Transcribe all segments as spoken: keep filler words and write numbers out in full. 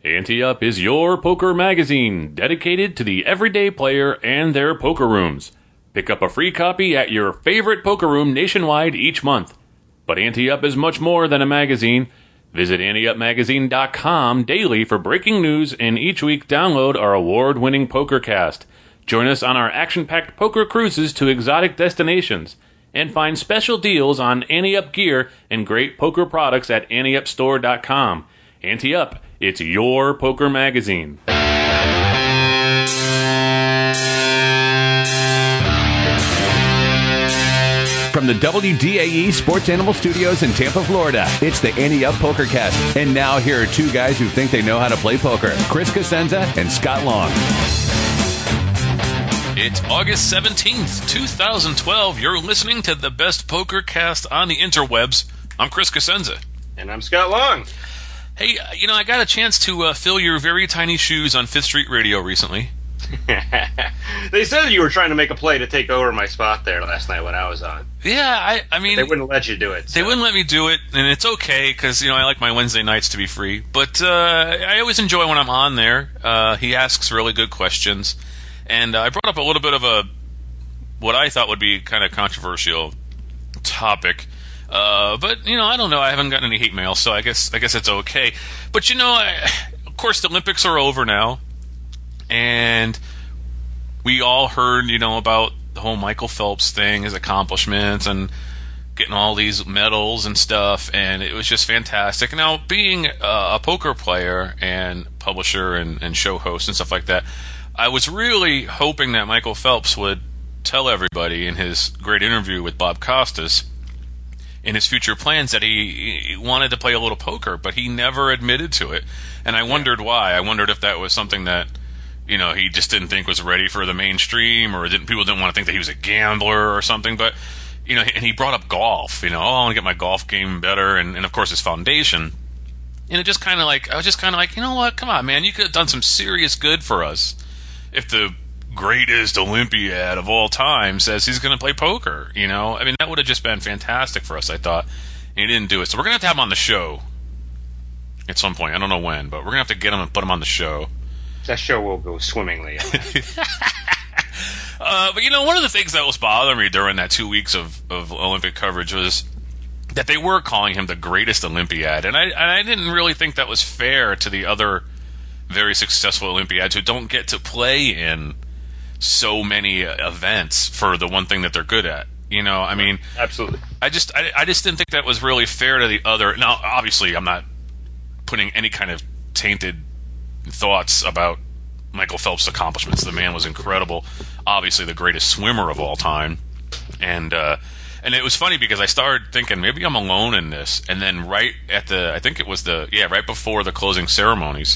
Ante Up is your poker magazine dedicated to the everyday player and their poker rooms. Pick up a free copy at your favorite poker room nationwide each month. But Ante Up is much more than a magazine. Visit ante up magazine dot com daily for breaking news, and each week download our award-winning PokerCast. Join us on our action-packed poker cruises to exotic destinations, and find special deals on Ante Up gear and great poker products at ante up store dot com. Ante Up, it's your poker magazine. From the W D A E Sports Animal Studios in Tampa, Florida, it's the Ante Up PokerCast. And now here are two guys who think they know how to play poker, Chris Cosenza and Scott Long. It's August seventeenth, twenty twelve. You're listening to the best poker cast on the interwebs. I'm Chris Cosenza. And I'm Scott Long. Hey, you know, I got a chance to uh, fill your very tiny shoes on Fifth Street Radio recently. They said you were trying to make a play to take over my spot there last night when I was on. Yeah, I, I mean... They wouldn't let you do it. So. They wouldn't let me do it, and it's okay, because, you know, I like my Wednesday nights to be free. But uh, I always enjoy when I'm on there. Uh, he asks really good questions. And uh, I brought up a little bit of a, what I thought would be kind of controversial topic. Uh, but, you know, I don't know. I haven't gotten any hate mail, so I guess I guess it's okay. But, you know, I, of course, the Olympics are over now. And we all heard, you know, about the whole Michael Phelps thing, his accomplishments, and getting all these medals and stuff, and it was just fantastic. Now, being uh, a poker player and publisher and, and show host and stuff like that, I was really hoping that Michael Phelps would tell everybody in his great interview with Bob Costas in his future plans that he, he wanted to play a little poker, but he never admitted to it. And I wondered why. I wondered if that was something that, you know, he just didn't think was ready for the mainstream, or didn't, people didn't want to think that he was a gambler or something. But, you know, and he brought up golf, you know, oh, I want to get my golf game better, and, and of course his foundation. And it just kind of like, I was just kind of like, you know what, come on, man, you could have done some serious good for us if the greatest Olympiad of all time says he's going to play poker, you know? I mean, that would have just been fantastic for us, I thought. And he didn't do it. So we're going to have to have him on the show at some point. I don't know when, but we're going to have to get him and put him on the show. That show will go swimmingly. uh, but, you know, one of the things that was bothering me during that two weeks of, of Olympic coverage was that they were calling him the greatest Olympiad. And I, and I didn't really think that was fair to the other very successful Olympiads who don't get to play in so many uh, events for the one thing that they're good at. You know, I mean... Absolutely. I just, I, I just didn't think that was really fair to the other... Now, obviously, I'm not putting any kind of tainted thoughts about Michael Phelps' accomplishments. The man was incredible. Obviously the greatest swimmer of all time. And uh, and it was funny because I started thinking, maybe I'm alone in this. And then right at the, I think it was the, yeah, right before the closing ceremonies,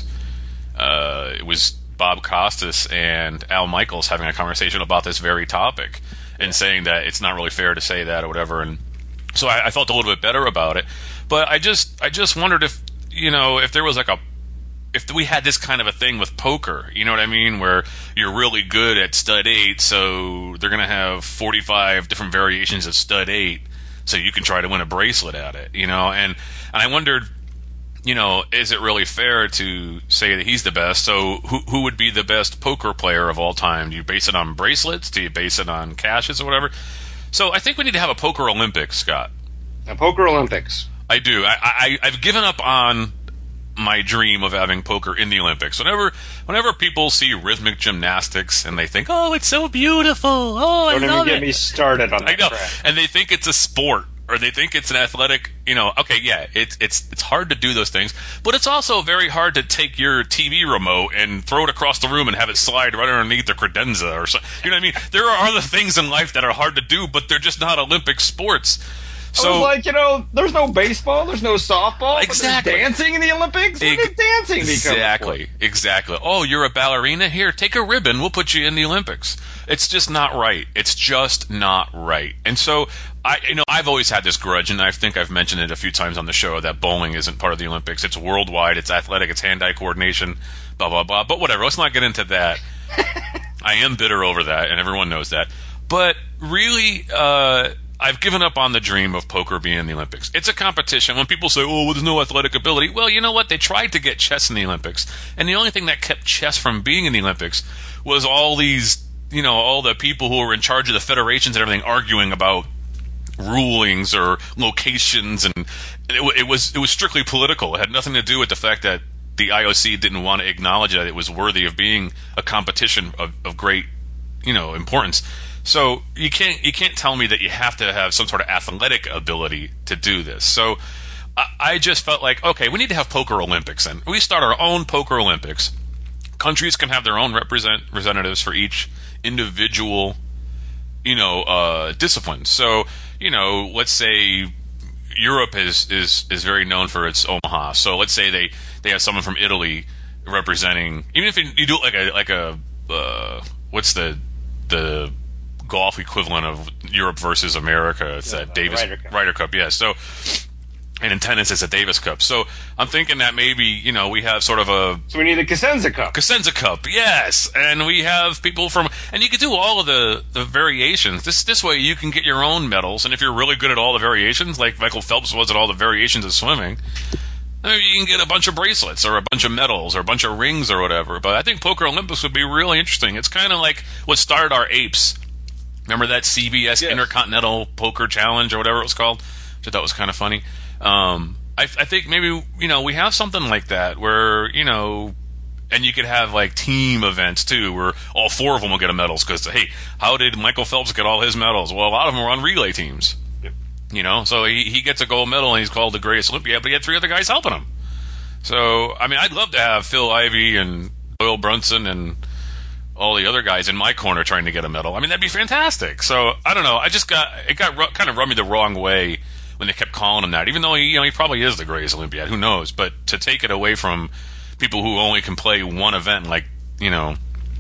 uh, it was Bob Costas and Al Michaels having a conversation about this very topic and saying that it's not really fair to say that or whatever. And so I, I felt a little bit better about it. But I just, I just wondered if, you know, if there was like a, if we had this kind of a thing with poker, you know what I mean, where you're really good at stud eight, so they're going to have forty-five different variations of stud eight, so you can try to win a bracelet at it, you know, and, and I wondered, you know, is it really fair to say that he's the best? So who who would be the best poker player of all time? Do you base it on bracelets? Do you base it on cashes or whatever? So I think we need to have a poker Olympics, Scott. A poker Olympics. I do. I, I, I've given up on my dream of having poker in the Olympics. Whenever whenever people see rhythmic gymnastics and they think, oh, it's so beautiful. Oh, I Don't love even get it. me started on that I know. crap. And they think it's a sport, or they think it's an athletic, you know, okay, yeah, it's it's it's hard to do those things, but it's also very hard to take your T V remote and throw it across the room and have it slide right underneath the credenza or something. You know what I mean? There are other things in life that are hard to do, but they're just not Olympic sports. So, I was like, you know, there's no baseball, there's no softball, exactly. But there's dancing in the Olympics? When did dancing become Exactly, exactly. Oh, you're a ballerina? Here, take a ribbon, we'll put you in the Olympics. It's just not right. It's just not right. And so, I, you know, I've always had this grudge, and I think I've mentioned it a few times on the show, that bowling isn't part of the Olympics. It's worldwide, it's athletic, it's hand-eye coordination, blah, blah, blah. But whatever, let's not get into that. I am bitter over that, and everyone knows that. But really, uh, I've given up on the dream of poker being in the Olympics. It's a competition. When people say, oh, well, there's no athletic ability, well, you know what? They tried to get chess in the Olympics, and the only thing that kept chess from being in the Olympics was all these, you know, all the people who were in charge of the federations and everything arguing about rulings or locations, and it, it was it was strictly political. It had nothing to do with the fact that the I O C didn't want to acknowledge that it was worthy of being a competition of, of great, you know, importance. So you can't you can't tell me that you have to have some sort of athletic ability to do this. So I, I just felt like, okay, we need to have poker Olympics, and we start our own poker Olympics. Countries can have their own represent representatives for each individual, you know, uh, discipline. So, you know, let's say Europe is, is, is very known for its Omaha. So let's say they, they have someone from Italy representing, even if you do it like a like a uh, what's the the golf equivalent of Europe versus America? It's Yeah, that the Davis Ryder Cup. Ryder Cup. Yeah. So. And in tennis, it's a Davis Cup. So I'm thinking that maybe, you know, we have sort of a So we need a Cosenza Cup. Cosenza Cup, yes, and we have people from, and you can do all of the, the variations. This this way you can get your own medals, and if you're really good at all the variations, like Michael Phelps was at all the variations of swimming, maybe you can get a bunch of bracelets or a bunch of medals or a bunch of rings or whatever. But I think Poker Olympics would be really interesting. It's kind of like what started our apes. Remember that C B S Yes. Intercontinental Poker Challenge or whatever it was called? Which I thought was kind of funny. Um, I, I think maybe, you know, we have something like that where, you know, and you could have like team events too, where all four of them will get a medals because, hey, how did Michael Phelps get all his medals? Well, a lot of them were on relay teams, Yep. you know, so he, he gets a gold medal and he's called the greatest Olympiad, but he had three other guys helping him. So, I mean, I'd love to have Phil Ivey and Doyle Brunson and all the other guys in my corner trying to get a medal. I mean, that'd be fantastic. So, I don't know. I just got, it got ru- kind of rubbed me the wrong way when they kept calling him that, even though he, you know, he probably is the greatest Olympiad. Who knows? But to take it away from people who only can play one event, like, you know,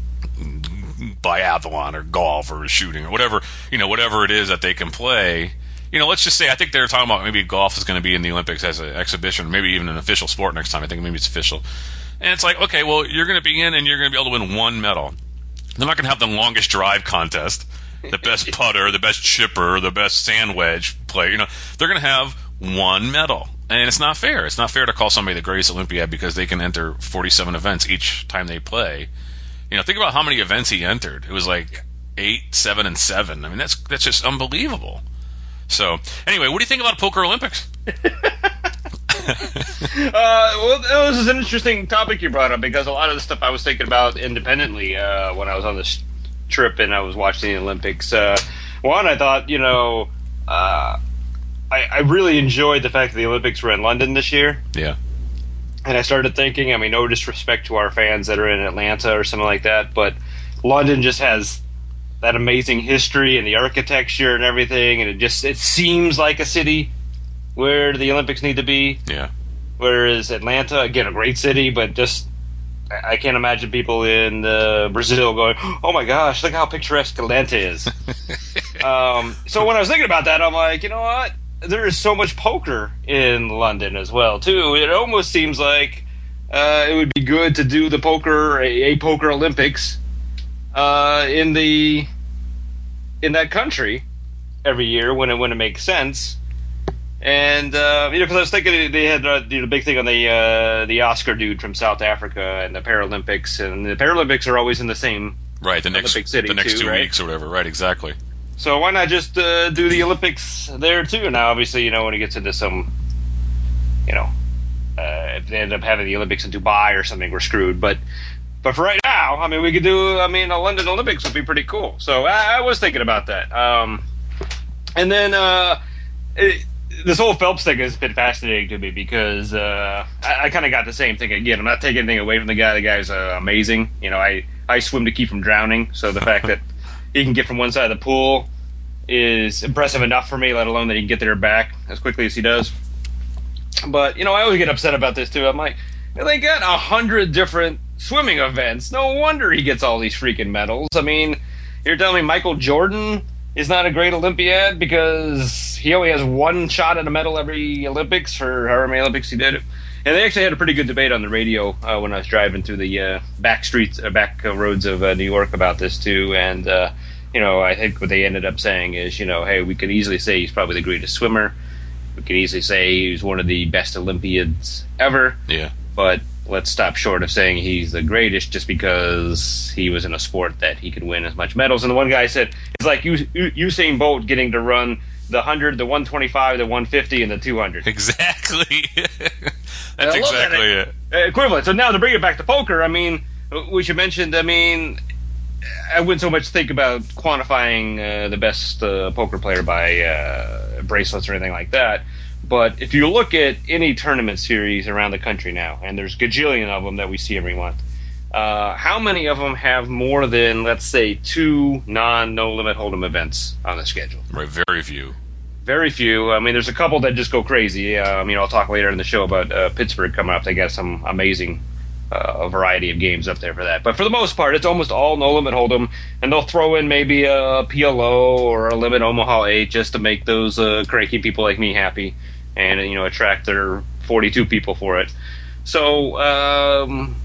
biathlon or golf or shooting or whatever, you know, whatever it is that they can play. You know, let's just say I think they're talking about maybe golf is going to be in the Olympics as an exhibition, maybe even an official sport next time. I think maybe it's official. And it's like, okay, well, you're going to be in and you're going to be able to win one medal. They're not going to have the longest drive contest, the best putter, the best chipper, the best sand wedge player. You know, they're going to have one medal, and it's not fair. It's not fair to call somebody the greatest Olympiad because they can enter forty-seven events each time they play. You know, think about how many events he entered. It was like eight, seven, and seven. I mean, that's that's just unbelievable. So, anyway, what do you think about Poker Olympics? Uh, well, this is an interesting topic you brought up because a lot of the stuff I was thinking about independently uh, when I was on this trip and I was watching the Olympics. Uh, one, I thought, you know, uh, I, I really enjoyed the fact that the Olympics were in London this year. Yeah. And I started thinking, I mean, no disrespect to our fans that are in Atlanta or something like that, but London just has that amazing history and the architecture and everything, and it just it seems like a city where the Olympics need to be. Yeah. Whereas Atlanta, again, a great city, but just I I can't imagine people in uh, Brazil going, "Oh my gosh, look how picturesque Atlanta is." um, so when I was thinking about that, I'm like, you know what? There is so much poker in London as well, too. It almost seems like uh, it would be good to do the poker, a, a poker Olympics, uh, in the in that country every year when it when it makes sense. And uh, you know, because I was thinking they had uh, the big thing on the uh, the Oscar dude from South Africa and the Paralympics, and the Paralympics are always in the same Right, the next Olympic city the next too, two right? weeks or whatever. Right, exactly. So why not just uh, do the Olympics there too? Now, obviously, you know, when it gets into some, you know, uh, if they end up having the Olympics in Dubai or something, we're screwed. But but for right now, I mean, we could do. I mean, a London Olympics would be pretty cool. So I, I was thinking about that. Um, and then uh, it, this whole Phelps thing has been fascinating to me because uh, I, I kind of got the same thing again. I'm not taking anything away from the guy. The guy's uh, amazing. You know, I I swim to keep from drowning. So the fact that he can get from one side of the pool is impressive enough for me, let alone that he can get there back as quickly as he does. But, you know, I always get upset about this, too. I'm like, they got a hundred different swimming events. No wonder he gets all these freaking medals. I mean, you're telling me Michael Jordan is not a great Olympiad because he only has one shot at a medal every Olympics for however many Olympics he did. And they actually had a pretty good debate on the radio uh, when I was driving through the uh, back streets, uh, back uh, roads of uh, New York about this, too. And, uh, you know, I think what they ended up saying is, you know, hey, we could easily say he's probably the greatest swimmer. We could easily say he's one of the best Olympians ever. Yeah. But let's stop short of saying he's the greatest just because he was in a sport that he could win as much medals. And the one guy said, it's like Usain Bolt getting to run the one hundred, the one twenty-five, the one fifty, and the two hundred. Exactly. That's exactly that. it. Equivalent. So now to bring it back to poker, I mean, we should mention, I mean, I wouldn't so much think about quantifying uh, the best uh, poker player by uh, bracelets or anything like that. But if you look at any tournament series around the country now, and there's gajillion of them that we see every month, uh, how many of them have more than, let's say, two non-no-limit hold'em events on the schedule? Right, very few. Very few. I mean, there's a couple that just go crazy. Uh, I mean, I'll talk later in the show about uh, Pittsburgh coming up. They got some amazing uh, variety of games up there for that. But for the most part, it's almost all no-limit hold'em, and they'll throw in maybe a P L O or a Limit Omaha eight just to make those uh, cranky people like me happy and, you know, attract their forty-two people for it. So, um,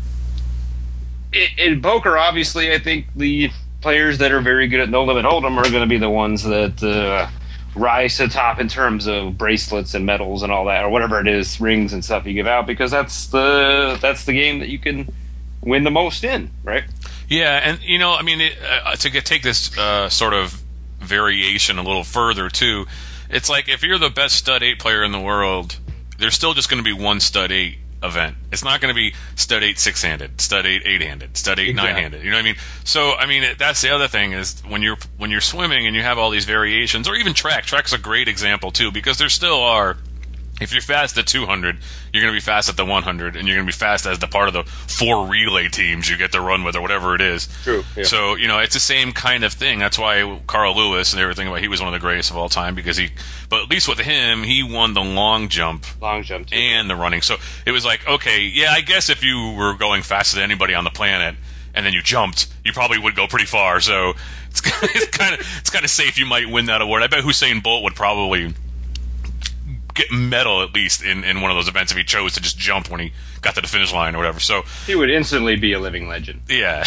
in, in poker, obviously, I think the players that are very good at no-limit hold'em are going to be the ones that uh, rise to the top in terms of bracelets and medals and all that, or whatever it is, rings and stuff you give out, because that's the that's the game that you can win the most in, right? Yeah, and you know, I mean, it, uh, to get, take this uh, sort of variation a little further too, it's like if you're the best stud eight player in the world, there's still just going to be one stud eight event. It's not going to be stud eight six-handed, stud eight eight-handed, stud eight Exactly. nine-handed. You know what I mean? So I mean, that's the other thing is when you're when you're swimming and you have all these variations, or even track. Track's a great example too, because there still are. If you're fast at two hundred, you're going to be fast at the one hundred, and you're going to be fast as the part of the four relay teams you get to run with, or whatever it is. True. Yeah. So, you know, it's the same kind of thing. That's why Carl Lewis and everything, about he was one of the greatest of all time, because he, but at least with him, he won the long jump. Long jump, too. And the running. So it was like, okay, yeah, I guess if you were going faster than anybody on the planet, and then you jumped, you probably would go pretty far. So it's, it's kind of it's kind of safe you might win that award. I bet Usain Bolt would probably get medal at least in, in one of those events if he chose to just jump when he got to the finish line or whatever. So he would instantly be a living legend. Yeah.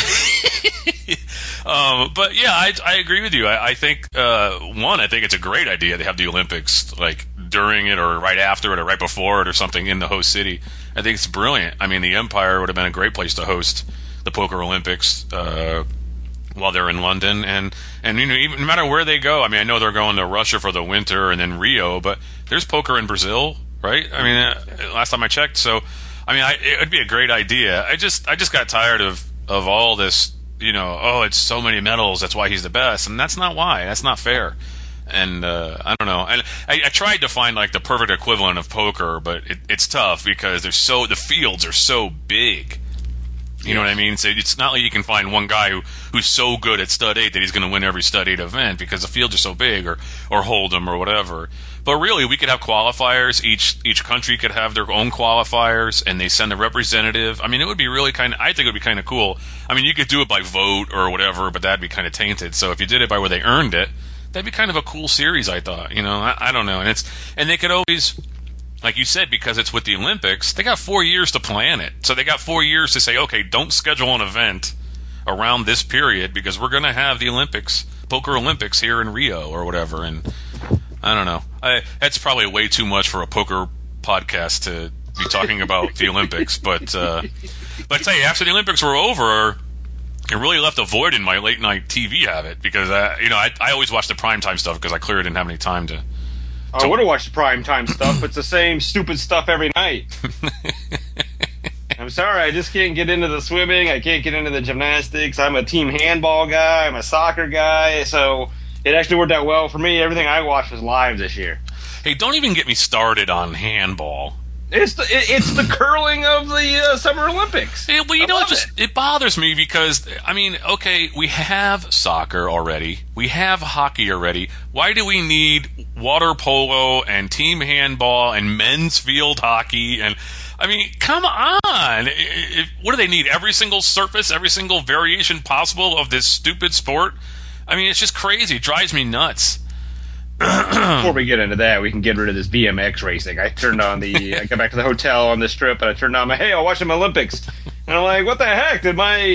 um, but yeah, I, I agree with you. I, I think uh, one, I think it's a great idea to have the Olympics like during it or right after it or right before it or something in the host city. I think it's brilliant. I mean, the Empire would have been a great place to host the Poker Olympics uh, while they're in London, and and you know, even no matter where they go. I mean, I know they're going to Russia for the winter and then Rio, but there's poker in Brazil, right? I mean, uh, last time I checked. So, I mean, I, it would be a great idea. I just I just got tired of of all this. You know, oh, it's so many medals. That's why he's the best, and that's not why. That's not fair. And uh, I don't know. And I, I tried to find like the perfect equivalent of poker, but it, it's tough because there's so the fields are so big. You know what I mean? So it's not like you can find one guy who, who's so good at stud eight that he's going to win every stud eight event because the fields are so big, or or hold'em or whatever. But really, we could have qualifiers. Each each country could have their own qualifiers, and they send a representative. I mean, it would be really kind of. I think it would be kind of cool. I mean, you could do it by vote or whatever, but that'd be kind of tainted. So if you did it by where they earned it, that'd be kind of a cool series. I thought. You know, I, I don't know, and it's and they could always. Like you said, because it's with the Olympics, they got four years to plan it. So they got four years to say, okay, don't schedule an event around this period because we're going to have the Olympics, Poker Olympics here in Rio or whatever. And I don't know. I, that's probably way too much for a poker podcast to be talking about the Olympics. But, uh, but I tell you, after the Olympics were over, it really left a void in my late night T V habit because, uh, you know, I, I always watch the primetime stuff because I clearly didn't have any time to. I would have watched the prime time stuff, but it's the same stupid stuff every night. I'm sorry, I just can't get into the swimming. I can't get into the gymnastics. I'm a team handball guy. I'm a soccer guy. So it actually worked out well for me. Everything I watched was live this year. Hey, don't even get me started on handball. It's the it, it's the curling of the uh, Summer Olympics. Yeah, well, you I know, it love just it. it bothers me because I mean, okay, we have soccer already, we have hockey already. Why do we need water polo and team handball and men's field hockey? And I mean, come on! If, what do they need? Every single surface, every single variation possible of this stupid sport. I mean, it's just crazy. It drives me nuts. Before we get into that, we can get rid of this B M X racing. I turned on the, I got back to the hotel on this trip, and I turned on my, hey, I'll watch some Olympics. And I'm like, what the heck? Did my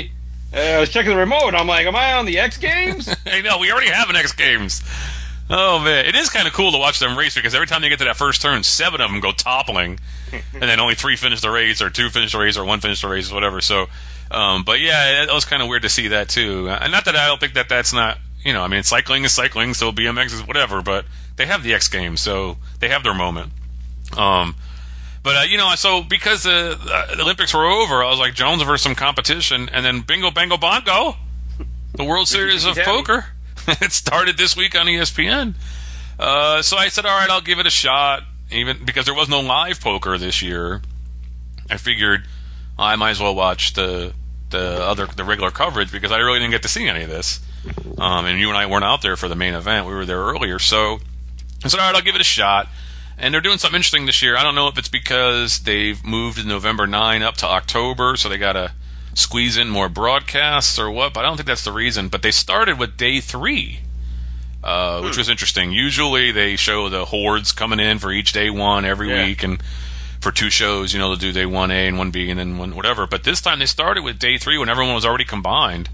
Uh, I was checking the remote. I'm like, am I on the X Games? I know, we already have an X Games. Oh, man. It is kind of cool to watch them race because every time they get to that first turn, seven of them go toppling. And then only three finish the race, or two finish the race, or one finish the race, whatever. So, um, but yeah, it was kind of weird to see that too. And not that I don't think that that's not, you know, I mean, cycling is cycling, so B M X is whatever, but they have the X Games, so they have their moment. Um, but, uh, you know, so because uh, the Olympics were over, I was like, Jones versus some competition, and then bingo, bango, bongo, the World Series of Poker. It started this week on E S P N. Uh, so I said, all right, I'll give it a shot. Even because there was no live poker this year, I figured I might as well watch the the other the regular coverage because I really didn't get to see any of this. Um, and you and I weren't out there for the main event; we were there earlier. So I said, all right, I'll give it a shot. And they're doing something interesting this year. I don't know if it's because they've moved November ninth up to October, so they got to squeeze in more broadcasts or what. But I don't think that's the reason. But they started with day three. Uh, which was interesting. Usually they show the hordes coming in for each day one every yeah. week, and for two shows, you know, they'll do day one A and one B and then one whatever. But this time they started with day three when everyone was already combined,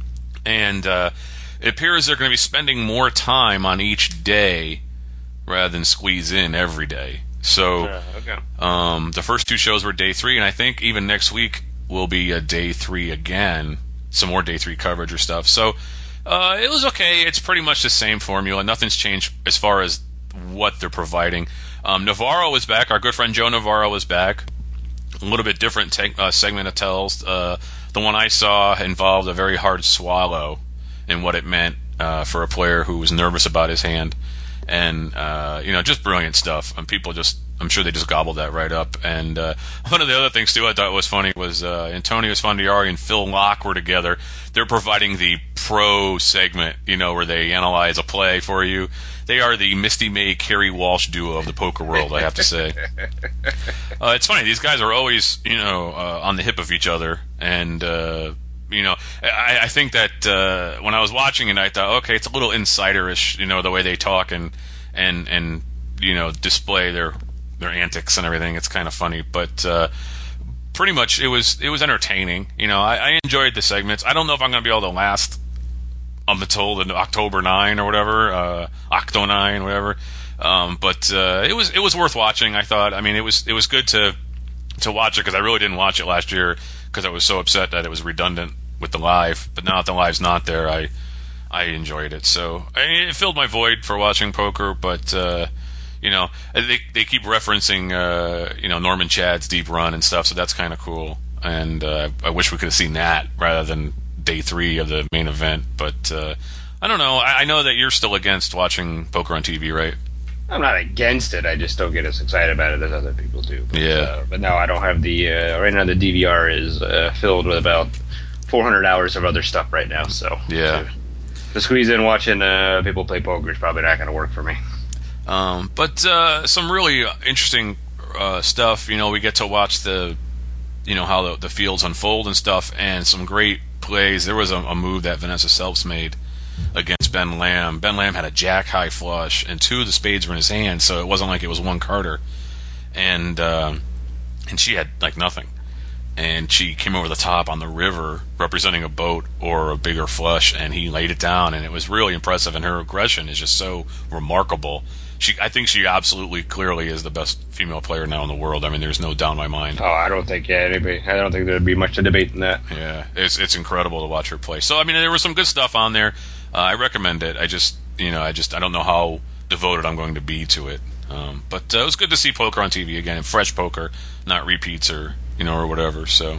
and uh, it appears they're going to be spending more time on each day rather than squeeze in every day. So uh, okay. um, the first two shows were day three, and I think even next week will be a day three again, some more day three coverage or stuff. So. Uh, it was okay. It's pretty much the same formula. Nothing's changed as far as what they're providing. Um, Navarro is back. Our good friend Joe Navarro is back. A little bit different te- uh, segment of tells. Uh, the one I saw involved a very hard swallow in what it meant uh, for a player who was nervous about his hand. And, uh, you know, just brilliant stuff. And people just, I'm sure they just gobbled that right up. And uh, one of the other things, too, I thought was funny was uh, Antonio Sfondiari and Phil Locke were together. They're providing the pro segment, you know, where they analyze a play for you. They are the Misty May Kerry Walsh duo of the poker world, I have to say. Uh, it's funny; these guys are always, you know, uh, on the hip of each other, and uh, you know, I, I think that uh, when I was watching it, I thought, okay, it's a little insiderish, you know, the way they talk and and and you know, display their their antics and everything. It's kind of funny, but. Uh, Pretty much, it was it was entertaining. You know, I, I enjoyed the segments. I don't know if I'm going to be able to last up until the October ninth or whatever, uh, Octo nine, whatever. Um, but uh, it was it was worth watching. I thought. I mean, it was it was good to to watch it because I really didn't watch it last year because I was so upset that it was redundant with the live. But now that the live's not there, I I enjoyed it. So I, it filled my void for watching poker, but. Uh, You know, they they keep referencing, uh, you know, Norman Chad's deep run and stuff, so that's kind of cool. And uh, I wish we could have seen that rather than day three of the main event. But uh, I don't know. I, I know that you're still against watching poker on T V, right? I'm not against it. I just don't get as excited about it as other people do. But, yeah. Uh, but no, I don't have the. Uh, right now, the D V R is uh, filled with about four hundred hours of other stuff right now. So yeah, to, to squeeze in watching uh, people play poker is probably not going to work for me. Um, but uh, some really interesting uh, stuff. You know, we get to watch the, you know, how the, the fields unfold and stuff, and some great plays. There was a, a move that Vanessa Selps made against Ben Lamb. Ben Lamb had a jack high flush, and two of the spades were in his hand, so it wasn't like it was one Carter. And uh, and she had like nothing, and she came over the top on the river, representing a boat or a bigger flush, and he laid it down, and it was really impressive. And her aggression is just so remarkable. She, I think she absolutely, clearly is the best female player now in the world. I mean, there's no doubt in my mind. Oh, I don't think yeah, anybody. I don't think there'd be much to debate in that. Yeah, it's it's incredible to watch her play. So I mean, there was some good stuff on there. Uh, I recommend it. I just, you know, I just I don't know how devoted I'm going to be to it. Um, but uh, it was good to see poker on T V again, and fresh poker, not repeats or you know or whatever. So.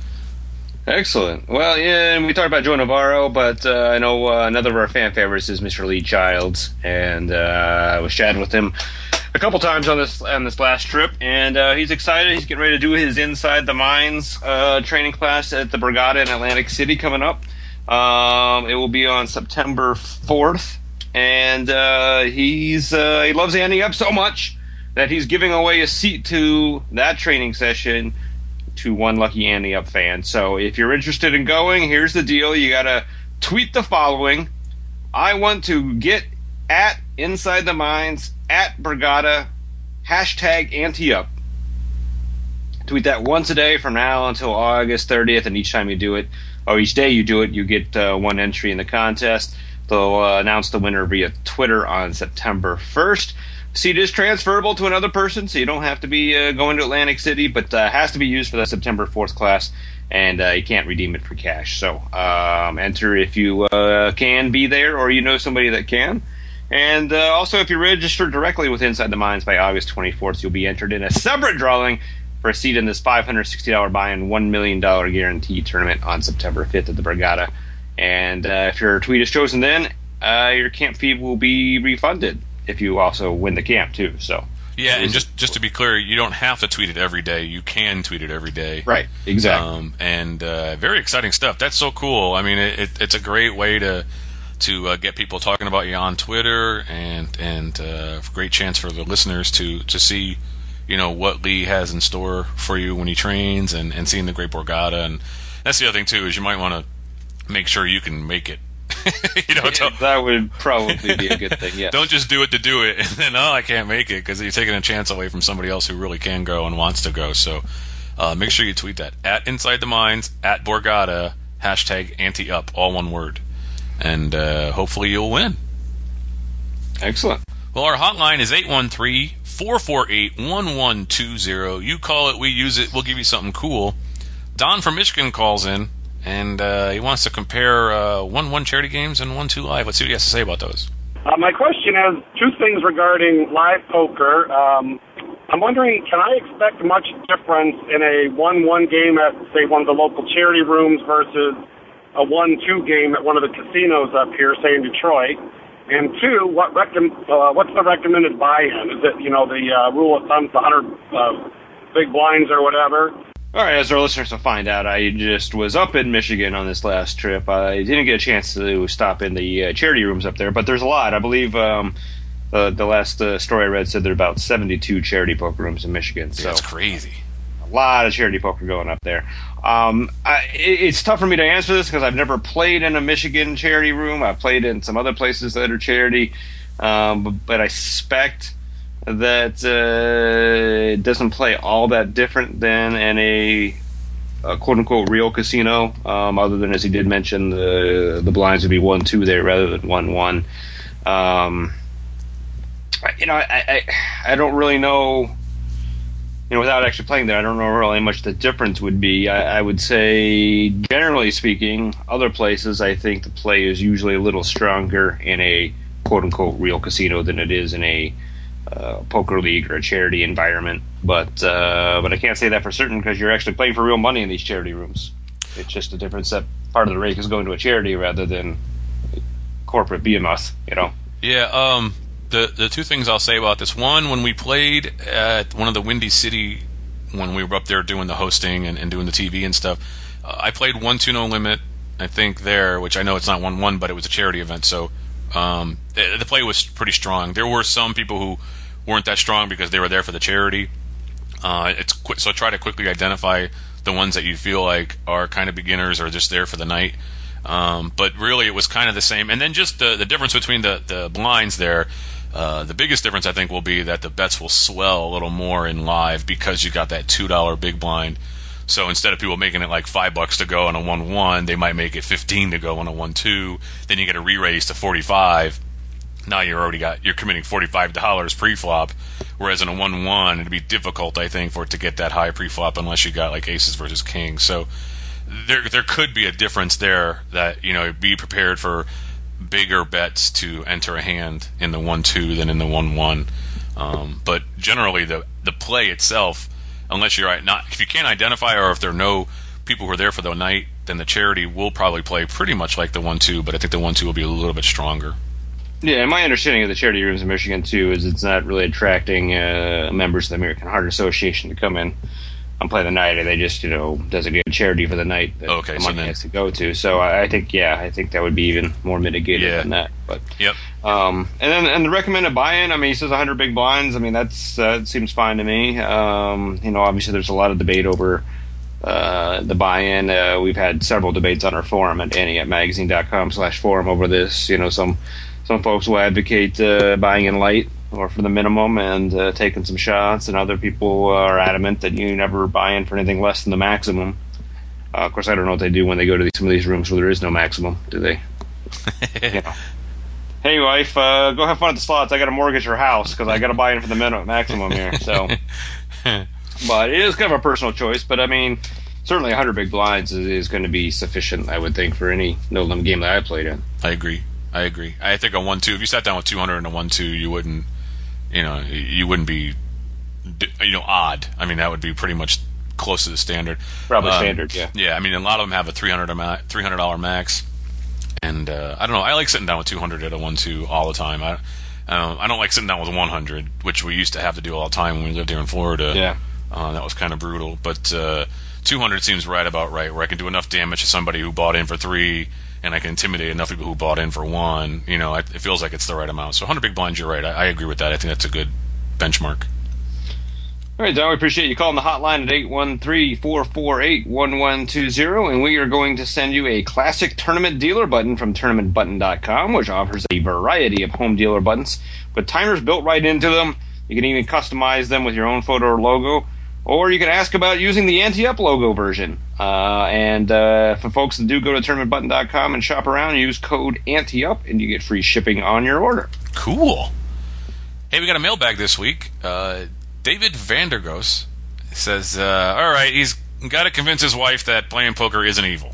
Excellent. Well, yeah, and we talked about Joe Navarro, but uh, I know uh, another of our fan favorites is Mister Lee Childs, and uh, I was chatting with him a couple times on this on this last trip, and uh, he's excited. He's getting ready to do his Inside the Mines uh, training class at the Borgata in Atlantic City coming up. Um, it will be on September fourth, and uh, he's uh, he loves Andy Up so much that he's giving away a seat to that training session to one lucky Andy Up fan. So if you're interested in going, here's the deal. You got to tweet the following. I want to get at Inside the Mines, at Borgata, hashtag Ante Up. Tweet that once a day from now until August thirtieth, and each time you do it, or each day you do it, you get uh, one entry in the contest. They'll uh, announce the winner via Twitter on September first. Seat is transferable to another person, so you don't have to be uh, going to Atlantic City, but uh, has to be used for the September fourth class, and uh, you can't redeem it for cash. So um, enter if you uh, can be there, or you know somebody that can. And uh, also, if you register directly with Inside the Mines by August twenty-fourth, you'll be entered in a separate drawing for a seat in this five hundred sixty dollars buy-in, one million dollars guarantee tournament on September fifth at the Borgata. And uh, if your tweet is chosen then, uh, your camp fee will be refunded if you also win the camp, too. So yeah, and just, just to be clear, you don't have to tweet it every day. You can tweet it every day. Right, exactly. Um, and uh, very exciting stuff. That's so cool. I mean, it, it, it's a great way to to uh, get people talking about you on Twitter, and and uh, great chance for the listeners to, to see, you know, what Lee has in store for you when he trains, and, and seeing the Great Borgata. And that's the other thing, too, is you might want to make sure you can make it. you know, yeah, that would probably be a good thing, yeah. Don't just do it to do it, and then, oh, I can't make it, because you're taking a chance away from somebody else who really can go and wants to go. So uh, make sure you tweet that. At Inside the Mines, at Borgata, hashtag anti-up, all one word. And uh, hopefully you'll win. Excellent. Well, our hotline is eight one three, four four eight, one one two zero. You call it, we use it, we'll give you something cool. Don from Michigan calls in, and uh, he wants to compare uh, one one charity games and one two live. Let's see what he has to say about those. Uh, my question is two things regarding live poker. Um, I'm wondering, can I expect much difference in a one one game at, say, one of the local charity rooms versus a one two game at one of the casinos up here, say in Detroit? And two, what recom- uh, what's the recommended buy-in? Is it, you know, the uh, rule of thumb, the one hundred uh, big blinds or whatever? All right, as our listeners will find out, I just was up in Michigan on this last trip. I didn't get a chance to stop in the uh, charity rooms up there, but there's a lot. I believe um, uh, the last uh, story I read said there are about seventy-two charity poker rooms in Michigan. So that's crazy. A lot of charity poker going up there. Um, I, it, it's tough for me to answer this because I've never played in a Michigan charity room. I've played in some other places that are charity, um, but, but I suspect that uh, it doesn't play all that different than in a, a quote-unquote real casino, um, other than, as he did mention, the the blinds would be one two there rather than one one. Um, you know, I, I I don't really know. You know, without actually playing there, I don't know really much the difference would be. I, I would say, generally speaking, other places, I think the play is usually a little stronger in a quote-unquote real casino than it is in a uh, poker league or a charity environment. But uh, but I can't say that for certain because you're actually playing for real money in these charity rooms. It's just a difference that part of the rake is going to a charity rather than corporate behemoth, you know? Yeah, um... The the two things I'll say about this. One, when we played at one of the Windy City, when we were up there doing the hosting and, and doing the T V and stuff, uh, I played one two no limit, I think, there, which I know it's not one one, but it was a charity event, so um, the, the play was pretty strong. There were some people who weren't that strong because they were there for the charity. Uh, it's qu- So try to quickly identify the ones that you feel like are kind of beginners or just there for the night. Um, but really, it was kind of the same. And then just the, the difference between the, the blinds there, Uh, the biggest difference, I think, will be that the bets will swell a little more in live because you got that two dollar big blind. So instead of people making it like five bucks to go on a one one, they might make it fifteen to go on a one two. Then you get a re-raise to forty-five. Now you're already got you're committing forty-five dollars pre-flop, whereas in a one one, it'd be difficult, I think, for it to get that high pre-flop unless you got like aces versus kings. So there there could be a difference there that, you know, be prepared for bigger bets to enter a hand in the one two than in the one one. Um, but generally, the the play itself, unless you're not, if you can't identify or if there are no people who are there for the night, then the charity will probably play pretty much like the one two. But I think the one two will be a little bit stronger. Yeah, and my understanding of the charity rooms in Michigan too is it's not really attracting uh, members of the American Heart Association to come in and play the night, and they just, you know, designate a charity for the night that okay, the so money then, has to go to. So I, I think, yeah, I think that would be even more mitigated yeah. than that. But yep. Um, and then and the recommended buy-in, I mean, he says one hundred big blinds. I mean, that's uh, it seems fine to me. Um, you know, obviously there's a lot of debate over uh, the buy-in. Uh, we've had several debates on our forum at ante at magazine dot com slash forum over this. You know, some some folks will advocate uh, buying in light or for the minimum and uh, taking some shots, and other people are adamant that you never buy in for anything less than the maximum. Uh, of course, I don't know what they do when they go to these, some of these rooms where there is no maximum, do they? You know. Hey, wife, uh, go have fun at the slots. I got to mortgage her house because I got to buy in for the minimum maximum here. So, but it is kind of a personal choice. But I mean, certainly one hundred big blinds is, is going to be sufficient, I would think, for any no-limit game that I played in. I agree. I agree. I think a one two. If you sat down with two hundred and a one two, you wouldn't, you know, you wouldn't be, you know, odd. I mean, that would be pretty much close to the standard. Probably um, standard, yeah. Yeah, I mean, a lot of them have a three hundred dollars max. And uh, I don't know. I like sitting down with two hundred at a one two all the time. I, um, I don't like sitting down with one hundred, which we used to have to do all the time when we lived here in Florida. Yeah, uh, that was kind of brutal. But uh, two hundred seems right about right, where I can do enough damage to somebody who bought in for three, and I can intimidate enough people who bought in for one. You know, it feels like it's the right amount. So one hundred big blinds, you're right. I, I agree with that. I think that's a good benchmark. All right, Don, we appreciate you calling the hotline at eight one three, four four eight, one one two zero, and we are going to send you a classic tournament dealer button from tournament button dot com, which offers a variety of home dealer buttons with timers built right into them. You can even customize them with your own photo or logo, or you can ask about using the Ante-Up logo version. Uh, and uh, for folks that do go to tournament button dot com and shop around, use code Ante-Up, and you get free shipping on your order. Cool. Hey, we got a mailbag this week. Uh, David Vandergoos says, uh, all right, he's got to convince his wife that playing poker isn't evil.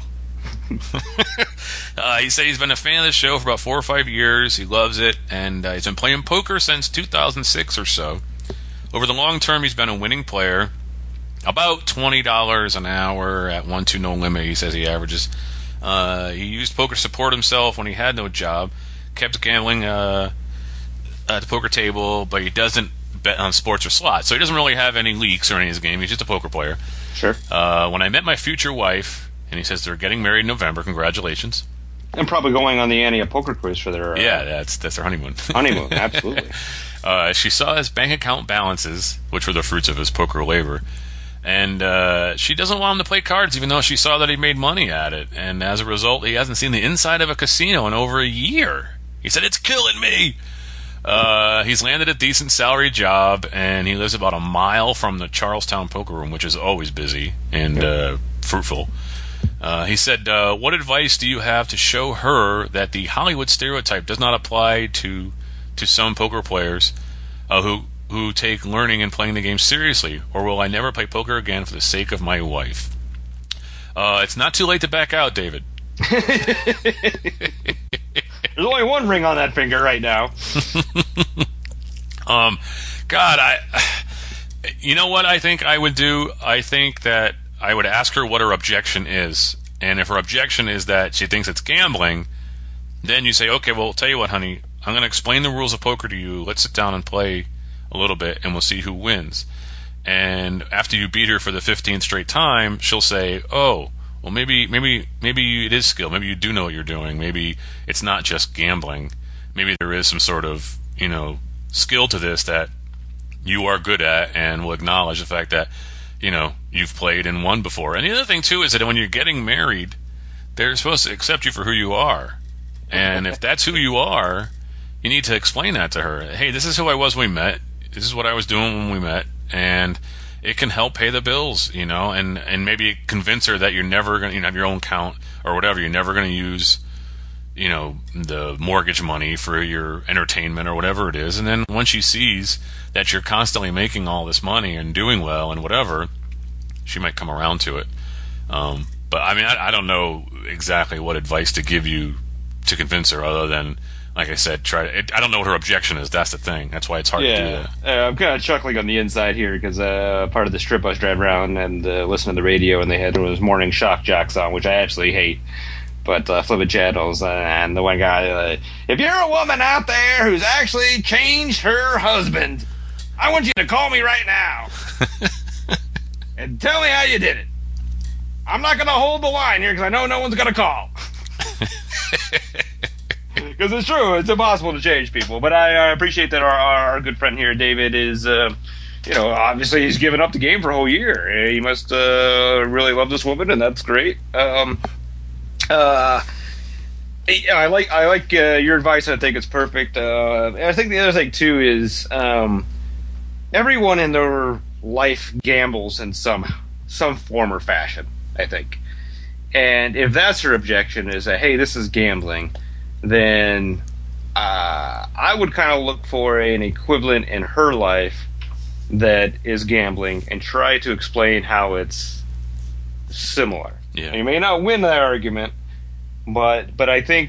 uh, he said he's been a fan of the show for about four or five years. He loves it, and uh, he's been playing poker since two thousand six or so. Over the long term, he's been a winning player. About twenty dollars an hour at one two no limit, he says he averages. Uh, he used poker to support himself when he had no job. Kept gambling uh, at the poker table, but he doesn't bet on sports or slots, so he doesn't really have any leaks or any of his game. He's just a poker player. Sure. Uh, when I met my future wife, and he says they're getting married in November. Congratulations. And probably going on the Ante-Up poker cruise for their uh, yeah, that's that's their honeymoon. honeymoon, absolutely. Uh, she saw his bank account balances, which were the fruits of his poker labor, and uh, she doesn't want him to play cards, even though she saw that he made money at it. And as a result, he hasn't seen the inside of a casino in over a year. He said, "It's killing me." Uh, he's landed a decent salary job, and he lives about a mile from the Charlestown Poker Room, which is always busy and uh, fruitful. Uh, he said, uh, what advice do you have to show her that the Hollywood stereotype does not apply to to some poker players uh, who who take learning and playing the game seriously? Or will I never play poker again for the sake of my wife? Uh, it's not too late to back out, David. There's only one ring on that finger right now. um, God, I, you know what I think I would do? I think that I would ask her what her objection is. And if her objection is that she thinks it's gambling, then you say, okay, well, tell you what, honey, I'm going to explain the rules of poker to you. Let's sit down and play a little bit, and we'll see who wins. And after you beat her for the fifteenth straight time, she'll say, oh, well, maybe maybe maybe it is skill. Maybe you do know what you're doing. Maybe it's not just gambling. Maybe there is some sort of, you know, skill to this that you are good at, and will acknowledge the fact that, you know, you've played and won before. And the other thing, too, is that when you're getting married, they're supposed to accept you for who you are. And if that's who you are, you need to explain that to her. Hey, this is who I was when we met. This is what I was doing when we met. And it can help pay the bills, you know, and, and maybe convince her that you're never going to, you know, have your own account or whatever. You're never going to use, you know, the mortgage money for your entertainment or whatever it is. And then once she sees that you're constantly making all this money and doing well and whatever, she might come around to it. Um, but I mean, I, I don't know exactly what advice to give you to convince her, other than, like I said, try. It, I don't know what her objection is. That's the thing. That's why it's hard yeah. to do that. Uh, I'm kind of chuckling on the inside here because uh, part of the strip I was driving around and uh, listening to the radio, and they had those morning shock jocks on, which I actually hate. But uh, flipping channels, uh, and the one guy, uh, if you're a woman out there who's actually changed her husband, I want you to call me right now and tell me how you did it. I'm not going to hold the line here because I know no one's going to call. Because it's true, it's impossible to change people. But I, I appreciate that our, our good friend here, David, is, uh, you know, obviously he's given up the game for a whole year. He must uh, really love this woman, and that's great. Um, uh, Yeah, I like I like uh, your advice. I think it's perfect. Uh, and I think the other thing too is um, everyone in their life gambles in some some form or fashion. I think, and if that's her objection, is that hey, this is gambling, then uh, I would kind of look for an equivalent in her life that is gambling and try to explain how it's similar. Yeah. You may not win that argument. But but I think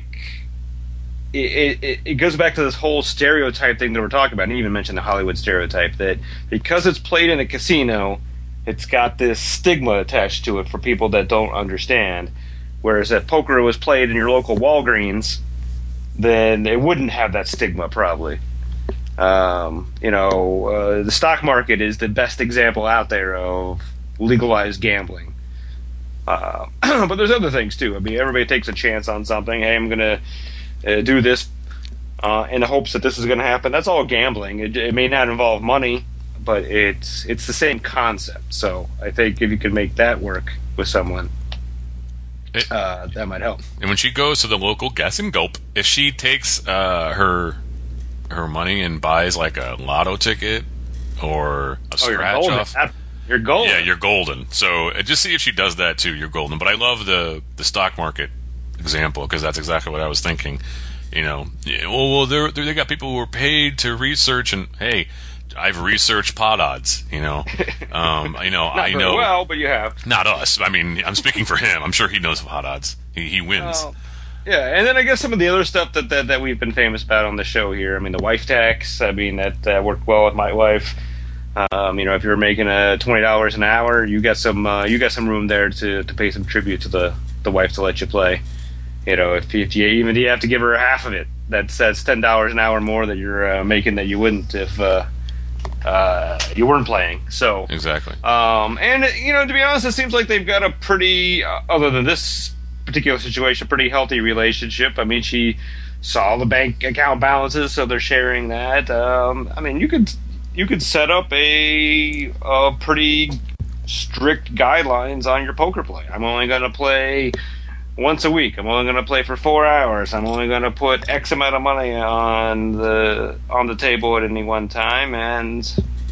it, it it goes back to this whole stereotype thing that we're talking about. And you even mentioned the Hollywood stereotype that because it's played in a casino, it's got this stigma attached to it for people that don't understand. Whereas if poker was played in your local Walgreens, then it wouldn't have that stigma probably. Um, you know, uh, the stock market is the best example out there of legalized gambling. Uh, but there's other things too. I mean, everybody takes a chance on something. Hey, I'm gonna uh, do this uh, in the hopes that this is gonna happen. That's all gambling. It, it may not involve money, but it's it's the same concept. So I think if you could make that work with someone, it, uh, that might help. And when she goes to the local Guess and Gulp, if she takes uh, her her money and buys like a lotto ticket or a oh, scratch off. You're golden. Yeah, you're golden. So uh, just see if she does that too. You're golden. But I love the the stock market example because that's exactly what I was thinking. You know, yeah, well, well, they're, they're, they got people who are paid to research, and hey, I've researched pot odds. You know, um, you know, not I very know. Well, but you have. Not us. I mean, I'm speaking for him. I'm sure he knows pot odds. He he wins. Well, yeah, and then I guess some of the other stuff that, that that we've been famous about on the show here. I mean, the wife tax. I mean, that uh, worked well with my wife. Um, you know, if you're making a twenty dollars an hour, you got some uh, you got some room there to, to pay some tribute to the, the wife to let you play. You know, if, if you even you have to give her half of it, that's that's ten dollars an hour more that you're uh, making that you wouldn't if uh, uh, you weren't playing. So exactly. Um, and you know, to be honest, it seems like they've got a pretty, uh, other than this particular situation, pretty healthy relationship. I mean, she saw the bank account balances, so they're sharing that. Um, I mean, you could. You could set up a, a pretty strict guidelines on your poker play. I'm only going to play once a week. I'm only going to play for four hours. I'm only going to put X amount of money on the on the table at any one time, and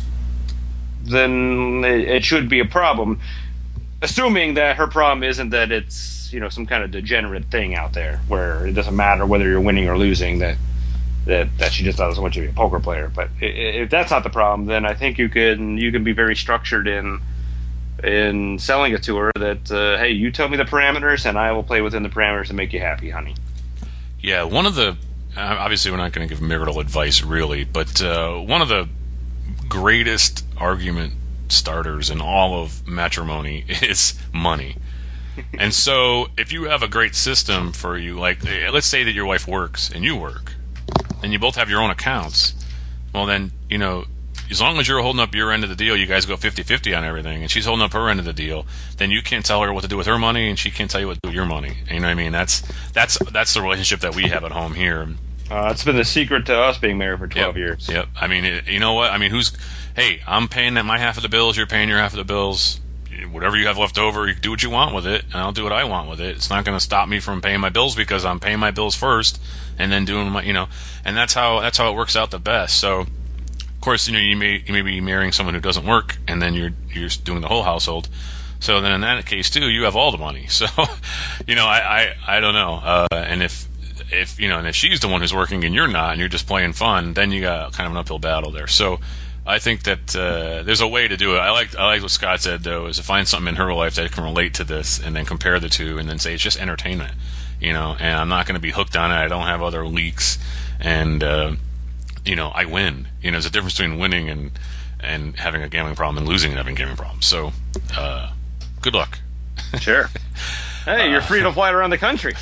then it, it should be a problem. Assuming that her problem isn't that it's you know some kind of degenerate thing out there where it doesn't matter whether you're winning or losing. That. That, that she just doesn't want you to be a poker player. But if that's not the problem, then I think you can you can be very structured in in selling it to her that uh, hey, you tell me the parameters and I will play within the parameters and make you happy, honey. Yeah, one of the obviously we're not going to give marital advice really, but uh, one of the greatest argument starters in all of matrimony is money. And so if you have a great system for you, like let's say that your wife works and you work, and you both have your own accounts, well then, you know, as long as you're holding up your end of the deal, you guys go fifty-fifty on everything, and she's holding up her end of the deal, then you can't tell her what to do with her money, and she can't tell you what to do with your money. You know what I mean? That's that's that's the relationship that we have at home here. Uh, it's been the secret to us being married for twelve yep. years. Yep. I mean, it, you know what? I mean, who's, hey, I'm paying my half of the bills, you're paying your half of the bills. Whatever you have left over, you do what you want with it, and I'll do what I want with it. It's not going to stop me from paying my bills because I'm paying my bills first, and then doing my, you know, and that's how that's how it works out the best. So, of course, you know, you may you may be marrying someone who doesn't work, and then you're you're doing the whole household. So then, in that case too, you have all the money. So, you know, I I, I don't know. Uh, and if if you know, and if she's the one who's working and you're not, and you're just playing fun, then you got kind of an uphill battle there. So. I think that uh, there's a way to do it. I like I like what Scott said, though, is to find something in her life that can relate to this and then compare the two and then say it's just entertainment, you know, and I'm not going to be hooked on it. I don't have other leaks, and, uh, you know, I win. You know, there's a difference between winning and, and having a gambling problem and losing and having a gambling problem. So, uh, good luck. Sure. Hey, you're free to fly around the country.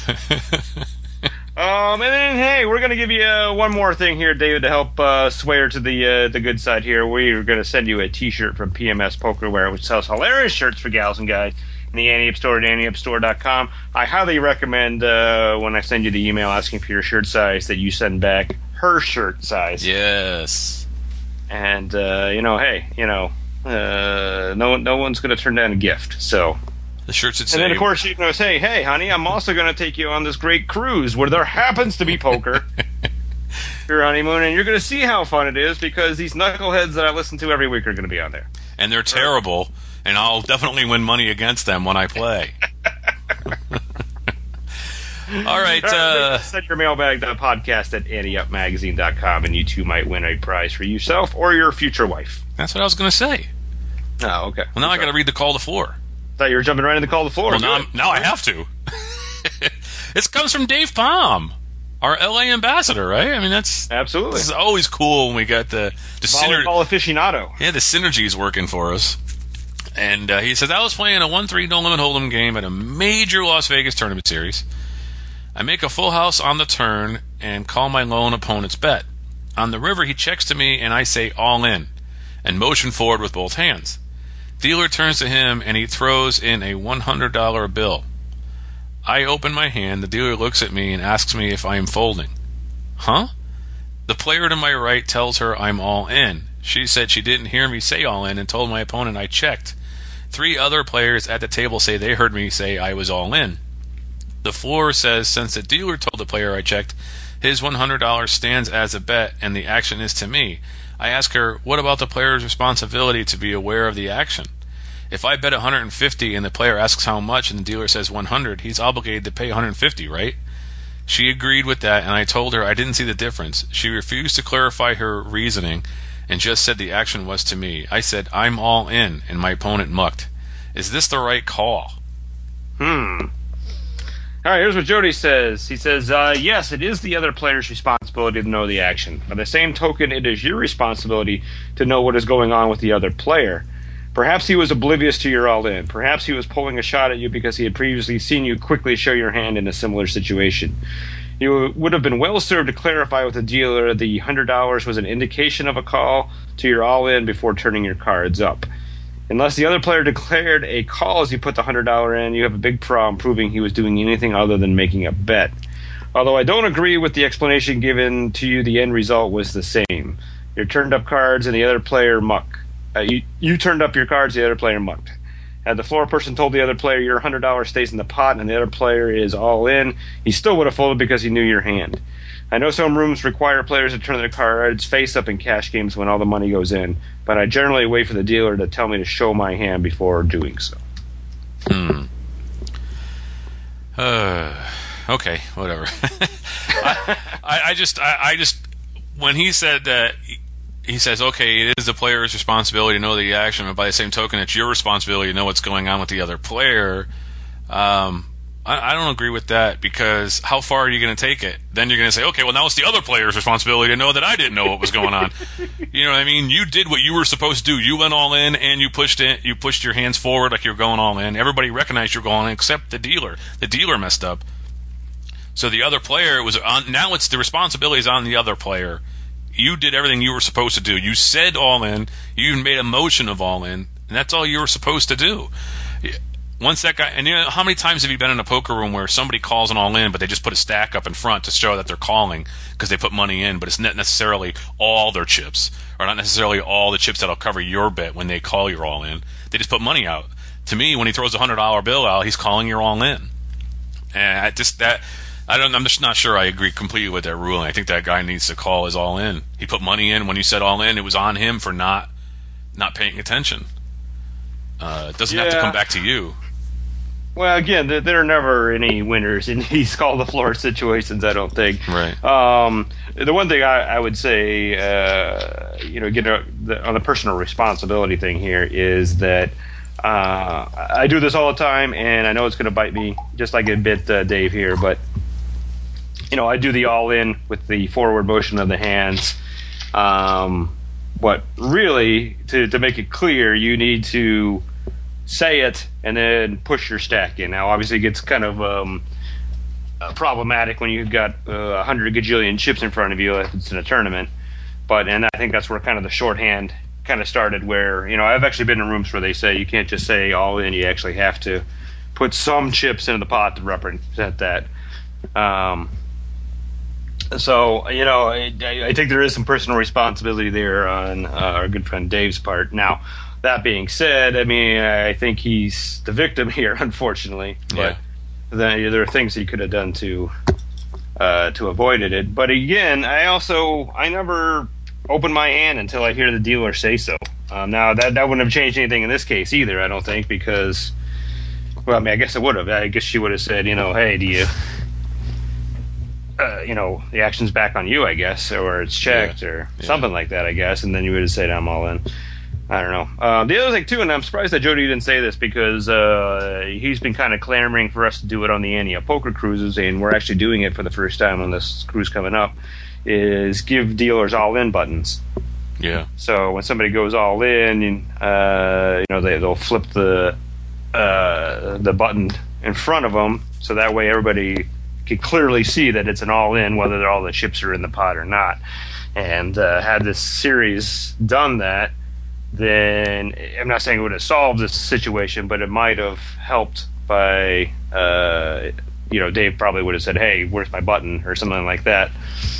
Um, and then, hey, we're going to give you uh, one more thing here, David, to help uh, sway her to the uh, the good side here. We're going to send you a T-shirt from P M S Pokerware, which sells hilarious shirts for gals and guys in the Ante Up Store at ante up store dot com. I highly recommend uh, when I send you the email asking for your shirt size that you send back her shirt size. Yes. And, uh, you know, hey, you know, uh, no, no one's going to turn down a gift, so... The shirt should say. And then, of course, you know, say, hey, honey, I'm also going to take you on this great cruise where there happens to be poker. Your honeymoon, and you're going to see how fun it is because these knuckleheads that I listen to every week are going to be on there. And they're terrible, and I'll definitely win money against them when I play. All right. Uh, Send your mailbag to podcast at ante up magazine dot com, and you too might win a prize for yourself or your future wife. That's what I was going to say. Oh, okay. Well, now I got to read the call to floor. Thought you were jumping right in the call to floor. Well, now, I'm, now I have to. This comes from Dave Palm, our L A ambassador, right? I mean, that's absolutely. This is always cool when we got the the synergy. Volleyball aficionado. Yeah, the synergy is working for us. And uh, he says, I was playing a one three no limit hold'em game at a major Las Vegas tournament series. I make a full house on the turn and call my lone opponent's bet. On the river, he checks to me, and I say all in, and motion forward with both hands. Dealer turns to him, and he throws in a one hundred dollar bill. I open my hand, the dealer looks at me and asks me if I am folding. Huh? The player to my right tells her I'm all in. She said she didn't hear me say all in and told my opponent I checked. Three other players at the table say they heard me say I was all in. The floor says since the dealer told the player I checked, his one hundred dollars stands as a bet and the action is to me. I ask her, what about the player's responsibility to be aware of the action? If I bet one hundred fifty dollars and the player asks how much and the dealer says one hundred dollars, he's obligated to pay one hundred fifty dollars, right? She agreed with that, and I told her I didn't see the difference. She refused to clarify her reasoning and just said the action was to me. I said, I'm all in, and my opponent mucked. Is this the right call? Hmm. All right, here's what Jody says. He says, uh, yes, it is the other player's responsibility to know the action. By the same token, it is your responsibility to know what is going on with the other player. Perhaps he was oblivious to your all-in. Perhaps he was pulling a shot at you because he had previously seen you quickly show your hand in a similar situation. You would have been well served to clarify with the dealer the one hundred dollars was an indication of a call to your all-in before turning your cards up. Unless the other player declared a call as you put the one hundred dollars in, you have a big problem proving he was doing anything other than making a bet. Although I don't agree with the explanation given to you, the end result was the same. You turned up cards and the other player mucked. Uh, you, you turned up your cards, the other player mucked. Had the floor person told the other player your one hundred dollars stays in the pot and the other player is all in, he still would have folded because he knew your hand. I know some rooms require players to turn their cards face up in cash games when all the money goes in, but I generally wait for the dealer to tell me to show my hand before doing so. Hmm. Uh, okay, whatever. I, I, I just, I, I just, when he said that, he says, okay, it is the player's responsibility to know the action, but by the same token, it's your responsibility to know what's going on with the other player. Um, I, I don't agree with that because how far are you going to take it? Then you're going to say, okay, well, now it's the other player's responsibility to know that I didn't know what was going on. You know what I mean? You did what you were supposed to do. You went all in and you pushed it. You pushed your hands forward like you were going all in. Everybody recognized you were going in except the dealer. The dealer messed up. So the other player was on. Now it's the responsibility is on the other player. You did everything you were supposed to do. You said all in. You even made a motion of all in, and that's all you were supposed to do. Once that guy, and you know, how many times have you been in a poker room where somebody calls an all in, but they just put a stack up in front to show that they're calling because they put money in, but it's not necessarily all their chips, or not necessarily all the chips that'll cover your bet when they call your all in. They just put money out. To me, when he throws a hundred dollar bill out, he's calling your all in, and I just that. I don't. I'm just not sure I agree completely with that ruling. I think that guy needs to call his all in. He put money in when you said all in. It was on him for not not paying attention. Uh, it doesn't yeah. have to come back to you. Well, again, there, there are never any winners in these call the floor situations, I don't think. Right. Um, the one thing I, I would say, uh, you know, get on the personal responsibility thing here is that uh, I do this all the time, and I know it's going to bite me, just like it bit uh, Dave here, but you know, I do the all-in with the forward motion of the hands. Um, but really, to, to make it clear, you need to say it and then push your stack in. Now, obviously, it gets kind of um, uh, problematic when you've got uh, a hundred gajillion chips in front of you if it's in a tournament. But and I think that's where kind of the shorthand kind of started. Where you know, I've actually been in rooms where they say you can't just say all in; you actually have to put some chips into the pot to represent that. Um, So, you know, I, I think there is some personal responsibility there on uh, our good friend Dave's part. Now, that being said, I mean, I think he's the victim here, unfortunately. But Yeah. then there are things he could have done to uh, to avoid it. But again, I also I never open my hand until I hear the dealer say so. Um, now that that wouldn't have changed anything in this case either, I don't think, because well, I mean, I guess it would have. I guess she would have said, you know, hey, do you, uh, you know, the action's back on you, I guess, or it's checked, Yeah. or Yeah. something like that, I guess, and then you would have said, I'm all in. I don't know. Uh, the other thing too, and I'm surprised that Jody didn't say this because uh, he's been kind of clamoring for us to do it on the Ante Up Poker cruises, and we're actually doing it for the first time on this cruise coming up. Is give dealers all-in buttons. Yeah. So when somebody goes all in, uh, you know, they they'll flip the uh, the button in front of them, so that way everybody can clearly see that it's an all-in, whether all the chips are in the pot or not. And uh, had this series done that, then I'm not saying it would have solved this situation, but it might have helped by, uh, you know, Dave probably would have said, hey, where's my button, or something like that.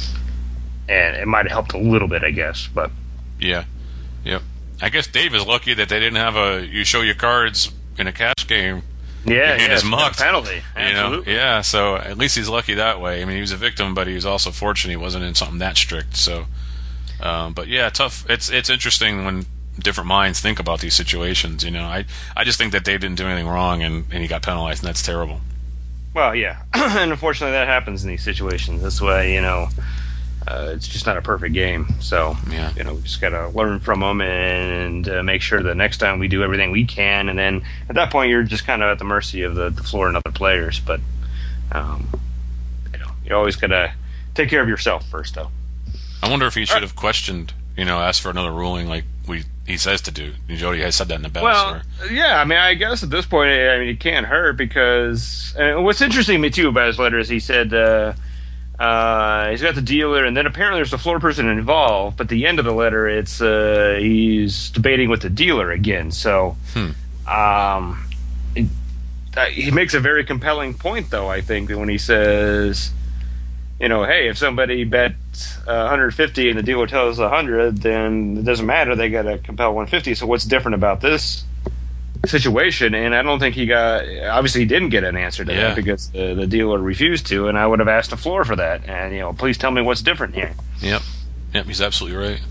And it might have helped a little bit, I guess. But Yeah. Yep. I guess Dave is lucky that they didn't have a you show your cards in a cash game. yeah, Your hand yeah, is it's mucked. a penalty. You know? Absolutely. Yeah, so at least he's lucky that way. I mean, he was a victim, but he was also fortunate he wasn't in something that strict. So, um, but yeah, tough. It's it's interesting when different minds think about these situations. You know, I I just think that Dave didn't do anything wrong, and, and he got penalized, and that's terrible. Well, yeah, and unfortunately that happens in these situations. That's why, you know, uh, it's just not a perfect game. So, Yeah. you know, we just got to learn from them and uh, make sure that next time we do everything we can. And then at that point, you're just kind of at the mercy of the, the floor and other players. But, um, you know, you always got to take care of yourself first, though. I wonder if he should have questioned, you know, asked for another ruling like we he says to do. Jody has said that in the bells. Well, or, yeah, I mean, I guess at this point, I mean, it can't hurt because uh, what's interesting to me too about his letter is he said uh, uh, he's got the dealer, and then apparently there's the floor person involved. But the end of the letter, it's uh, he's debating with the dealer again. So, Hmm. um, it, uh, he makes a very compelling point, though. I think when he says, you know, hey, if somebody bet uh, one hundred fifty and the dealer tells one hundred, then it doesn't matter. They got to compel one hundred fifty. So what's different about this situation? And I don't think he got, obviously he didn't get an answer to Yeah. that because the, the dealer refused to, and I would have asked the floor for that. And, you know, please tell me what's different here. Yep. Yep, he's absolutely right.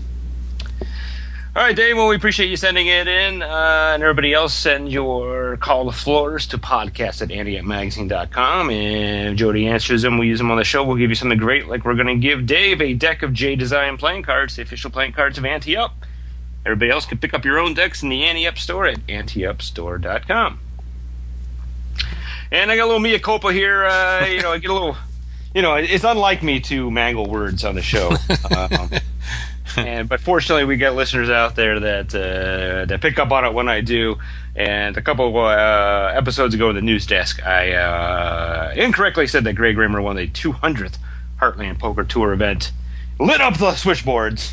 All right, Dave, well, we appreciate you sending it in. Uh, and everybody else, send your call to floors to podcast at ante up magazine dot com. And if Jody answers them, we'll use them on the show. We'll give you something great, like we're going to give Dave a deck of J Design playing cards, the official playing cards of Ante Up. Everybody else can pick up your own decks in the Ante Up store at ante up store dot com. And I got a little mea culpa here. Uh, you know, I get a little, you know, it's unlike me to mangle words on the show. Um, and but fortunately, we get listeners out there that uh, that pick up on it when I do. And a couple of uh, episodes ago in the news desk, I uh, incorrectly said that Greg Rimmer won the two hundredth Heartland Poker Tour event, lit up the switchboards.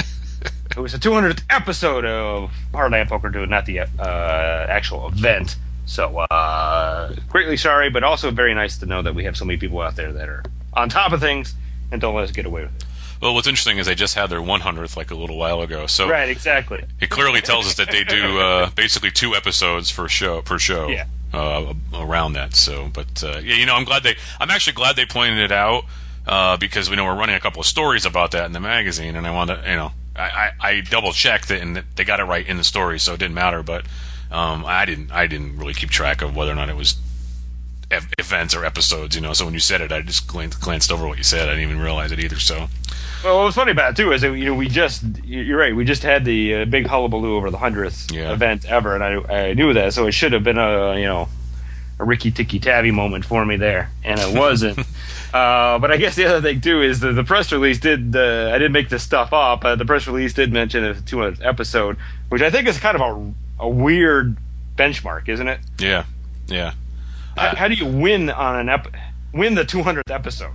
It was the two hundredth episode of Heartland Poker Tour, not the uh, actual event. So, uh, greatly sorry, but also very nice to know that we have so many people out there that are on top of things and don't let us get away with it. Well, what's interesting is they just had their one hundredth like a little while ago. So Right, exactly. it clearly tells us that they do uh, basically two episodes per show per show. Yeah. Uh, around that. So, but uh, yeah, you know, I'm glad they. I'm actually glad they pointed it out uh, because we know we're running a couple of stories about that in the magazine, and I want to, you know, I, I, I double checked it and they got it right in the story, so it didn't matter. But um, I didn't. I didn't really keep track of whether or not it was ev- events or episodes. You know, so when you said it, I just glanced, glanced over what you said. I didn't even realize it either. So. Well, what's funny about it, too, is that, you know, we just, you're right, we just had the uh, big hullabaloo over the hundredth Yeah. event ever, and I, I knew that, so it should have been a, you know, a Ricky Tikki Tavi moment for me there, and it wasn't. uh, but I guess the other thing, too, is that the press release did, uh, I didn't make this stuff up, uh, the press release did mention a two hundredth episode, which I think is kind of a, a weird benchmark, isn't it? Yeah. Yeah. How, how do you win on an ep- win the two hundredth episode?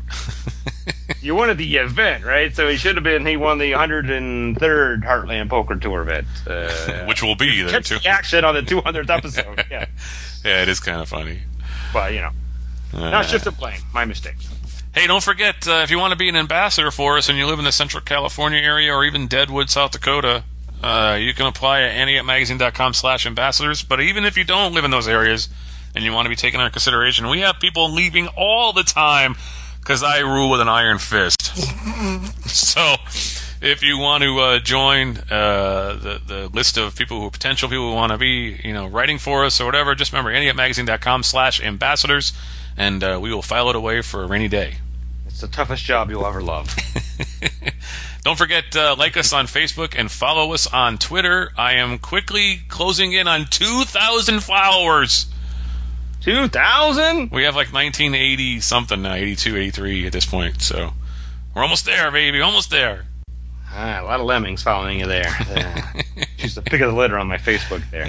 You won at the event, right? So he should have been. He won the one hundred third Heartland Poker Tour event, uh, Which will be there catch too. the action on the two hundredth episode. Yeah, Yeah, it is kind of funny. but you know, Uh, not shift of blame. My mistake. Hey, don't forget, uh, if you want to be an ambassador for us and you live in the Central California area or even Deadwood, South Dakota, Uh, you can apply at ante up magazine dot com slash ambassadors. But even if you don't live in those areas and you want to be taken under consideration, we have people leaving all the time because I rule with an iron fist. So if you want to uh, join uh, the the list of people who potential people who want to be, you know, writing for us or whatever, just remember ante up magazine dot com slash ambassadors, and uh, we will file it away for a rainy day. It's the toughest job you'll ever love. Don't forget, uh, like us on Facebook and follow us on Twitter. I am quickly closing in on two thousand followers. two thousand? We have like nineteen eighty something now, eighty-two, eighty-three at this point. So we're almost there, baby, almost there. Ah, a lot of lemmings following you there. Uh, she's the pick of the litter on my Facebook there.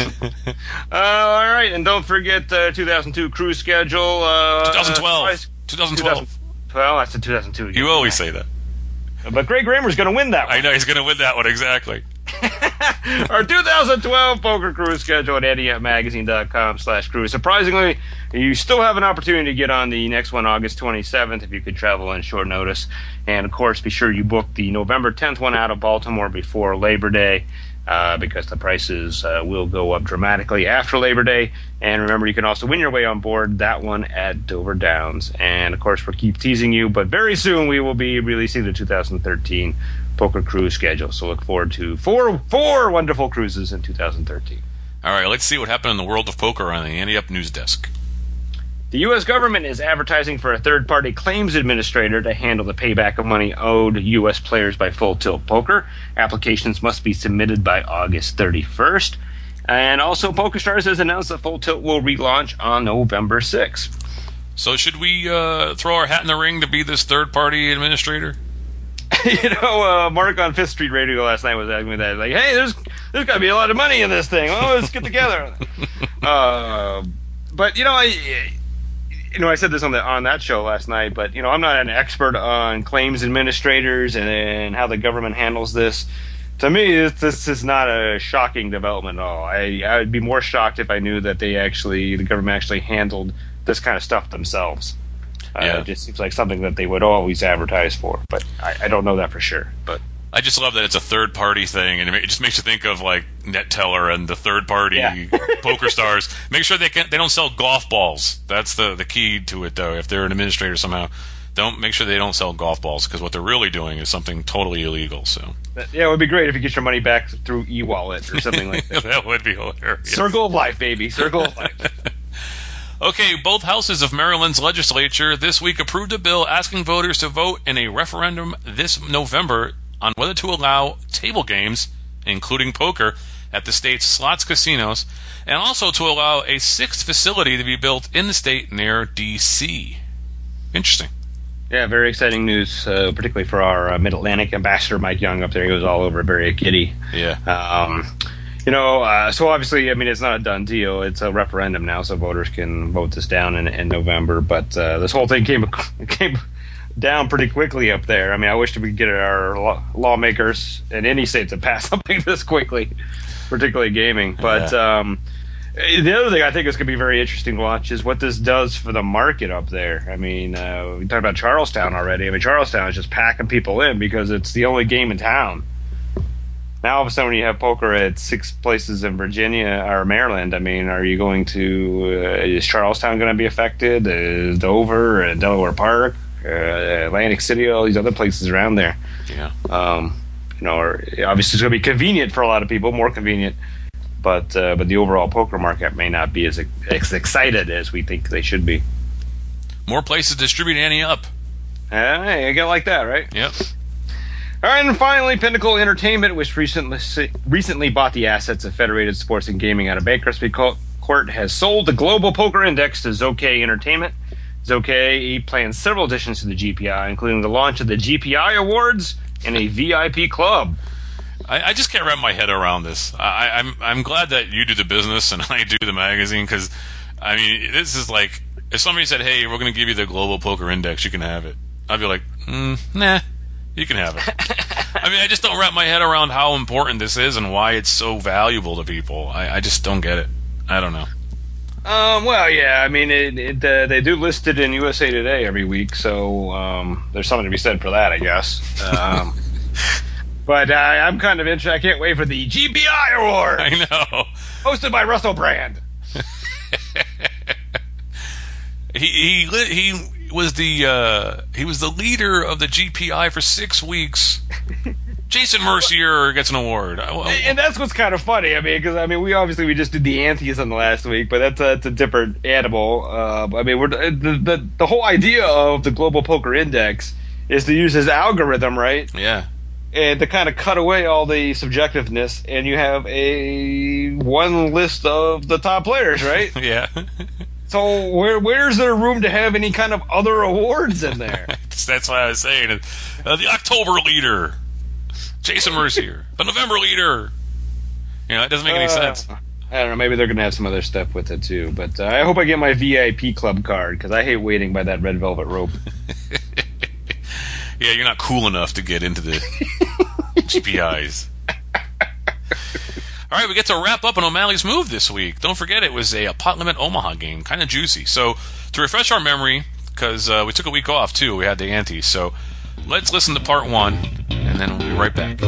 uh, all right, and don't forget the uh, two thousand two cruise schedule. Uh, twenty twelve. Uh, twenty twelve. Well, that's the two thousand two. You always say that. But Greg Raymer's going to win that one. I know, he's going to win that one, exactly. Our two thousand twelve poker cruise schedule at ante up magazine dot com slash cruise. Surprisingly, you still have an opportunity to get on the next one, August twenty-seventh, if you could travel on short notice. And, of course, be sure you book the November tenth one out of Baltimore before Labor Day, uh, because the prices uh, will go up dramatically after Labor Day. And remember, you can also win your way on board that one at Dover Downs. And, of course, we'll keep teasing you, but very soon we will be releasing the two thousand thirteen poker cruise schedule. So look forward to four four wonderful cruises in two thousand thirteen. All right, let's see what happened in the world of poker on the Ante Up News Desk. The U S government is advertising for a third-party claims administrator to handle the payback of money owed U S players by Full Tilt Poker. Applications must be submitted by August thirty-first. And also, PokerStars has announced that Full Tilt will relaunch on November sixth. So should we uh, throw our hat in the ring to be this third-party administrator? You know, uh, Mark on Fifth Street Radio last night was asking me that. Like, hey, there's there's got to be a lot of money in this thing. Oh, let's get together. uh, but, you know, I... You know, I said this on the on that show last night, but you know, I'm not an expert on claims administrators and, and how the government handles this. To me, this, this is not a shocking development at all. I I would be more shocked if I knew that they actually the government actually handled this kind of stuff themselves. Uh, Yeah. It just seems like something that they would always advertise for, but I, I don't know that for sure. But I just love that it's a third-party thing, and it just makes you think of like NetTeller and the third-party Yeah. PokerStars. Make sure they can they don't sell golf balls. That's the the key to it, though. If they're an administrator somehow, don't make sure they don't sell golf balls, because what they're really doing is something totally illegal. So yeah, it would be great if you get your money back through e-wallet or something like that. that would be hilarious. Circle of life, baby. Circle of life. Okay, both houses of Maryland's legislature this week approved a bill asking voters to vote in a referendum this November on whether to allow table games, including poker, at the state's slots casinos, and also to allow a sixth facility to be built in the state near D C. Interesting. Yeah, very exciting news, uh, particularly for our uh, Mid-Atlantic ambassador, Mike Young, up there. He was all over very giddy. Yeah. Um, you know, uh, so obviously, I mean, it's not a done deal. It's a referendum now, so voters can vote this down in, in November. But uh, this whole thing came came down pretty quickly up there. I mean, I wish we could get our law- lawmakers in any state to pass something this quickly, particularly gaming. But Yeah. um, the other thing I think is going to be very interesting to watch is what this does for the market up there. I mean, uh, we talked about Charlestown already. I mean, Charlestown is just packing people in because it's the only game in town. Now, all of a sudden, when you have poker at six places in Virginia or Maryland, I mean, are you going to, uh, is Charlestown going to be affected? Is Dover and Delaware Park, uh, Atlantic City, all these other places around there? Yeah. Um, you know, or, obviously it's going to be convenient for a lot of people, more convenient, but uh, but the overall poker market may not be as, as excited as we think they should be. More places distribute Ante Up. Uh, hey, you get like that, right? Yep. All right, and finally, Pinnacle Entertainment, which recently recently bought the assets of Federated Sports and Gaming out of bankruptcy court, has sold the Global Poker Index to Zoké Entertainment. Zoké plans several additions to the G P I, including the launch of the G P I Awards and a V I P club. I, I just can't wrap my head around this. I, I'm I'm glad that you do the business and I do the magazine, because, I mean, this is like, if somebody said, hey, we're going to give you the Global Poker Index, you can have it. I'd be like, mm, nah. You can have it. I mean, I just don't wrap my head around how important this is and why it's so valuable to people. I, I just don't get it. I don't know. Um, well, yeah, I mean, it, it, uh, they do list it in U S A Today every week, so um, there's something to be said for that, I guess. Um, But uh, I'm kind of interested. I can't wait for the G P I Award. I know. Hosted by Russell Brand. he he he was the uh, he was the leader of the G P I for six weeks. Jason Mercier gets an award, and that's what's kind of funny. I mean, because I mean, we obviously we just did the Antes on the last week, but that's a, that's a different animal. Uh, I mean, we're the, the the whole idea of the Global Poker Index is to use his algorithm, right? Yeah. And to kind of cut away all the subjectiveness, and you have a one list of the top players, right? Yeah. So where where's there room to have any kind of other awards in there? That's what I was saying. Uh, the October leader, Jason Mercier. The November leader. You know, it doesn't make any uh, sense. I don't know. Maybe they're going to have some other stuff with it too. But uh, I hope I get my V I P club card because I hate waiting by that red velvet rope. Yeah, you're not cool enough to get into the G P Is. All right, we get to wrap up on O'Malley's Move this week. Don't forget, it was a, a pot limit Omaha game, kind of juicy. So to refresh our memory, because uh, we took a week off too, we had the Antes. So let's listen to part one, and then we'll be right back.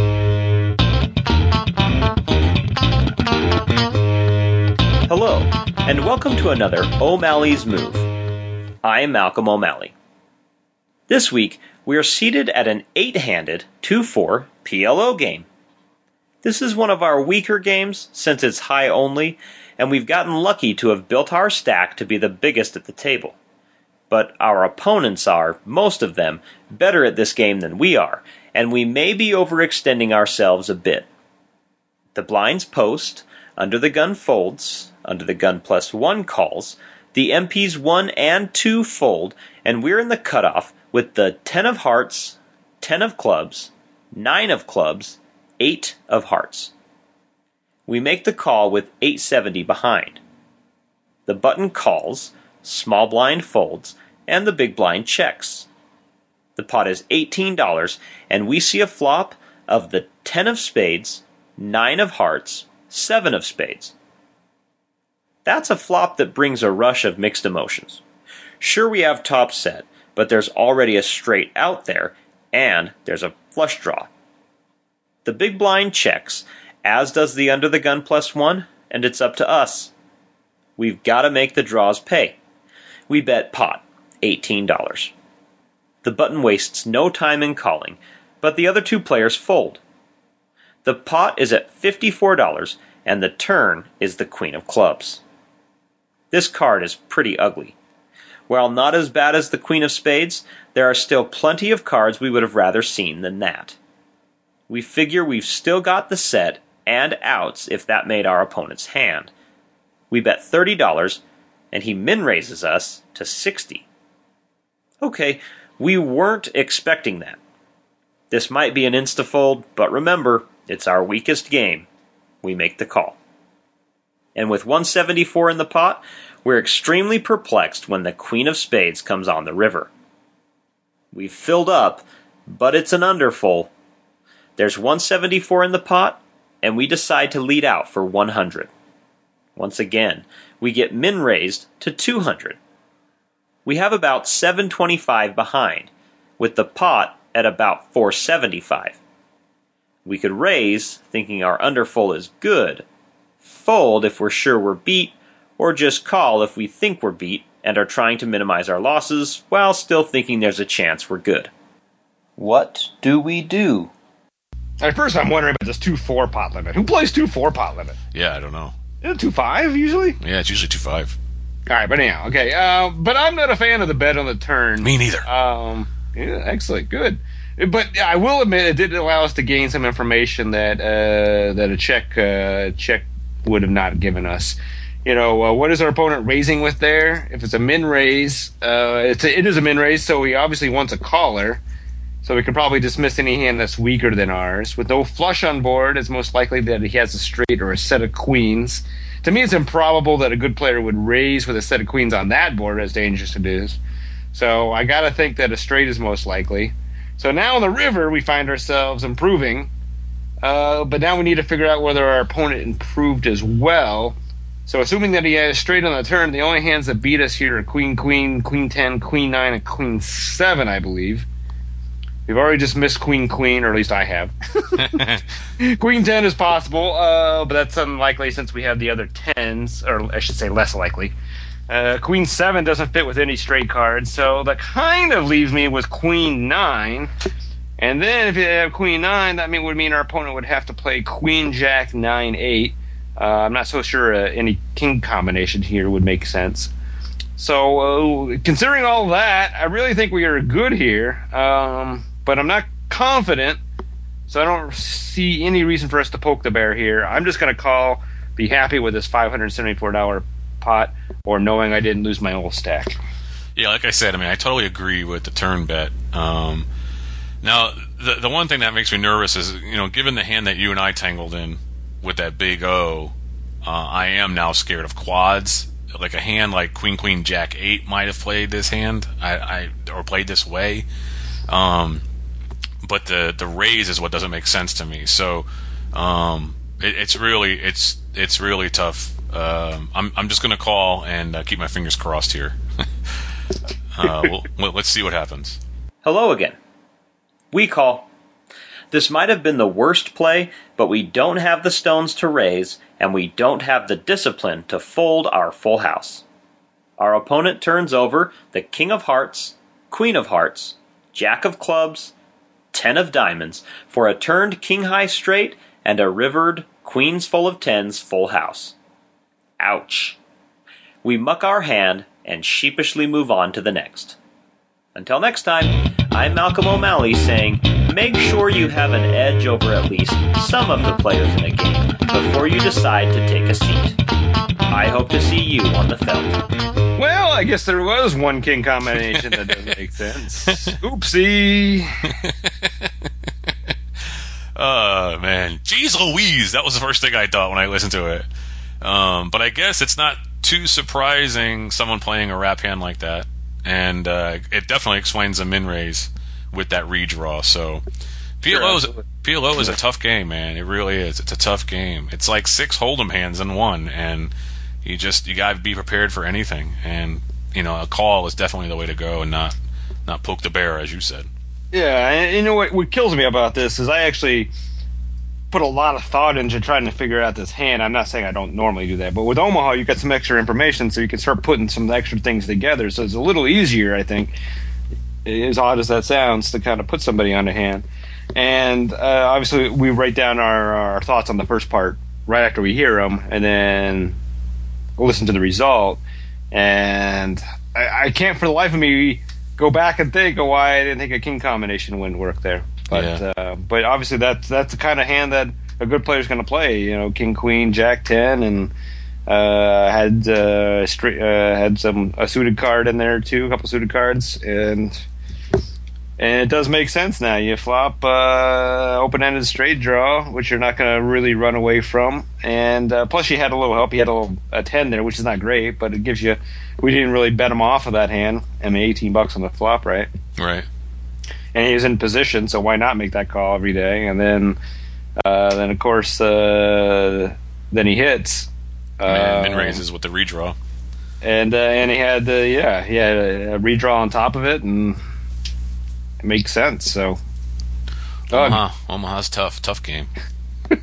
Hello, and welcome to another O'Malley's Move. I am Malcolm O'Malley. This week, we are seated at an eight-handed two four P L O game. This is one of our weaker games since it's high only, and we've gotten lucky to have built our stack to be the biggest at the table. But our opponents are, most of them, better at this game than we are, and we may be overextending ourselves a bit. The blinds post, under the gun folds, under the gun plus one calls, the M Ps one and two fold, and we're in the cutoff with the ten of hearts, ten of clubs, nine of clubs, eight of hearts. We make the call with eight seventy behind. The button calls, small blind folds, and the big blind checks. The pot is eighteen dollars, and we see a flop of the ten of spades, nine of hearts, seven of spades. That's a flop that brings a rush of mixed emotions. Sure, we have top set, but there's already a straight out there, and there's a flush draw. The big blind checks, as does the under the gun plus one, and it's up to us. We've got to make the draws pay. We bet pot, eighteen dollars. The button wastes no time in calling, but the other two players fold. The pot is at fifty-four dollars, and the turn is the queen of clubs. This card is pretty ugly. While not as bad as the queen of spades, there are still plenty of cards we would have rather seen than that. We figure we've still got the set and outs if that made our opponent's hand. We bet thirty dollars, and he min-raises us to sixty dollars. Okay, we weren't expecting that. This might be an insta-fold, but remember, it's our weakest game. We make the call. And with one seventy-four in the pot, we're extremely perplexed when the queen of spades comes on the river. We've filled up, but it's an underfull. There's one seventy-four in the pot, and we decide to lead out for one hundred. Once again, we get min-raised to two hundred. We have about seven twenty-five behind, with the pot at about four seventy-five. We could raise, thinking our underfull is good, fold if we're sure we're beat, or just call if we think we're beat and are trying to minimize our losses while still thinking there's a chance we're good. What do we do? At first I'm wondering about this two four pot limit. Who plays two four pot limit? Yeah, I don't know. Is it two five usually? Yeah, it's usually two five. Alright, but anyhow, okay. Uh, but I'm not a fan of the bet on the turn. Me neither. Um, yeah, excellent, good. But I will admit it did allow us to gain some information that uh, that a check uh, check would have not given us. You know, uh, what is our opponent raising with there? If it's a min raise, uh, it's a, it is a min raise, so he obviously wants a caller. So we could probably dismiss any hand that's weaker than ours. With no flush on board, it's most likely that he has a straight or a set of queens. To me, it's improbable that a good player would raise with a set of queens on that board, as dangerous it is. So I got to think that a straight is most likely. So now on the river, we find ourselves improving. Uh, but now we need to figure out whether our opponent improved as well. So assuming that he has straight on the turn, the only hands that beat us here are queen, queen, queen ten, queen nine, and queen seven, I believe. We've already just missed Queen Queen, or at least I have. Queen ten is possible, uh, but that's unlikely since we have the other tens, or I should say less likely. Uh, Queen seven doesn't fit with any straight cards, so that kind of leaves me with Queen nine. And then if you have Queen nine, that mean, would mean our opponent would have to play Queen Jack nine eight. Uh, I'm not so sure uh, any king combination here would make sense. So, uh, considering all that, I really think we are good here, um, but I'm not confident, so I don't see any reason for us to poke the bear here. I'm just going to call, be happy with this five hundred seventy-four dollars pot, or knowing I didn't lose my whole stack. Yeah, like I said, I mean, I totally agree with the turn bet. Um, now, the the one thing that makes me nervous is, you know, given the hand that you and I tangled in with that big O, uh, I am now scared of quads. Like a hand like Queen Queen Jack eight might have played this hand, I, I or played this way. Um, but the the raise is what doesn't make sense to me. So um, it, it's really it's it's really tough. Um, I'm I'm just gonna call and uh, keep my fingers crossed here. uh, we'll, let's see what happens. Hello again. We call. This might have been the worst play, but we don't have the stones to raise, and we don't have the discipline to fold our full house. Our opponent turns over the King of Hearts, Queen of Hearts, Jack of Clubs, Ten of Diamonds for a turned King High straight and a rivered Queens full of tens full house. Ouch. We muck our hand and sheepishly move on to the next. Until next time, I'm Malcolm O'Malley saying, make sure you have an edge over at least some of the players in a game before you decide to take a seat. I hope to see you on the felt. Well, I guess there was one king combination that doesn't make sense. Oopsie. Oh, man. Jeez Louise, that was the first thing I thought when I listened to it. Um, but I guess it's not too surprising someone playing a wrap hand like that. And uh, it definitely explains the min raise with that redraw. So P L O is P L O is a tough game, man. It really is. It's a tough game. It's like six hold'em hands in one, and you just you got to be prepared for anything. And you know, a call is definitely the way to go, and not not poke the bear, as you said. Yeah, and you know what? What kills me about this is I actually put a lot of thought into trying to figure out this hand. I'm not saying I don't normally do that, but with Omaha, you got some extra information, so you can start putting some extra things together. So it's a little easier, I think, as odd as that sounds, to kind of put somebody on a hand. And uh, obviously, we write down our, our thoughts on the first part right after we hear them, and then listen to the result. And I, I can't for the life of me go back and think of why I didn't think a king combination wouldn't work there. But yeah. uh, but obviously that's that's the kind of hand that a good player is going to play. You know, King Queen Jack ten, and uh, had uh, straight, uh, had some a suited card in there too, a couple suited cards, and and it does make sense now. You flop uh, open-ended straight draw, which you're not going to really run away from, and uh, plus you had a little help. You had a little a ten there, which is not great, but it gives you. We didn't really bet him off of that hand. I mean, eighteen bucks on the flop, right? Right. And he's in position, so why not make that call every day? And then, uh, then of course, uh, then he hits. Uh, min raises with the redraw. And uh, and he had uh, yeah he had a, a redraw on top of it, and it makes sense. So Omaha, Omaha's tough, tough game. All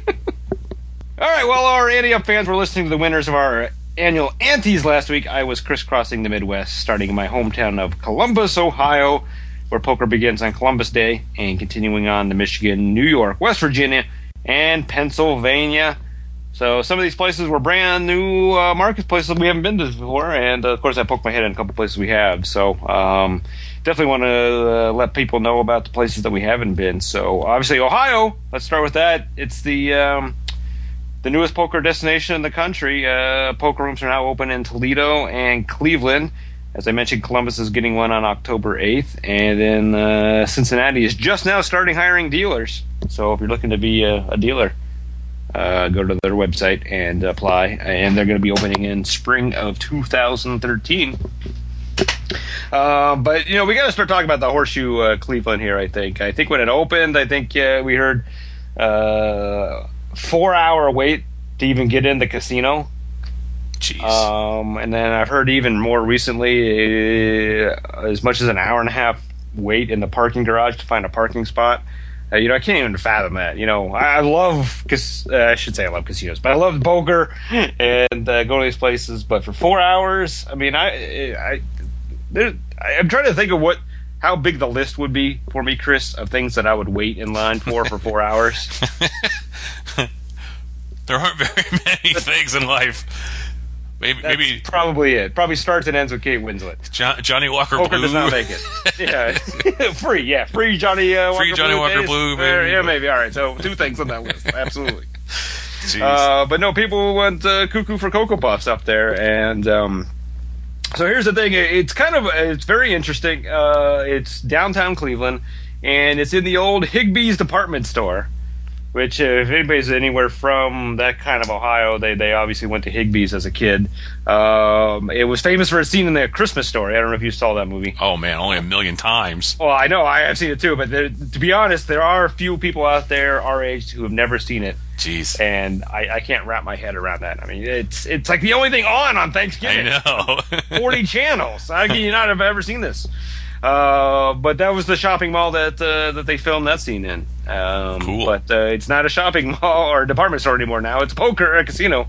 right, well, our Ante Up fans were listening to the winners of our annual Antes last week. I was crisscrossing the Midwest, starting in my hometown of Columbus, Ohio, where poker begins on Columbus Day, and continuing on to Michigan, New York, West Virginia, and Pennsylvania. So some of these places were brand new uh, marketplaces we haven't been to before, and uh, of course I poked my head in a couple places we have. So um, definitely want to uh, let people know about the places that we haven't been. So obviously Ohio, let's start with that. It's the um, the newest poker destination in the country. Uh, poker rooms are now open in Toledo and Cleveland. As I mentioned, Columbus is getting one on October eighth, and then uh, Cincinnati is just now starting hiring dealers. So if you're looking to be a, a dealer, uh, go to their website and apply. And they're going to be opening in spring of two thousand thirteen. Uh, but, you know, we got to start talking about the Horseshoe uh, Cleveland here, I think. I think when it opened, I think uh, we heard uh, four-hour wait to even get in the casino. Jeez. Um, and then I've heard even more recently, uh, as much as an hour and a half wait in the parking garage to find a parking spot. Uh, you know, I can't even fathom that. You know, I, I love, cause, uh, I should say I love casinos, but I love poker and uh, going to these places. But for four hours, I mean, I, I, there, I'm trying to think of what, how big the list would be for me, Chris, of things that I would wait in line for for four hours. There aren't very many things in life. Maybe, That's maybe probably it. Probably starts and ends with Kate Winslet. John, Johnny Walker Poker Blue. does not make it. Yeah, free. Yeah, free Johnny. Uh, Free Walker Johnny Blue Walker days. Blue, Uh, maybe. yeah, maybe. All right. So two things on that list. Absolutely. Jeez. Uh, but no, people went uh, cuckoo for Cocoa Puffs up there, and um, so here's the thing. It's kind of it's very interesting. Uh, it's downtown Cleveland, and it's in the old Higbee's department store. Which, uh, if anybody's anywhere from that kind of Ohio, they, they obviously went to Higbee's as a kid. Um, it was famous for a scene in the Christmas Story. I don't know if you saw that movie. Oh man, only a million times. Well, I know I have seen it too, but there, to be honest, there are a few people out there our age who have never seen it, Jeez. and I, I can't wrap my head around that. I mean, it's it's like the only thing on on Thanksgiving. I know. Forty channels. How can you not have ever seen this? Uh, but that was the shopping mall that uh, that they filmed that scene in. Um, Cool. But uh, it's not a shopping mall or a department store anymore now. It's poker, a casino.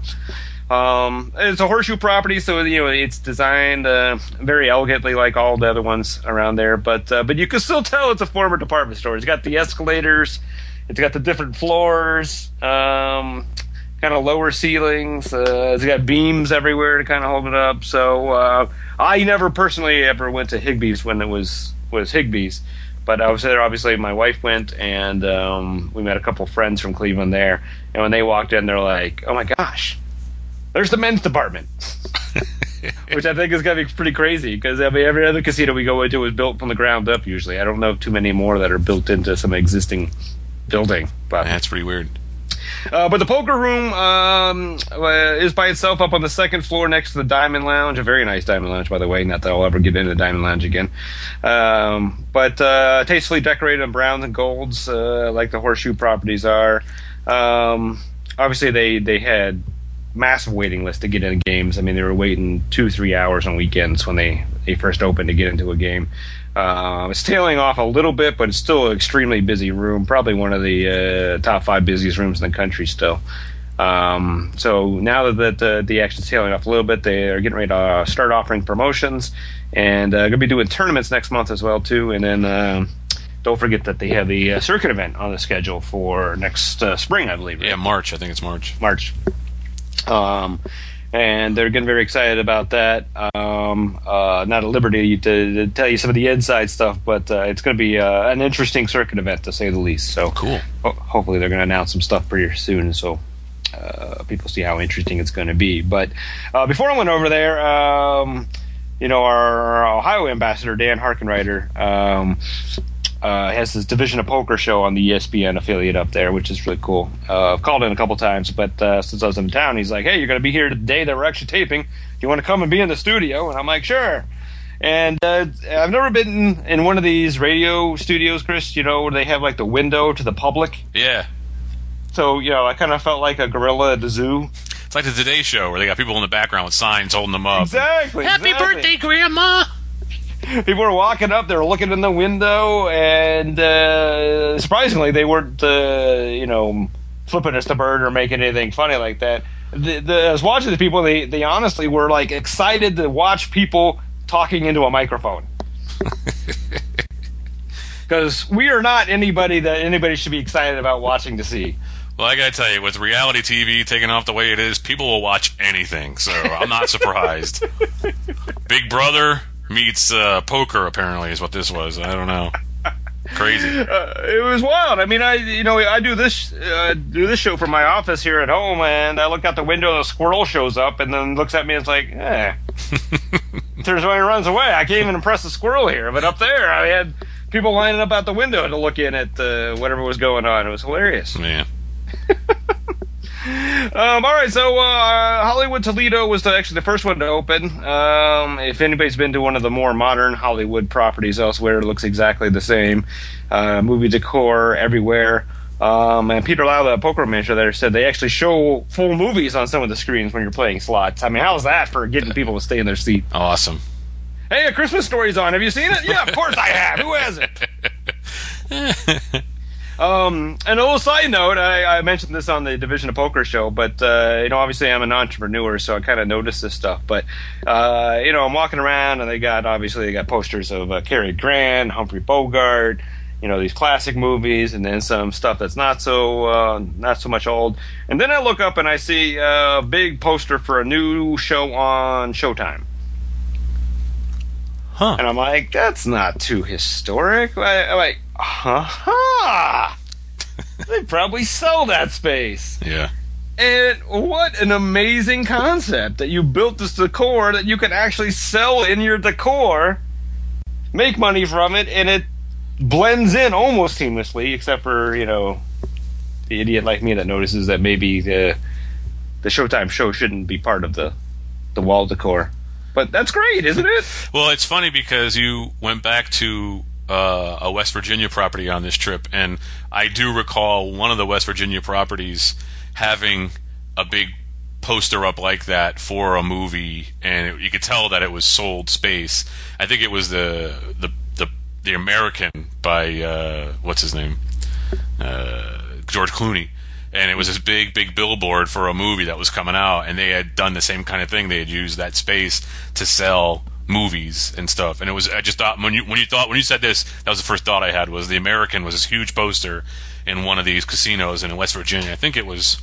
Um, it's a horseshoe property, so you know it's designed uh, very elegantly, like all the other ones around there. But uh, but you can still tell it's a former department store. It's got the escalators. It's got the different floors. Um, kind of lower ceilings. Uh, it's got beams everywhere to kind of hold it up. So uh, I never personally ever went to Higbee's when it was was Higbee's, but I was there. Obviously, my wife went, and um, we met a couple friends from Cleveland there. And when they walked in, they're like, "Oh my gosh, there's the men's department," which I think is gonna be pretty crazy because I mean every other casino we go into is built from the ground up. Usually, I don't know too many more that are built into some existing building, but That's pretty weird. Uh, but the poker room um, uh, is by itself up on the second floor next to the Diamond Lounge. A very nice Diamond Lounge, by the way. Not that I'll ever get into the Diamond Lounge again. Um, but uh, tastefully decorated in browns and golds, uh, like the horseshoe properties are. Um, obviously, they, they had massive waiting list to get into games. I mean, they were waiting two, three hours on weekends when they, they first opened to get into a game. Uh, it's tailing off a little bit, but it's still an extremely busy room. Probably one of the uh, top five busiest rooms in the country still. Um, so now that the, the action's tailing off a little bit, they are getting ready to uh, start offering promotions, and uh, going to be doing tournaments next month as well too. And then uh, don't forget that they have the uh, circuit event on the schedule for next uh, spring, I believe. Right? Yeah, March. I think it's March. March. Um, and they're getting very excited about that. Um, uh, not at liberty to, to tell you some of the inside stuff, but uh, it's going to be uh, an interesting circuit event, to say the least. So Cool. ho- hopefully they're going to announce some stuff pretty soon, so uh, people see how interesting it's going to be. But uh, before I went over there, um, you know, our Ohio ambassador, Dan Harkenreiter, um, Uh, has this Division of Poker show on the E S P N affiliate up there, which is really cool. Uh, I've called in a couple times, but uh, since I was in town, he's like, "Hey, you're going to be here today that we're actually taping. Do you want to come and be in the studio?" And I'm like, "Sure." And uh, I've never been in, in one of these radio studios, Chris, you know, where they have like the window to the public. Yeah. So, you know, I kind of felt like a gorilla at the zoo. It's like the Today Show where they got people in the background with signs holding them up. Exactly. Happy exactly. birthday, Grandma! People were walking up, they were looking in the window, and uh, surprisingly, they weren't, uh, you know, flipping us the bird or making anything funny like that. The, the, I was watching the people, they, they honestly were, like, excited to watch people talking into a microphone. Because we are not anybody that anybody should be excited about watching to see. Well, I gotta tell you, with reality T V taking off the way it is, people will watch anything, so I'm not surprised. Big Brother meets uh, poker, apparently, is what this was. I don't know. Crazy. Uh, it was wild. I mean, I you know I do this uh, do this show from my office here at home, and I look out the window, and a squirrel shows up, and then looks at me and it's like, eh. Turns away and runs away. I can't even impress the squirrel here, but up there, I had people lining up out the window to look in at uh, whatever was going on. It was hilarious. Yeah. Um, all right, so uh, Hollywood Toledo was the, actually the first one to open. Um, if anybody's been to one of the more modern Hollywood properties elsewhere, it looks exactly the same. Uh, movie decor everywhere. Um, and Peter Lau, the poker manager there, said they actually show full movies on some of the screens when you're playing slots. I mean, how's that for getting people to stay in their seat? Awesome. Hey, A Christmas Story's on. Have you seen it? Yeah, of course I have. Who hasn't? Um, and a little side note, I, I mentioned this on the Division of Poker show, but, uh, you know, obviously I'm an entrepreneur, so I kind of noticed this stuff. But, uh, you know, I'm walking around and they got, obviously, they got posters of uh, Cary Grant, Humphrey Bogart, you know, these classic movies, and then some stuff that's not so, uh, not so much old. And then I look up and I see a big poster for a new show on Showtime. Huh. And I'm like, that's not too historic. I, I'm like, ha-ha! They probably sell that space. Yeah. And what an amazing concept that you built this decor that you can actually sell in your decor, make money from it, and it blends in almost seamlessly, except for, you know, the idiot like me that notices that maybe the the Showtime show shouldn't be part of the, the wall decor. But that's great, isn't it? Well, it's funny because you went back to uh, a West Virginia property on this trip, and I do recall one of the West Virginia properties having a big poster up like that for a movie, and it, you could tell that it was sold space. I think it was the the the, the American by uh, what's his name, uh, George Clooney. And it was this big, big billboard for a movie that was coming out, and they had done the same kind of thing. They had used that space to sell movies and stuff. And it was, I just thought, when you when you thought when you said this, that was the first thought I had, was the American was this huge poster in one of these casinos in West Virginia. I think it was,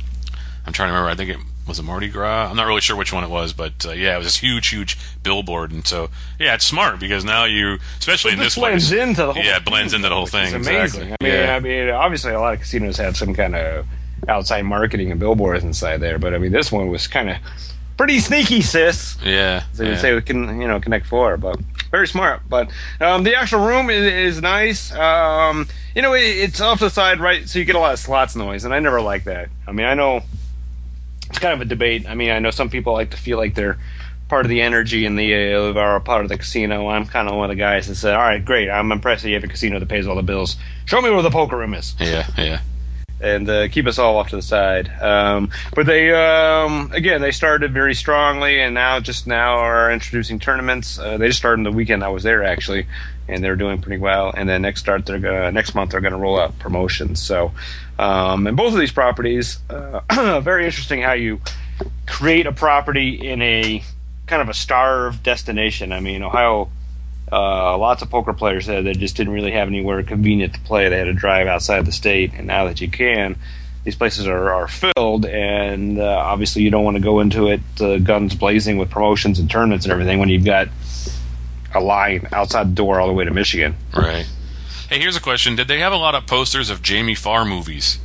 I'm trying to remember, I think it was a Mardi Gras. I'm not really sure which one it was, but uh, yeah, it was this huge, huge billboard. And so, yeah, it's smart because now you, especially But in this blends place, into the whole yeah, it blends into the whole which thing. is amazing. Exactly. I mean, yeah. I mean, obviously, a lot of casinos have some kind of outside marketing and billboards inside there, but I mean, this one was kind of pretty sneaky, sis. Yeah. So you yeah. say we can, you know, Connect Four, but very smart. But um, the actual room is, is nice. Um, you know, it, it's off the side, right? So you get a lot of slots noise, and I never like that. I mean, I know it's kind of a debate. I mean, I know some people like to feel like they're part of the energy and the uh, are part of the casino. I'm kind of one of the guys that said, "All right, great. I'm impressed that you have a casino that pays all the bills. Show me where the poker room is." Yeah, yeah. And uh, keep us all off to the side. Um, but they, um, again, they started very strongly, and now just now are introducing tournaments. Uh, they just started the weekend I was there, actually, and they're doing pretty well. And then next start, they're gonna, next month they're going to roll out promotions. So, um, and both of these properties, uh, very interesting how you create a property in a kind of a starved destination. I mean, Ohio. Uh, lots of poker players said they just didn't really have anywhere convenient to play. They had to drive outside the state, and now that you can, these places are, are filled, and uh, obviously you don't want to go into it uh, guns blazing with promotions and tournaments and everything when you've got a line outside the door all the way to Michigan. Right. Hey, here's a question. Did they have a lot of posters of Jamie Farr movies?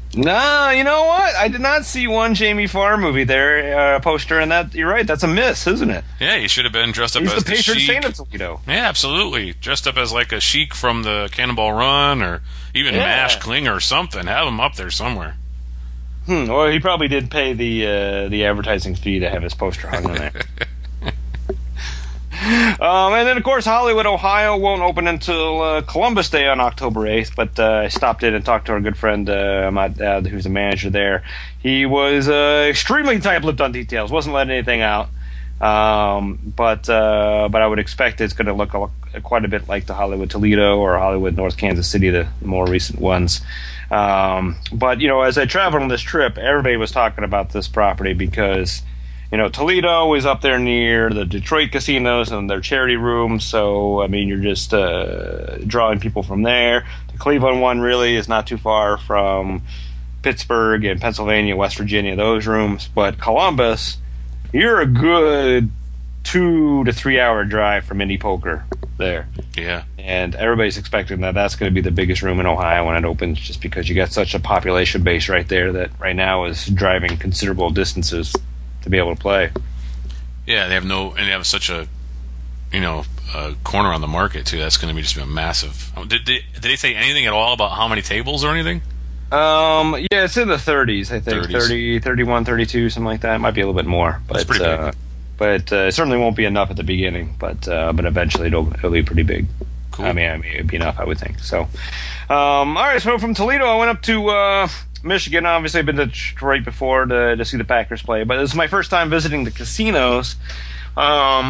No, you know what? I did not see one Jamie Farr movie there, uh, poster, and that, you're right, that's a miss, isn't it? Yeah, he should have been dressed up He's as the the patron Sheik. saint of Toledo. Yeah, absolutely. Dressed up as like a Sheik from the Cannonball Run, or even Yeah. Mash Klinger or something. Have him up there somewhere. Hmm, well, he probably did pay the uh, the advertising fee to have his poster hung on there. Um, and then, of course, Hollywood, Ohio won't open until uh, Columbus Day on October eighth, but uh, I stopped in and talked to our good friend, uh, Ahmad Dad, who's the manager there. He was uh, extremely tight-lipped on details, wasn't letting anything out, um, but uh, but I would expect it's going to look a, quite a bit like the Hollywood Toledo or Hollywood North Kansas City, the more recent ones. Um, but, you know, as I traveled on this trip, everybody was talking about this property because... You know, Toledo is up there near the Detroit casinos and their charity rooms, so, I mean, you're just uh, drawing people from there. The Cleveland one really is not too far from Pittsburgh and Pennsylvania, West Virginia, those rooms. But Columbus, you're a good two to three hour drive from Indy Poker there. Yeah. And everybody's expecting that that's going to be the biggest room in Ohio when it opens, just because you got such a population base right there that right now is driving considerable distances to be able to play. Yeah, they have no, and they have such a, you know, a corner on the market too. That's going to be just a massive. Did they, did they say anything at all about how many tables or anything? Um, yeah, it's in the thirties, I think. thirties. thirty, thirty-one, thirty-two, something like that. It might be a little bit more, but That's pretty big. uh, but uh, it certainly won't be enough at the beginning. But uh, but eventually it'll it'll be pretty big. Cool. I mean, I mean, it'd be enough, I would think. So, um, all right. So from Toledo, I went up to uh, Michigan. Obviously, I've been to Detroit before to to see the Packers play, but this is my first time visiting the casinos. Um,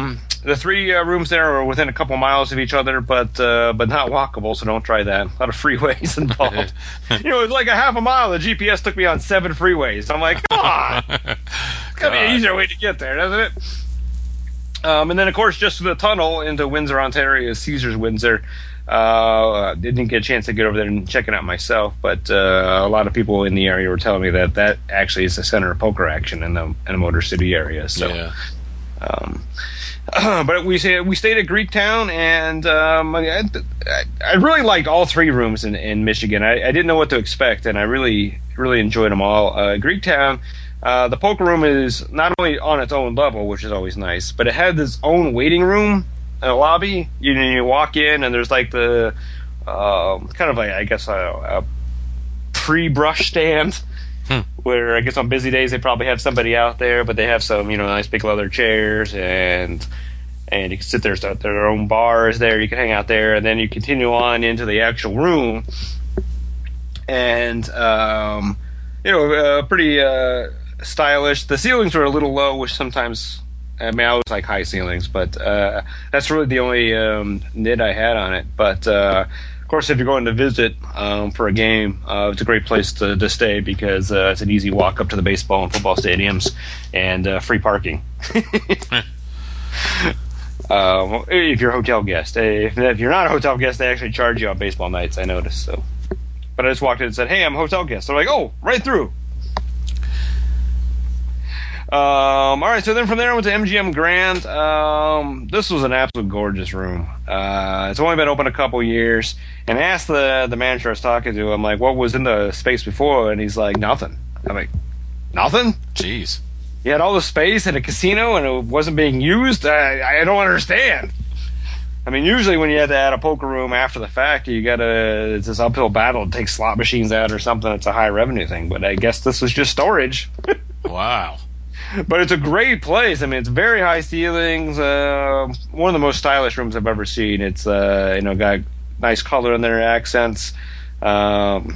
the three uh, rooms there are within a couple miles of each other, but uh, but not walkable, so don't try that. A lot of freeways involved. You know, it was like a half a mile. The G P S took me on seven freeways. I'm like, come on. It's got to be an easier way to get there, doesn't it? Um, and then, of course, just the tunnel into Windsor, Ontario is Caesars Windsor. Uh, didn't get a chance to get over there and check it out myself, but uh, a lot of people in the area were telling me that that actually is the center of poker action in the, in the Motor City area. So, yeah. um, but we we stayed at Greektown, and um, I, I really liked all three rooms in, in Michigan. I, I didn't know what to expect, and I really really enjoyed them all. Uh, Greektown, uh, the poker room is not only on its own level, which is always nice, but it had its own waiting room. A lobby, you you walk in and there's like the um, kind of like I guess a, a pre-brush stand hmm. where I guess on busy days they probably have somebody out there, but they have some you know nice big leather chairs and and you can sit there. So their own bars there. You can hang out there, and then you continue on into the actual room, and um, you know uh, pretty uh, stylish. The ceilings were a little low, which sometimes. I mean, I always like high ceilings, but uh, that's really the only um, nit I had on it. But uh, of course, if you're going to visit um, for a game, uh, it's a great place to, to stay because uh, it's an easy walk up to the baseball and football stadiums and uh, free parking. um, if you're a hotel guest, if, if you're not a hotel guest, they actually charge you on baseball nights. I noticed. So, but I just walked in and said, "Hey, I'm a hotel guest." They're like, "Oh, right through." Um, all right, so then from there I went to M G M Grand. Um, this was an absolute gorgeous room. Uh, it's only been open a couple years. And I asked the the manager I was talking to, I'm like, what was in the space before? And he's like, nothing. I'm like, nothing? Jeez. You had all the space in a casino and it wasn't being used? I, I don't understand. I mean, usually when you have to add a poker room after the fact, you got to, it's this uphill battle to take slot machines out or something. It's a high revenue thing. But I guess this was just storage. Wow. But it's a great place. I mean, it's very high ceilings. Uh, one of the most stylish rooms I've ever seen. It's uh, you know got nice color in their accents, um,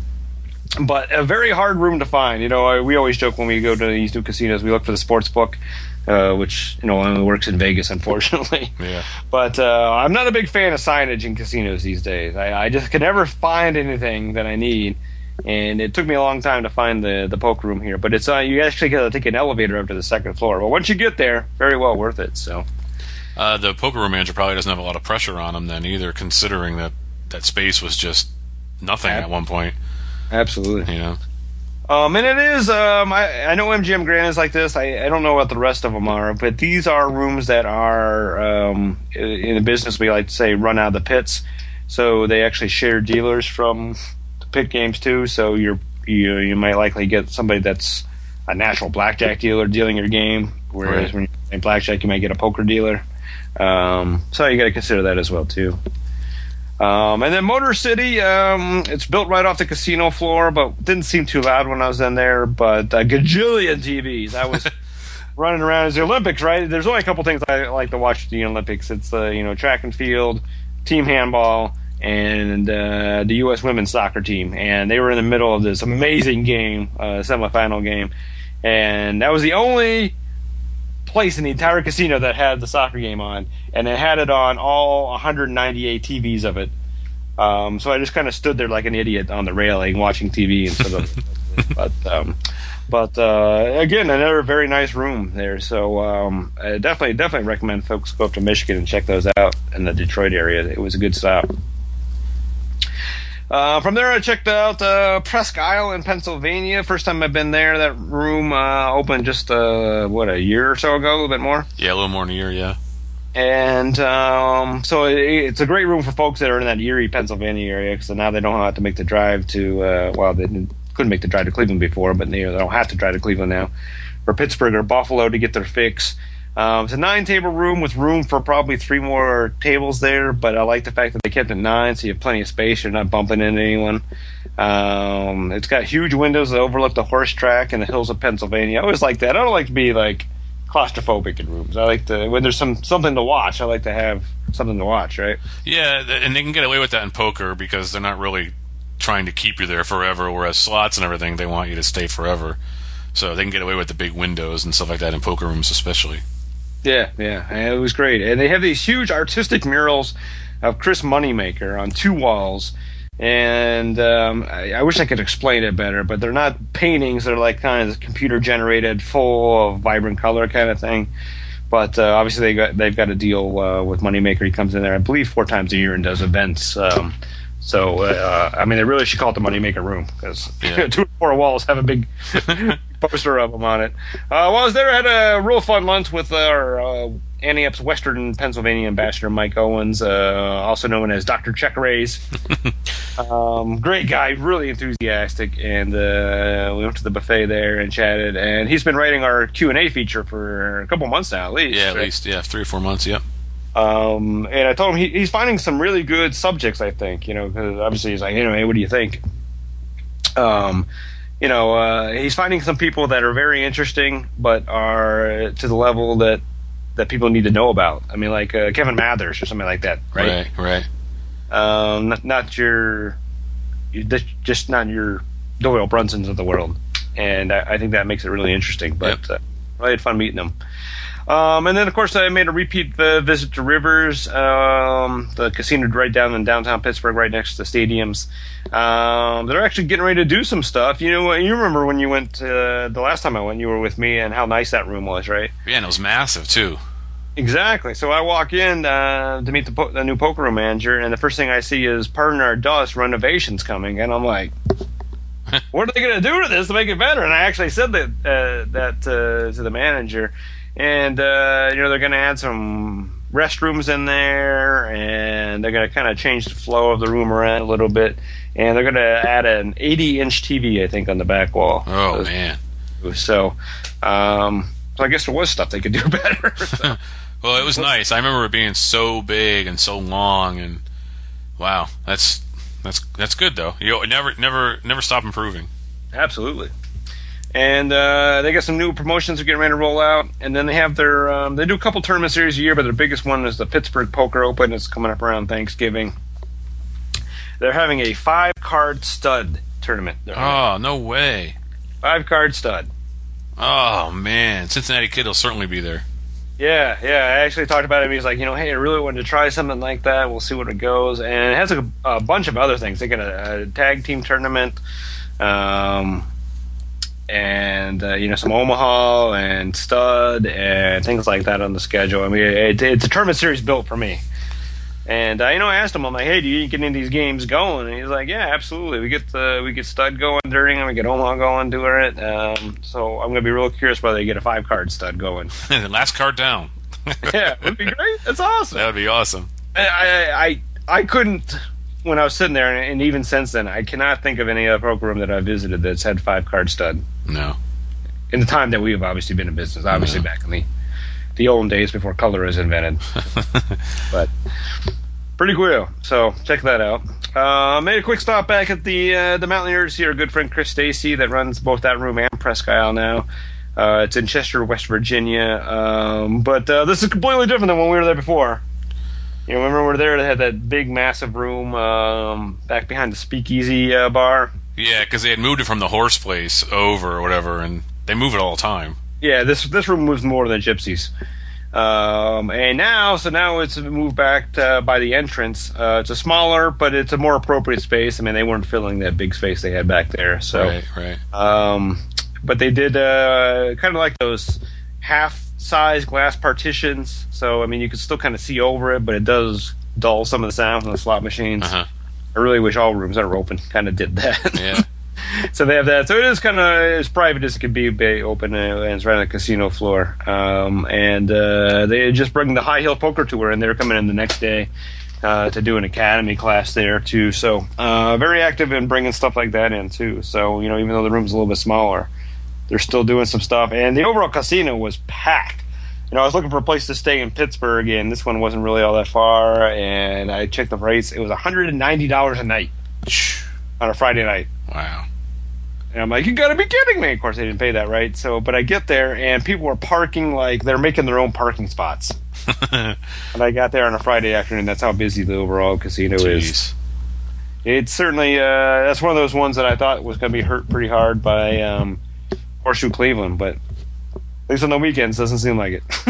but a very hard room to find. You know, I, we always joke when we go to these new casinos, we look for the sports book, uh, which you know only works in Vegas, unfortunately. Yeah. But uh, I'm not a big fan of signage in casinos these days. I, I just can never find anything that I need. And it took me a long time to find the, the poker room here, but it's uh, you actually got to take an elevator up to the second floor. But once you get there, very well worth it. So, uh, the poker room manager probably doesn't have a lot of pressure on him then either, considering that that space was just nothing Ab- at one point. Absolutely, you know. Um, and it is. Um, I I know M G M Grand is like this. I, I don't know what the rest of them are, but these are rooms that are um, in, in the business we like to say run out of the pits. So they actually share dealers from. Pit games too, so you're you you might likely get somebody that's a natural blackjack dealer dealing your game, whereas right. when you're playing blackjack, you might get a poker dealer. Um, so you got to consider that as well too. Um, and then Motor City, um, it's built right off the casino floor, but didn't seem too loud when I was in there. But a gajillion T Vs. I was running around as the Olympics, right? There's only a couple things I like to watch at the Olympics. It's uh, you know track and field, team handball. And uh, the U S women's soccer team, and they were in the middle of this amazing game, uh, semifinal game, and that was the only place in the entire casino that had the soccer game on, and it had it on all one hundred ninety-eight T Vs of it. Um, so I just kind of stood there like an idiot on the railing watching T V instead of. but um, but uh, again, another very nice room there. So um, I definitely definitely recommend folks go up to Michigan and check those out in the Detroit area. It was a good stop. Uh, from there, I checked out uh, Presque Isle in Pennsylvania. First time I've been there. That room uh, opened just, uh, what, a year or so ago, a little bit more? Yeah, a little more than a year, yeah. And um, so it, it's a great room for folks that are in that Erie, Pennsylvania area, because now they don't have to make the drive to, uh, well, they didn't, couldn't make the drive to Cleveland before, but they, they don't have to drive to Cleveland now, or Pittsburgh or Buffalo to get their fix. Um, it's a nine-table room with room for probably three more tables there, but I like the fact that they kept it nine, so you have plenty of space. You're not bumping into anyone. Um, it's got huge windows that overlook the horse track and the hills of Pennsylvania. I always like that. I don't like to be, like, claustrophobic in rooms. I like to, when there's some something to watch, I like to have something to watch, right? Yeah, and they can get away with that in poker because they're not really trying to keep you there forever, whereas slots and everything, they want you to stay forever. So they can get away with the big windows and stuff like that in poker rooms especially. Yeah, yeah, it was great. And they have these huge artistic murals of Chris Moneymaker on two walls. And um, I, I wish I could explain it better, but they're not paintings. They're like kind of computer generated, full of vibrant color kind of thing. But uh, obviously they got they've got a deal uh, with Moneymaker. He comes in there, I believe, four times a year and does events. Um, so uh, I mean, they really should call it the Moneymaker Room because Yeah. two or four walls have a big poster of him on it. Uh, while I was there, I had a real fun lunch with our uh, Annieup's Western Pennsylvania ambassador, Mike Owens, uh, also known as Doctor Check Rays. um, great guy, really enthusiastic, and uh, we went to the buffet there and chatted. And he's been writing our Q and A feature for a couple months now, at least. Yeah, at right? least yeah, three or four months. Yep. Um, and I told him he, he's finding some really good subjects, I think, you know, because obviously he's like, hey, hey, what do you think? Um, you know, uh, he's finding some people that are very interesting, but are to the level that, that people need to know about. I mean, like uh, Kevin Mathers or something like that, right? Right. Right. Um, not, not your, you- just not your Doyle Brunsons of the world. And I, I think that makes it really interesting, but Yep. uh, I had fun meeting them. Um, and then, of course, I made a repeat uh, visit to Rivers, um, the casino right down in downtown Pittsburgh, right next to the stadiums. Um, they're actually getting ready to do some stuff. You know, you remember when you went uh, the last time I went, you were with me, and how nice that room was, right? Yeah, and it was massive too. Exactly. So I walk in uh, to meet the, po- the new poker room manager, and the first thing I see is Pardon Our Dust renovations coming, and I'm like, what are they going to do to this to make it better? And I actually said that uh, that uh, to the manager, and uh, you know they're going to add some restrooms in there, and they're going to kind of change the flow of the room around a little bit, and they're going to add an eighty inch T V, I think, on the back wall. Oh man. So, um, so I guess there was stuff they could do better. So. Well, it was nice. I remember it being so big and so long, and wow, that's that's that's good though. You never never never stop improving. Absolutely. And uh, they got some new promotions they're getting ready to roll out. And then they have their, um, they do a couple tournament series a year, but their biggest one is the Pittsburgh Poker Open. It's coming up around Thanksgiving. They're having a five card stud tournament. They're having Oh, no way. a five card stud. Oh man, Cincinnati Kid will certainly be there. Yeah, yeah. I actually talked about it. He was like, you know, hey, I really wanted to try something like that. We'll see what it goes. And it has a, a bunch of other things. They got a, a tag team tournament. Um, and uh, you know, some Omaha and stud and things like that on the schedule. I mean, it, it's a tournament series built for me. And uh, you know, I asked him, I'm like, hey, do you get any of these games going? And he's like, yeah, absolutely. We get the we get stud going during them. We get Omaha going during it. Um, so I'm going to be real curious whether they get a five card stud going. Last card down. Yeah, it'd be great. That's awesome. That would be awesome. I, I I I couldn't when I was sitting there, and even since then, I cannot think of any other poker room that I visited that's had five card stud. No. In the time that we have obviously been in business, obviously No. back in the the old days before color was invented. But pretty cool. So check that out. Uh, made a quick stop back at the uh, the Mountaineers. See our good friend Chris Stacy that runs both that room and Presque Isle now. Uh, it's in Chester, West Virginia. Um, but uh, this is completely different than when we were there before. You know, remember we were there, they had that big, massive room um, back behind the Speakeasy uh, bar. Yeah, because they had moved it from the horse place over or whatever, and they move it all the time. Yeah, this this room moves more than Gypsies. Um, and now, so now it's moved back to, by the entrance. Uh, it's a smaller, but it's a more appropriate space. I mean, they weren't filling that big space they had back there. So, Right, right. um, but they did uh, kind of like those half-size glass partitions. So, I mean, you can still kind of see over it, but it does dull some of the sound from the slot machines. Uh-huh. I really wish all rooms that are open kind of did that. Yeah. So they have that. So it is kind of as private as it could be, be open, uh, and it's right on the casino floor. Um, and uh, they just bring the High Hill Poker Tour, and they're coming in the next day uh, to do an academy class there too. So uh, very active in bringing stuff like that in too. So you know, even though the room's a little bit smaller, they're still doing some stuff. And the overall casino was packed. You know, I was looking for a place to stay in Pittsburgh, and this one wasn't really all that far. And I checked the price; it was one hundred ninety dollars a night on a Friday night. Wow. And I'm like, you gotta be kidding me. Of course, they didn't pay that, right? So, but I get there, and people were parking like they're making their own parking spots. And I got there on a Friday afternoon. That's how busy the overall casino is. Jeez. It's certainly, uh, that's one of those ones that I thought was going to be hurt pretty hard by um, Horseshoe Cleveland, but at least on the weekends, doesn't seem like it.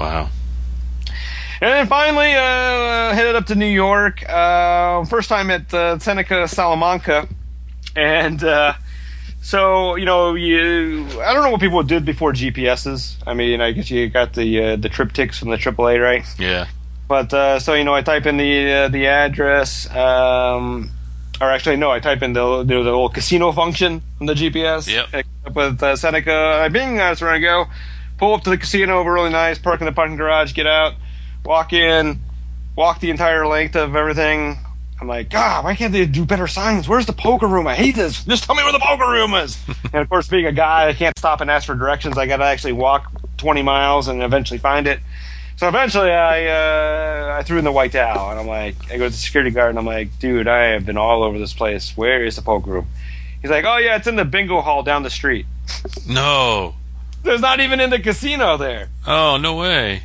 Wow. And then finally, uh, headed up to New York. Uh, first time at uh, Seneca Salamanca. And uh, so, you know, you I don't know what people did before G P S's. I mean, I guess you got the uh, the triptychs from the triple A, right? Yeah. But, uh, so, you know, I type in the uh, the address. Um, or actually, no, I type in the, the, the little casino function on the G P S. Yep. Up with uh, Seneca. I bing, that's where I go. Pull up to the casino, really nice, park in the parking garage, get out. Walk in, walk the entire length of everything. I'm like, God, why can't they do better signs? Where's the poker room? I hate this. Just tell me where the poker room is. And of course, being a guy, I can't stop and ask for directions. I got to actually walk twenty miles and eventually find it. So eventually, I uh, I threw in the white towel, and I'm like, I go to the security guard, and I'm like, dude, I have been all over this place. Where is the poker room? He's like, oh yeah, it's in the bingo hall down the street. No. There's not even in the casino there. Oh, no way.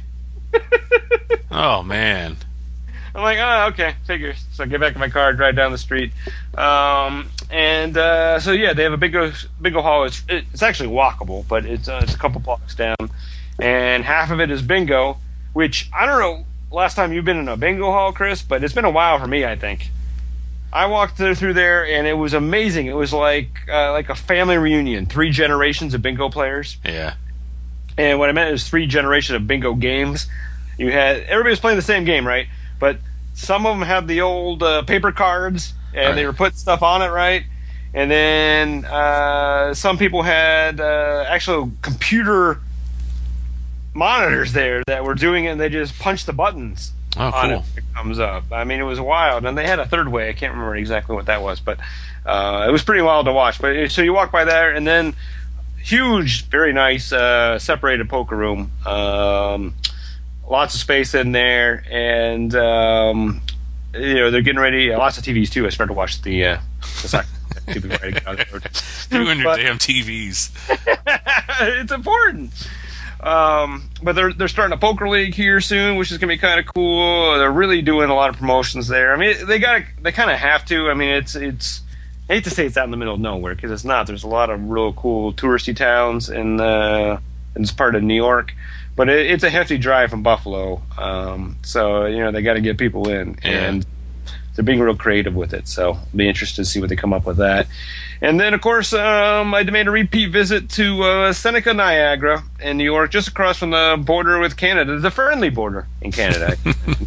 Oh, man. I'm like, oh, okay, figures. So I get back in my car, drive down the street. Um, and uh, so, yeah, they have a bingo, bingo hall. It's, it's actually walkable, but it's, uh, it's a couple blocks down. And half of it is bingo, which, I don't know, last time you've been in a bingo hall, Chris, but it's been a while for me, I think. I walked through there, and it was amazing. It was like uh, like a family reunion, three generations of bingo players. Yeah. And what I meant is three generations of bingo games. You had everybody was playing the same game, right? But some of them had the old uh, paper cards, and right. they were putting stuff on it, right? And then uh, some people had uh, actual computer monitors there that were doing it, and they just punched the buttons. Oh, on cool. it, it comes up. I mean, it was wild, and they had a third way. I can't remember exactly what that was, but uh, it was pretty wild to watch. But so you walk by there, and then huge, very nice, uh, separated poker room. Um, lots of space in there, and um, you know they're getting ready. Uh, lots of T Vs too. I started to watch the uh, the soccer T V before I got on the road. You and your But- damn T Vs. it's important. Um, but they're they're starting a poker league here soon, which is gonna be kind of cool. They're really doing a lot of promotions there. I mean, they got they kind of have to. I mean, it's it's. I hate to say it's out in the middle of nowhere because it's not. There's a lot of real cool touristy towns in uh, in this part of New York, but it, it's a hefty drive from Buffalo. Um, so you know they got to get people in, Yeah. and they're being real creative with it. So I'll be interested to see what they come up with that. And then, of course, um, I made a repeat visit to uh, Seneca, Niagara in New York, just across from the border with Canada, the friendly border in Canada.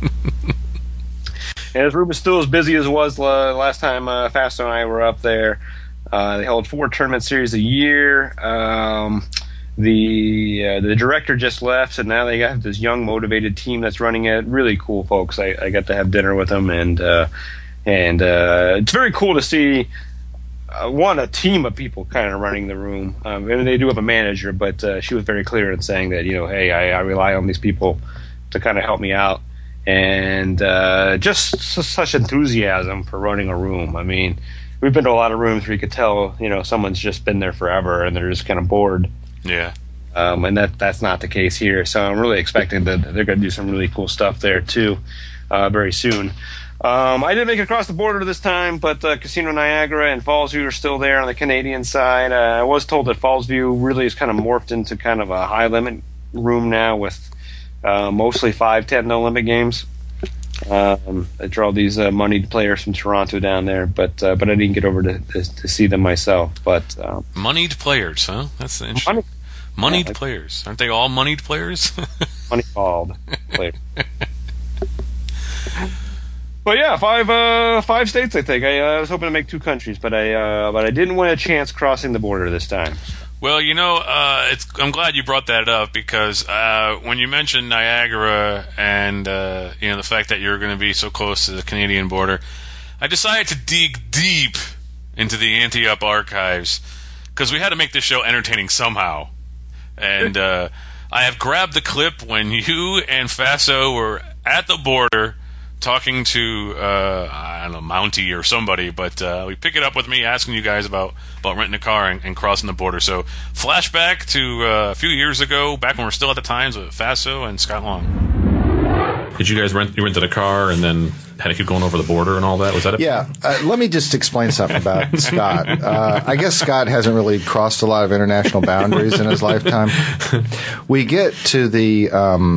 And his room is still as busy as it was uh, last time uh, Fasto and I were up there. Uh, they hold four tournament series a year. Um, the uh, the director just left, so now they got this young, motivated team that's running it. Really cool folks. I, I got to have dinner with them, and uh, and uh, it's very cool to see. Uh, one, a team of people kind of running the room. Um, and they do have a manager, but uh, she was very clear in saying that, you know, hey, I, I rely on these people to kind of help me out. And uh, just s- such enthusiasm for running a room. I mean, we've been to a lot of rooms where you could tell, you know, someone's just been there forever and they're just kind of bored. Yeah. Um, and that that's not the case here. So I'm really expecting that they're going to do some really cool stuff there, too, uh, very soon. Um, I didn't make it across the border this time, but uh, Casino Niagara and Fallsview are still there on the Canadian side. Uh, I was told that Fallsview really is kind of morphed into kind of a high-limit room now with uh, mostly five, ten no-limit games. Um, they draw these uh, moneyed players from Toronto down there, but uh, but I didn't get over to, to, to see them myself. But um, Moneyed players, huh? That's interesting. money, Moneyed yeah, like- players. Aren't they all moneyed players? money called players. But yeah, five uh, five states. I think I, uh, I was hoping to make two countries, but I uh, but I didn't win a chance crossing the border this time. Well, you know, uh, it's, I'm glad you brought that up because uh, when you mentioned Niagara and uh, you know the fact that you're going to be so close to the Canadian border, I decided to dig deep into the Ante Up archives because we had to make this show entertaining somehow. And uh, I have grabbed the clip when you and Faso were at the border talking to, uh, I don't know, Mountie or somebody, but uh, we pick it up with me asking you guys about, about renting a car and, and crossing the border. So, flashback to uh, a few years ago, back when we were still at the Times with Faso and Scott Long. Did you guys rent? You rented a car and then had to keep going over the border and all that? Was that it? Yeah. Uh, let me just explain something about Scott. Uh, I guess Scott hasn't really crossed a lot of international boundaries in his lifetime. We get to the um,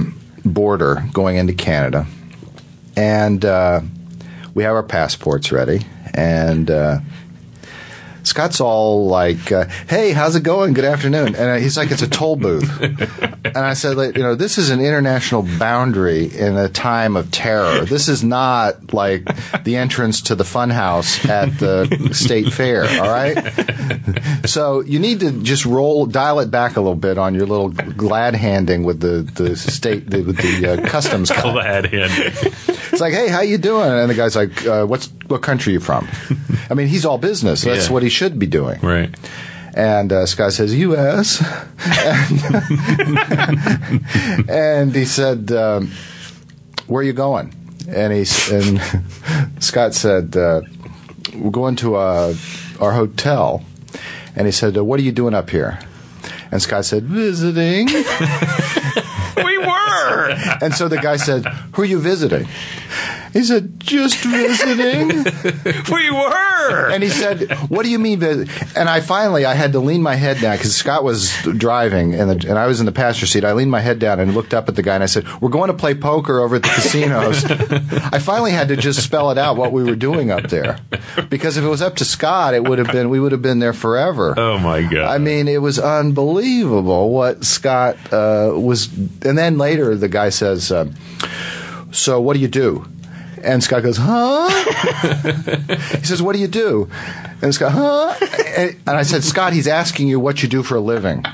border going into Canada, and uh, we have our passports ready, and uh, Scott's all like, uh, "Hey, how's it going? Good afternoon." And he's like, "It's a toll booth." And I said, like, "You know, this is an international boundary in a time of terror. This is not like the entrance to the funhouse at the state fair. All right. So you need to just roll, dial it back a little bit on your little glad handing with the the state the, with the uh, customs guy. Glad handing. It's like, "Hey, how you doing?" And the guy's like, uh, "What's what country are you from?" I mean, he's all business. That's Yeah. what he should be doing. Right. And uh, Scott says, U S and, and he said, um, "Where are you going?" And he and Scott said, uh, "We're going to uh, our hotel." And he said, uh, "What are you doing up here?" And Scott said, "Visiting." We were. And so the guy said, "Who are you visiting?" He said, "Just visiting." We were. And he said, "What do you mean?" Visit? And I finally, I had to lean my head down because Scott was driving and, the, and I was in the passenger seat. I leaned my head down and looked up at the guy and I said, "We're going to play poker over at the casinos." I finally had to just spell it out what we were doing up there, because if it was up to Scott, it would have been we would have been there forever. Oh my God! I mean, it was unbelievable what Scott uh, was. And then later, the guy says, uh, "So what do you do?" And Scott goes, "Huh?" He says, "What do you do?" And Scott, "Huh?" And, and I said, "Scott, he's asking you what you do for a living."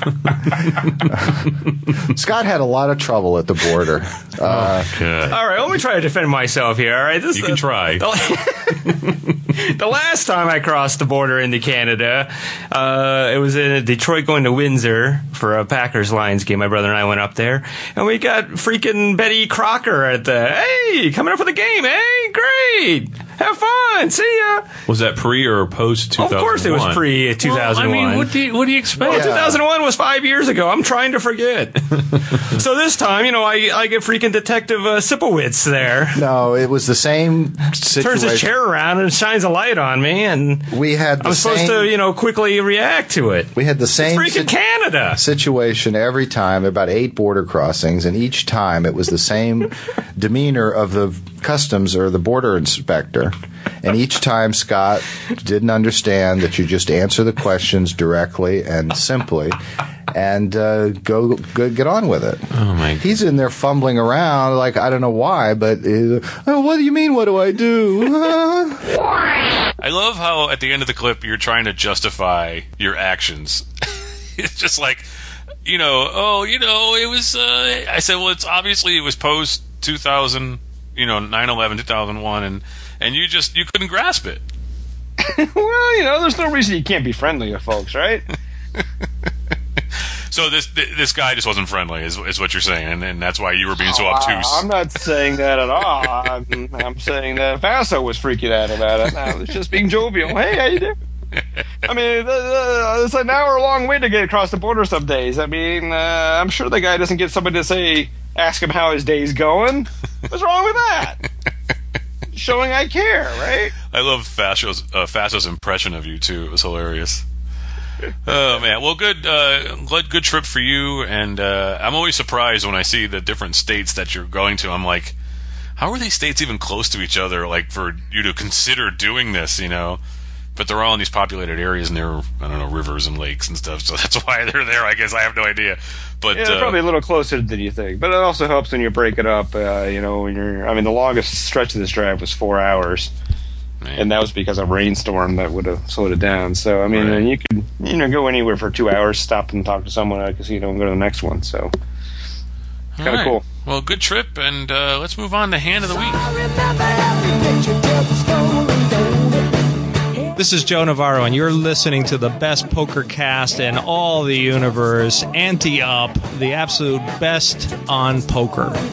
Scott had a lot of trouble at the border. Uh, God. All right, let me try to defend myself here. All right, this You is can the- try. The, the last time I crossed the border into Canada, uh, it was in Detroit going to Windsor for a Packers-Lions game. My brother and I went up there, and we got freaking Betty Crocker at the, "Hey, coming up for the game, hey, great, have fun, see ya." Was that pre or post two Of thousand one? course it was pre two thousand one. Well, I mean, what do you, what do you expect? Well, Yeah. two thousand one was five years ago. I'm trying to forget. So this time, you know, I, I get freaking Detective uh, Sipowicz there. no, it was the same situation. Turns his chair around and shines a light on me, and We had the I'm supposed same, to, you know, quickly react to it. We had the same Freaking sit- Canada. situation every time, about eight border crossings, and each time it was the same demeanor of the customs or the border inspector. And each time Scott didn't understand that you just answer the questions directly and simply and uh, go, go get on with it. Oh my! He's in there fumbling around like, I don't know why, but uh, oh, what do you mean? What do I do? I love how at the end of the clip you're trying to justify your actions. It's just like, you know, oh, you know, it was. Uh, I said, well, it's obviously it was post two thousand, you know, nine eleven, two thousand one, and and you just you couldn't grasp it. Well, you know, there's no reason you can't be friendly with folks, right? So this this guy just wasn't friendly, is, is what you're saying, and, and that's why you were being so Oh, obtuse. I, I'm not saying that at all. I'm, I'm saying that Faso was freaking out about it. I was just being jovial. Hey, how you doing? I mean, uh, it's an hour-long way to get across the border some days. I mean, uh, I'm sure the guy doesn't get somebody to say, ask him how his day's going. What's wrong with that? Showing I care, right? I love Faso's, uh, Faso's impression of you, too. It was hilarious. Oh, man. Well, good uh, good, good trip for you. And uh, I'm always surprised when I see the different states that you're going to. I'm like, how are these states even close to each other, like, for you to consider doing this, you know? But they're all in these populated areas near, I don't know, rivers and lakes and stuff. So that's why they're there, I guess. I have no idea. But Yeah, they're uh, probably a little closer than you think. But it also helps when you break it up. Uh, you know, when you're. I mean, the longest stretch of this drive was four hours, man. and that was because of a rainstorm that would have slowed it down. So I mean, Right. and you could you know go anywhere for two hours, stop and talk to someone at a casino, and go to the next one. So it's all kind of right. cool. Well, good trip, and uh, let's move on to Hand of the Week. This is Joe Navarro, and you're listening to the best poker cast in all the universe. Ante Up, the absolute best on poker. All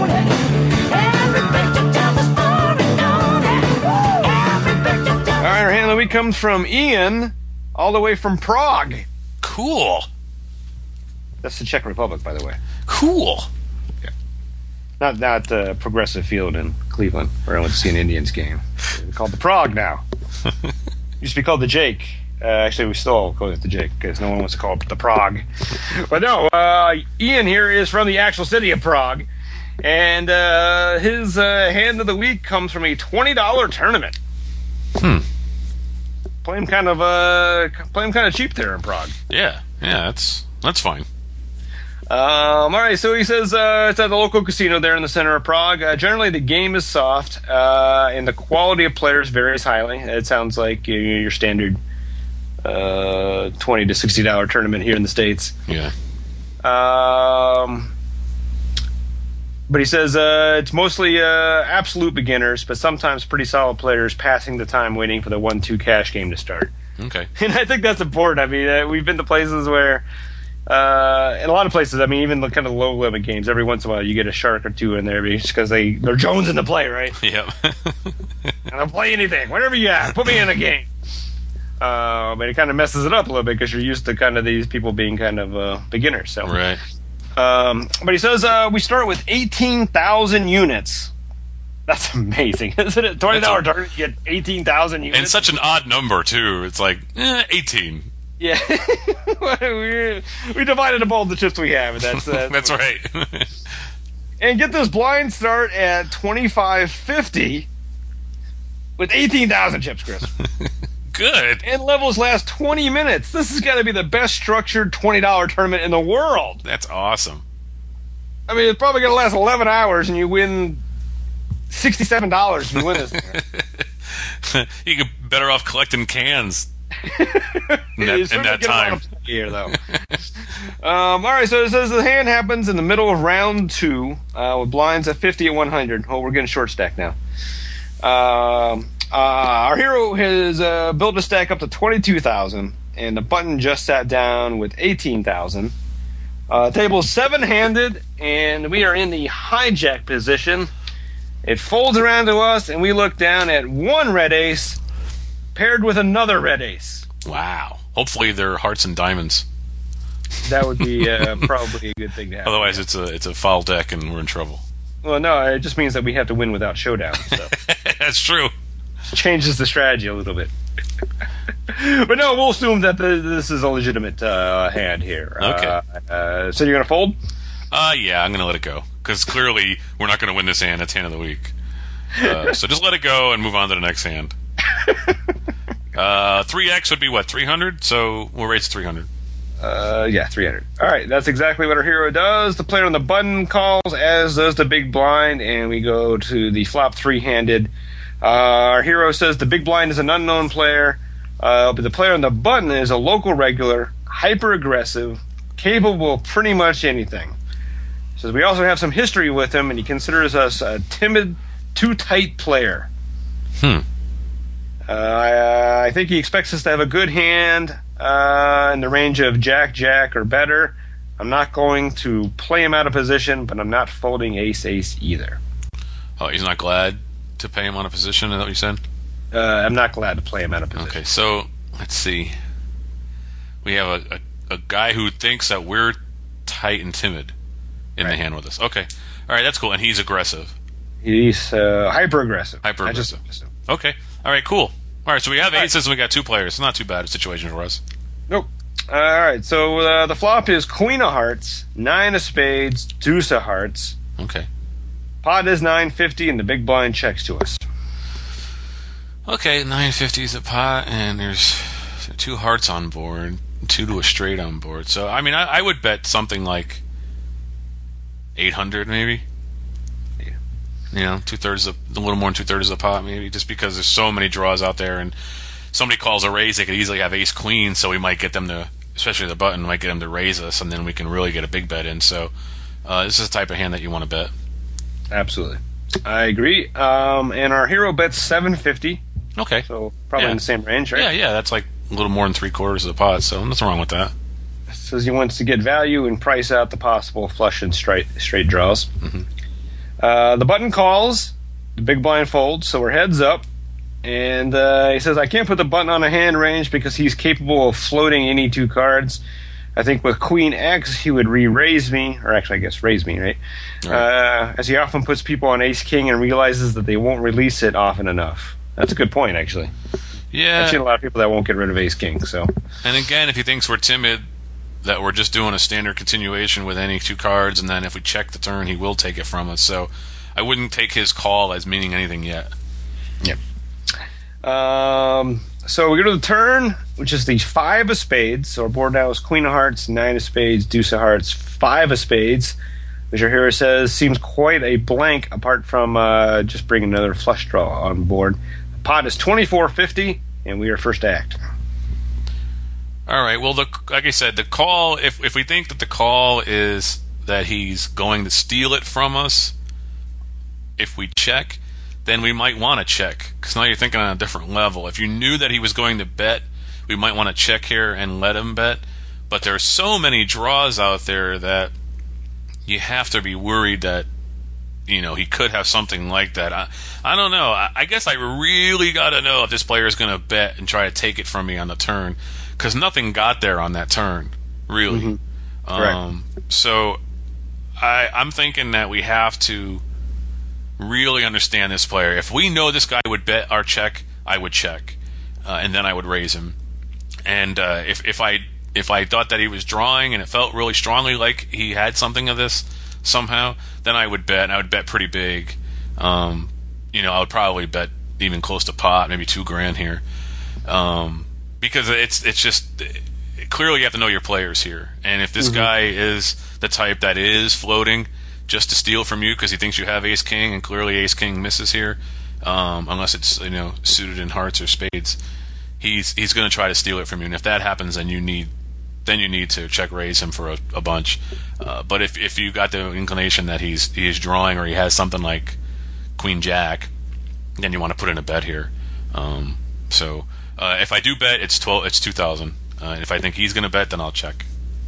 right, our hand of the week comes from Ian, all the way from Prague. Cool. That's the Czech Republic, by the way. Cool. Not not uh, Progressive Field in Cleveland, where I went to see an Indians game. It's called the Prague now. Used to be called the Jake. Uh, actually, we still call it the Jake because no one wants to call it the Prague. But no, uh, Ian here is from the actual city of Prague, And uh, his uh, hand of the week comes from a twenty dollar tournament. Hmm. Play him kind of uh, play him kind of cheap there in Prague. Yeah, yeah, that's that's fine. Um, all right, so he says uh, it's at the local casino there in the center of Prague. Uh, generally, the game is soft, uh, and the quality of players varies highly. It sounds like your, your standard uh, twenty to sixty dollar tournament here in the States. Yeah. Um, but he says uh, it's mostly uh, absolute beginners, but sometimes pretty solid players passing the time waiting for the one two cash game to start. Okay. And I think that's important. I mean, uh, we've been to places where, uh, in a lot of places, I mean, even the kind of low limit games, every once in a while you get a shark or two in there just because they, they're jonesing to play, right? Yep. And I'll play anything, whatever you have, put me in a game. Uh, but it kind of messes it up a little bit because you're used to kind of these people being kind of uh, beginners. So. Right. Um, but he says uh, we start with eighteen thousand units. That's amazing, isn't it? twenty dollar tournament, you get eighteen thousand units. And such an odd number, too. It's like, eh, eighteen. Yeah. we, we divided up all the chips we have, and that's uh, That's right. And get this blind start at twenty-five fifty with eighteen thousand chips, Chris. Good. And levels last twenty minutes. This has got to be the best structured twenty dollar tournament in the world. That's awesome. I mean, it's probably going to last eleven hours, and you win sixty-seven dollars if you win this thing. You get better off collecting cans in that, in that time. Here, though. um, all right, so it says the hand happens in the middle of round two uh, with blinds at fifty and one hundred. Oh, we're getting short stack now. Um, uh, our hero has uh, built a stack up to twenty-two thousand, and the button just sat down with eighteen thousand. Uh, table seven-handed, and we are in the hijack position. It folds around to us, and we look down at one red ace paired with another red ace. Wow. Hopefully they're hearts and diamonds. That would be uh, probably a good thing to have. Otherwise, it's a it's a foul deck, and we're in trouble. Well, no, it just means that we have to win without showdown. So. That's true. Changes the strategy a little bit. But no, we'll assume that the, this is a legitimate uh, hand here. Okay. Uh, uh, so you're going to fold? Uh, yeah, I'm going to let it go. Because clearly we're not going to win this hand. It's hand of the week. Uh, so just let it go and move on to the next hand. Uh, three X would be what, three hundred? So we'll raise three hundred. Uh, yeah, three hundred. All right, that's exactly what our hero does. The player on the button calls, as does the big blind, and we go to the flop three-handed. Uh, our hero says the big blind is an unknown player, uh, but the player on the button is a local regular, hyper-aggressive, capable of pretty much anything. Says we also have some history with him, and he considers us a timid, too-tight player. Hmm. Uh, I, I think he expects us to have a good hand uh, in the range of Jack, Jack, or better. I'm not going to play him out of position, but I'm not folding Ace, Ace either. Oh, he's not glad to pay him on a position? Is that what you said? Uh, I'm not glad to play him out of position. Okay, so let's see. We have a, a, a guy who thinks that we're tight and timid in right. the hand with us. Okay. All right, that's cool. And he's aggressive. He's uh, hyper-aggressive. Hyper-aggressive. Okay. All right, cool. All right, so we have aces and we got two players. It's not too bad a situation for us. Nope. All right, so uh, the flop is Queen of Hearts, Nine of Spades, Deuce of Hearts. Okay. Pot is nine fifty, and the big blind checks to us. Okay, nine fifty is a pot, and there's two hearts on board, two to a straight on board. So, I mean, I, I would bet something like eight hundred, maybe. Yeah. You know, two-thirds of, a little more than two-thirds of the pot, maybe, just because there's so many draws out there, and somebody calls a raise, they could easily have ace-queen, so we might get them to, especially the button, might get them to raise us, and then we can really get a big bet in. So, uh, this is the type of hand that you want to bet. Absolutely. I agree. Um, and our hero bets seven fifty. Okay. So probably yeah. in the same range, right? Yeah, yeah, that's like a little more than three-quarters of the pot, so nothing wrong with that. Says he wants to get value and price out the possible flush and straight straight draws. Mm-hmm. Uh, the button calls, the big blind folds, so we're heads up. And uh, he says, I can't put the button on a hand range because he's capable of floating any two cards. I think with Queen X, he would re-raise me, or actually, I guess, raise me, right? right. Uh, as he often puts people on Ace-King and realizes that they won't release it often enough. That's a good point, actually. Yeah. I've seen a lot of people that won't get rid of Ace-King, so. And again, if he thinks we're timid, that we're just doing a standard continuation with any two cards, and then if we check the turn, he will take it from us. So I wouldn't take his call as meaning anything yet. Yep. Um, so we go to the turn, which is the five of spades. So our board now is queen of hearts, nine of spades, deuce of hearts, five of spades, which our hero says seems quite a blank apart from uh, just bringing another flush draw on board. The pot is twenty-four fifty, and we are first to act. All right. Well, the, like I said, the call, if if we think that the call is that he's going to steal it from us, if we check, then we might want to check, because now you're thinking on a different level. If you knew that he was going to bet, we might want to check here and let him bet. But there are so many draws out there that you have to be worried that, you know, he could have something like that. I, I don't know. I, I guess I really got to know if this player is going to bet and try to take it from me on the turn, because nothing got there on that turn, really. Mm-hmm. Um, so I, I'm thinking that we have to really understand this player. If we know this guy would bet our check, I would check, uh, and then I would raise him. And uh, if if I if I thought that he was drawing and it felt really strongly like he had something of this somehow, then I would bet, and I would bet pretty big. Um, you know, I would probably bet even close to pot, maybe two grand here, um, because it's it's just clearly you have to know your players here. And if this mm-hmm. guy is the type that is floating just to steal from you because he thinks you have ace king, and clearly ace king misses here, um, unless it's, you know, suited in hearts or spades, he's he's going to try to steal it from you. And if that happens, then you need then you need to check raise him for a, a bunch. Uh, but if if you got the inclination that he's he is drawing, or he has something like queen jack, then you want to put in a bet here. Um, so uh, if I do bet, it's twelve, it's two thousand. Uh, and if I think he's going to bet, then I'll check.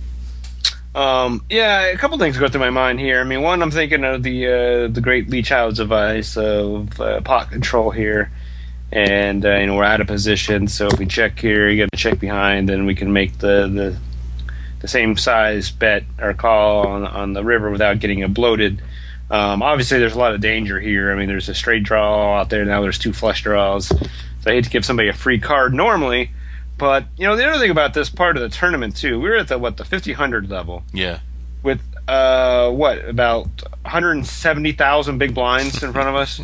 Um, yeah, a couple things go through my mind here. I mean, one, I'm thinking of the uh, the great Lee Child's advice of uh, pot control here, and uh, you know, we're out of position. So if we check here, you got to check behind, then we can make the, the the same size bet or call on on the river without getting it bloated. Um, obviously, there's a lot of danger here. I mean, there's a straight draw out there now. There's two flush draws. So I hate to give somebody a free card normally. But, you know, the other thing about this part of the tournament, too, we were at the, what, the fifty hundred level. Yeah. With, uh, what, about one hundred seventy thousand big blinds in front of us.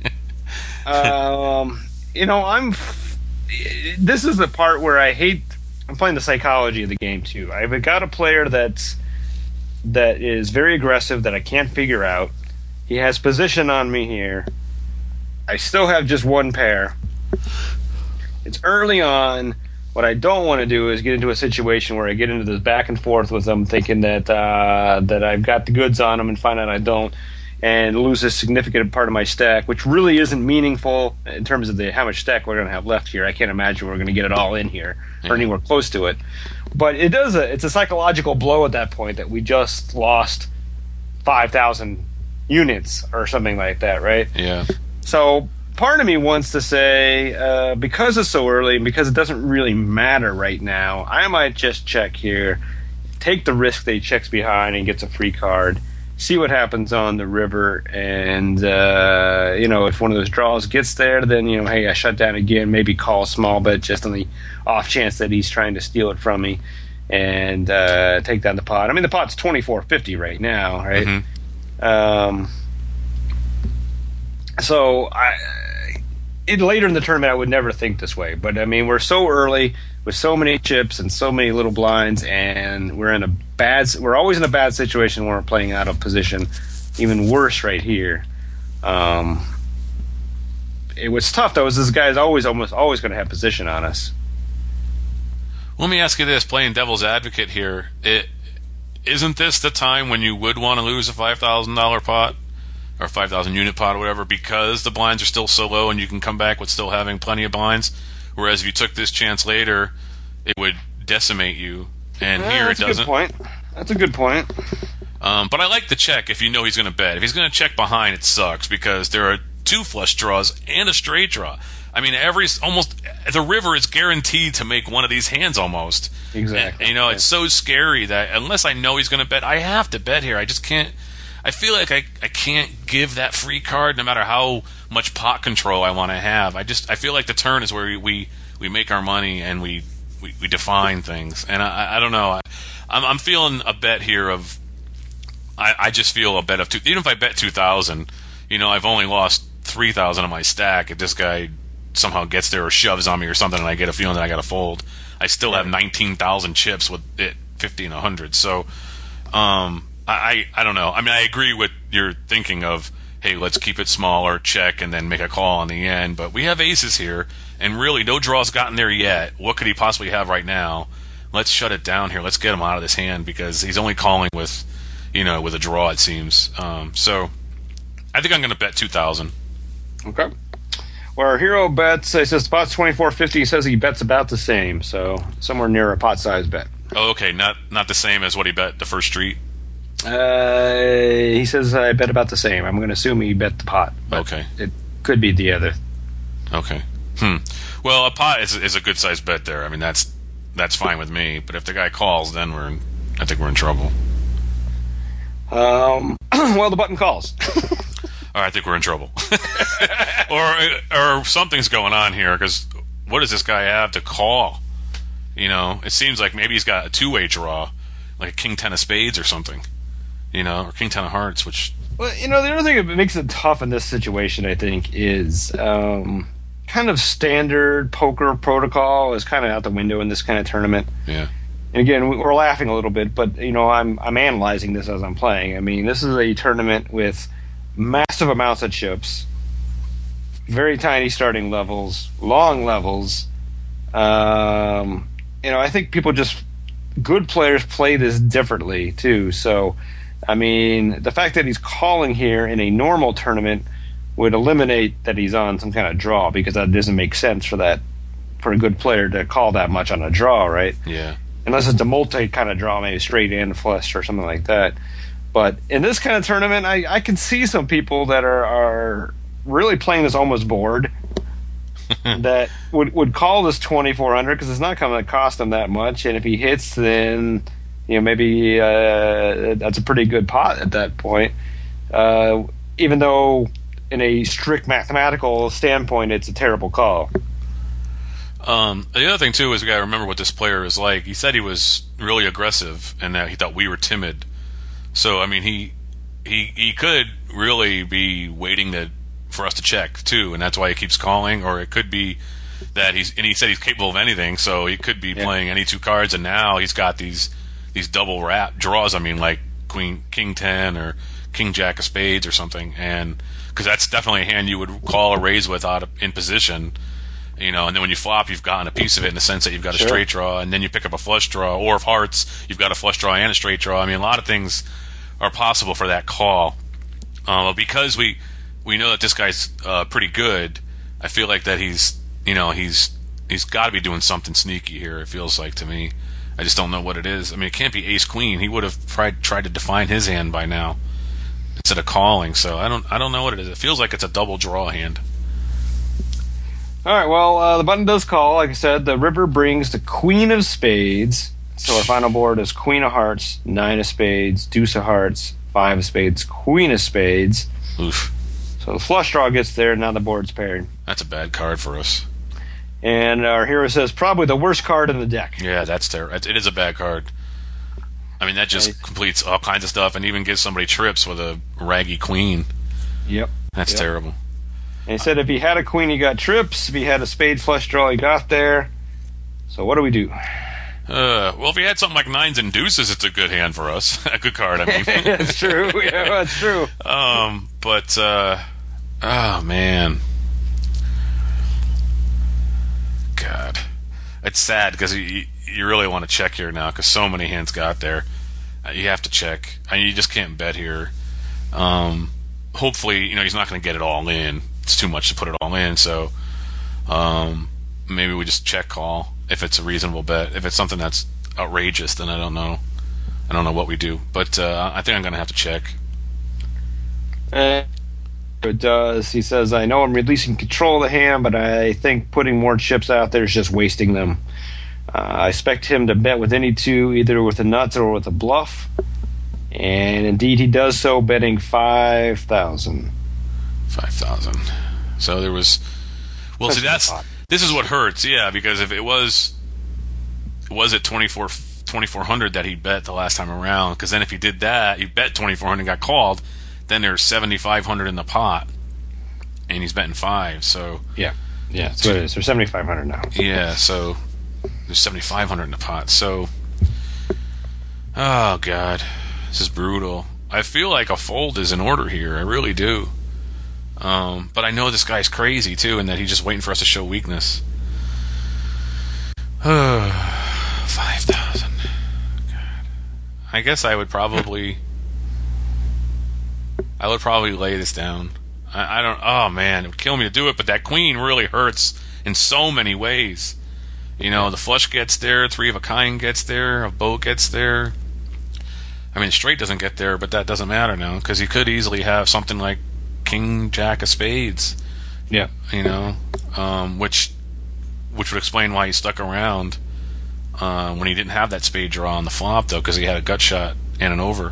um, you know, I'm... F- this is the part where I hate... I'm playing the psychology of the game, too. I've got a player that's that is very aggressive that I can't figure out. He has position on me here. I still have just one pair. It's early on. What I don't want to do is get into a situation where I get into this back and forth with them, thinking that uh, that I've got the goods on them, and find out I don't, and lose a significant part of my stack, which really isn't meaningful in terms of the how much stack we're going to have left here. I can't imagine we're going to get it all in here or anywhere close to it. But it does a, it's a psychological blow at that point that we just lost five thousand units or something like that, right? Yeah. So part of me wants to say, uh, because it's so early and because it doesn't really matter right now, I might just check here, take the risk that he checks behind and gets a free card, see what happens on the river, and, uh, you know, if one of those draws gets there, then, you know, hey, I shut down again, maybe call a small bet just on the off chance that he's trying to steal it from me, and uh, take down the pot. I mean, the pot's twenty-four fifty right now, right? Mm-hmm. Um, so, I... It, later in the tournament, I would never think this way. But, I mean, we're so early with so many chips and so many little blinds, and we're in a bad – we're always in a bad situation when we're playing out of position. Even worse right here. Um, it was tough, though, is this guy's always almost always going to have position on us. Let me ask you this, playing devil's advocate here. It, isn't this the time when you would want to lose a five thousand dollars pot? Or five thousand unit pot or whatever, because the blinds are still so low and you can come back with still having plenty of blinds. Whereas if you took this chance later, it would decimate you. And yeah, here it doesn't. That's a good point. That's a good point. Um, but I like the check if you know he's going to bet. If he's going to check behind, it sucks because there are two flush draws and a straight draw. I mean, every almost the river is guaranteed to make one of these hands almost. Exactly. And, you know, yeah. It's so scary that unless I know he's going to bet, I have to bet here. I just can't. I feel like I, I can't give that free card no matter how much pot control I want to have. I just I feel like the turn is where we we, we make our money and we, we, we define things. And I, I don't know. I, I'm, I'm feeling a bet here of. I, I just feel a bet of two. Even if I bet two thousand, you know, I've only lost three thousand on my stack. If this guy somehow gets there or shoves on me or something, and I get a feeling that I got to fold, I still have nineteen thousand chips with it fifty and a hundred. So, um, I I don't know. I mean, I agree with your thinking of, hey, let's keep it smaller, check, and then make a call on the end. But we have aces here, and really, no draw's gotten there yet. What could he possibly have right now? Let's shut it down here. Let's get him out of this hand because he's only calling with, you know, with a draw, it seems. Um, so, I think I'm going to bet two thousand. Okay. Well, our hero bets, he says the pot's twenty-four fifty. He says he bets about the same, so somewhere near a pot size bet. Oh, okay. Not not the same as what he bet the first street? Uh, he says I bet about the same. I'm going to assume he bet the pot. But okay. It could be the other. Okay. Hmm. Well, a pot is, is a good sized bet there. I mean, that's that's fine with me. But if the guy calls, then we're in, I think we're in trouble. Um. Well, the button calls. All right, I think we're in trouble. or or something's going on here because what does this guy have to call? You know, it seems like maybe he's got a two way draw, like a king ten of spades or something. You know, or king ten of hearts, which. Well, you know, the other thing that makes it tough in this situation, I think, is um, kind of standard poker protocol is kind of out the window in this kind of tournament. Yeah. And again, we're laughing a little bit, but you know, I'm I'm analyzing this as I'm playing. I mean, this is a tournament with massive amounts of chips, very tiny starting levels, long levels. Um, you know, I think people just good players play this differently too. So. I mean, the fact that he's calling here in a normal tournament would eliminate that he's on some kind of draw because that doesn't make sense for that for a good player to call that much on a draw, right? Yeah. Unless it's a multi kind of draw, maybe straight and flush or something like that. But in this kind of tournament, I, I can see some people that are, are really playing this almost bored that would, would call this twenty-four hundred because it's not going to cost them that much. And if he hits, then... You know, maybe uh, that's a pretty good pot at that point. Uh, even though, in a strict mathematical standpoint, it's a terrible call. Um, the other thing too is we got to remember what this player is like. He said he was really aggressive and that he thought we were timid. So I mean, he he he could really be waiting to, for us to check too, and that's why he keeps calling. Or it could be that he's and he said he's capable of anything, so he could be yeah. playing any two cards, and now he's got these. These double wrap draws, I mean, like Queen, King ten or King Jack of Spades or something, and because that's definitely a hand you would call a raise with out of, in position, you know. And then when you flop, you've gotten a piece of it in the sense that you've got a sure. straight draw, and then you pick up a flush draw, or of hearts, you've got a flush draw and a straight draw. I mean, a lot of things are possible for that call. Uh, because we we know that this guy's uh, pretty good. I feel like that he's you know he's he's got to be doing something sneaky here. It feels like to me. I just don't know what it is. I mean, it can't be ace queen. He would have tried tried to define his hand by now instead of calling. So I don't I don't know what it is. It feels like it's a double draw hand. All right. Well, uh, the button does call. Like I said, the river brings the queen of spades. So our final board is queen of hearts, nine of spades, deuce of hearts, five of spades, queen of spades. Oof. So the flush draw gets there. Now the board's paired. That's a bad card for us. And our hero says probably the worst card in the deck. Yeah, that's terrible. It is a bad card. I mean, that just right. completes all kinds of stuff and even gives somebody trips with a raggy queen. Yep. That's yep. terrible. And he said if he had a queen, he got trips. If he had a spade flush draw, he got there. So what do we do? Uh, well, if he had something like nines and deuces, it's a good hand for us. A good card, I mean. That's true. Yeah, that's true. Um, but, uh, oh, man. God, it's sad because you you really want to check here now because so many hands got there. Uh, you have to check. I mean, you just can't bet here. Um, hopefully, you know he's not going to get it all in. It's too much to put it all in. So um, maybe we just check call if it's a reasonable bet. If it's something that's outrageous, then I don't know. I don't know what we do. But uh, I think I'm going to have to check. Uh- It does. He says, I know I'm releasing control of the hand, but I think putting more chips out there is just wasting them. Uh, I expect him to bet with any two, either with the nuts or with a bluff. And indeed, he does so, betting five thousand. five thousand. So there was. Well, see, that's. This is what hurts, yeah, because if it was. Was it twenty-four twenty-four hundred that he bet the last time around. Because then if he did that, he bet twenty-four hundred and got called, then there's seventy-five hundred in the pot. And he's betting five, so... Yeah, yeah, that's what it is. There's seventy-five hundred now. Yeah, so there's seventy-five hundred in the pot. So, oh, God. This is brutal. I feel like a fold is in order here. I really do. Um, but I know this guy's crazy, too, and that he's just waiting for us to show weakness. five thousand. God. I guess I would probably... I would probably lay this down. I, I don't... Oh, man. It would kill me to do it, but that queen really hurts in so many ways. You know, the flush gets there, three of a kind gets there, a boat gets there. I mean, straight doesn't get there, but that doesn't matter now, because he could easily have something like King Jack of Spades. Yeah. You know, um, which which would explain why he stuck around uh, when he didn't have that spade draw on the flop, though, because he had a gut shot and an over.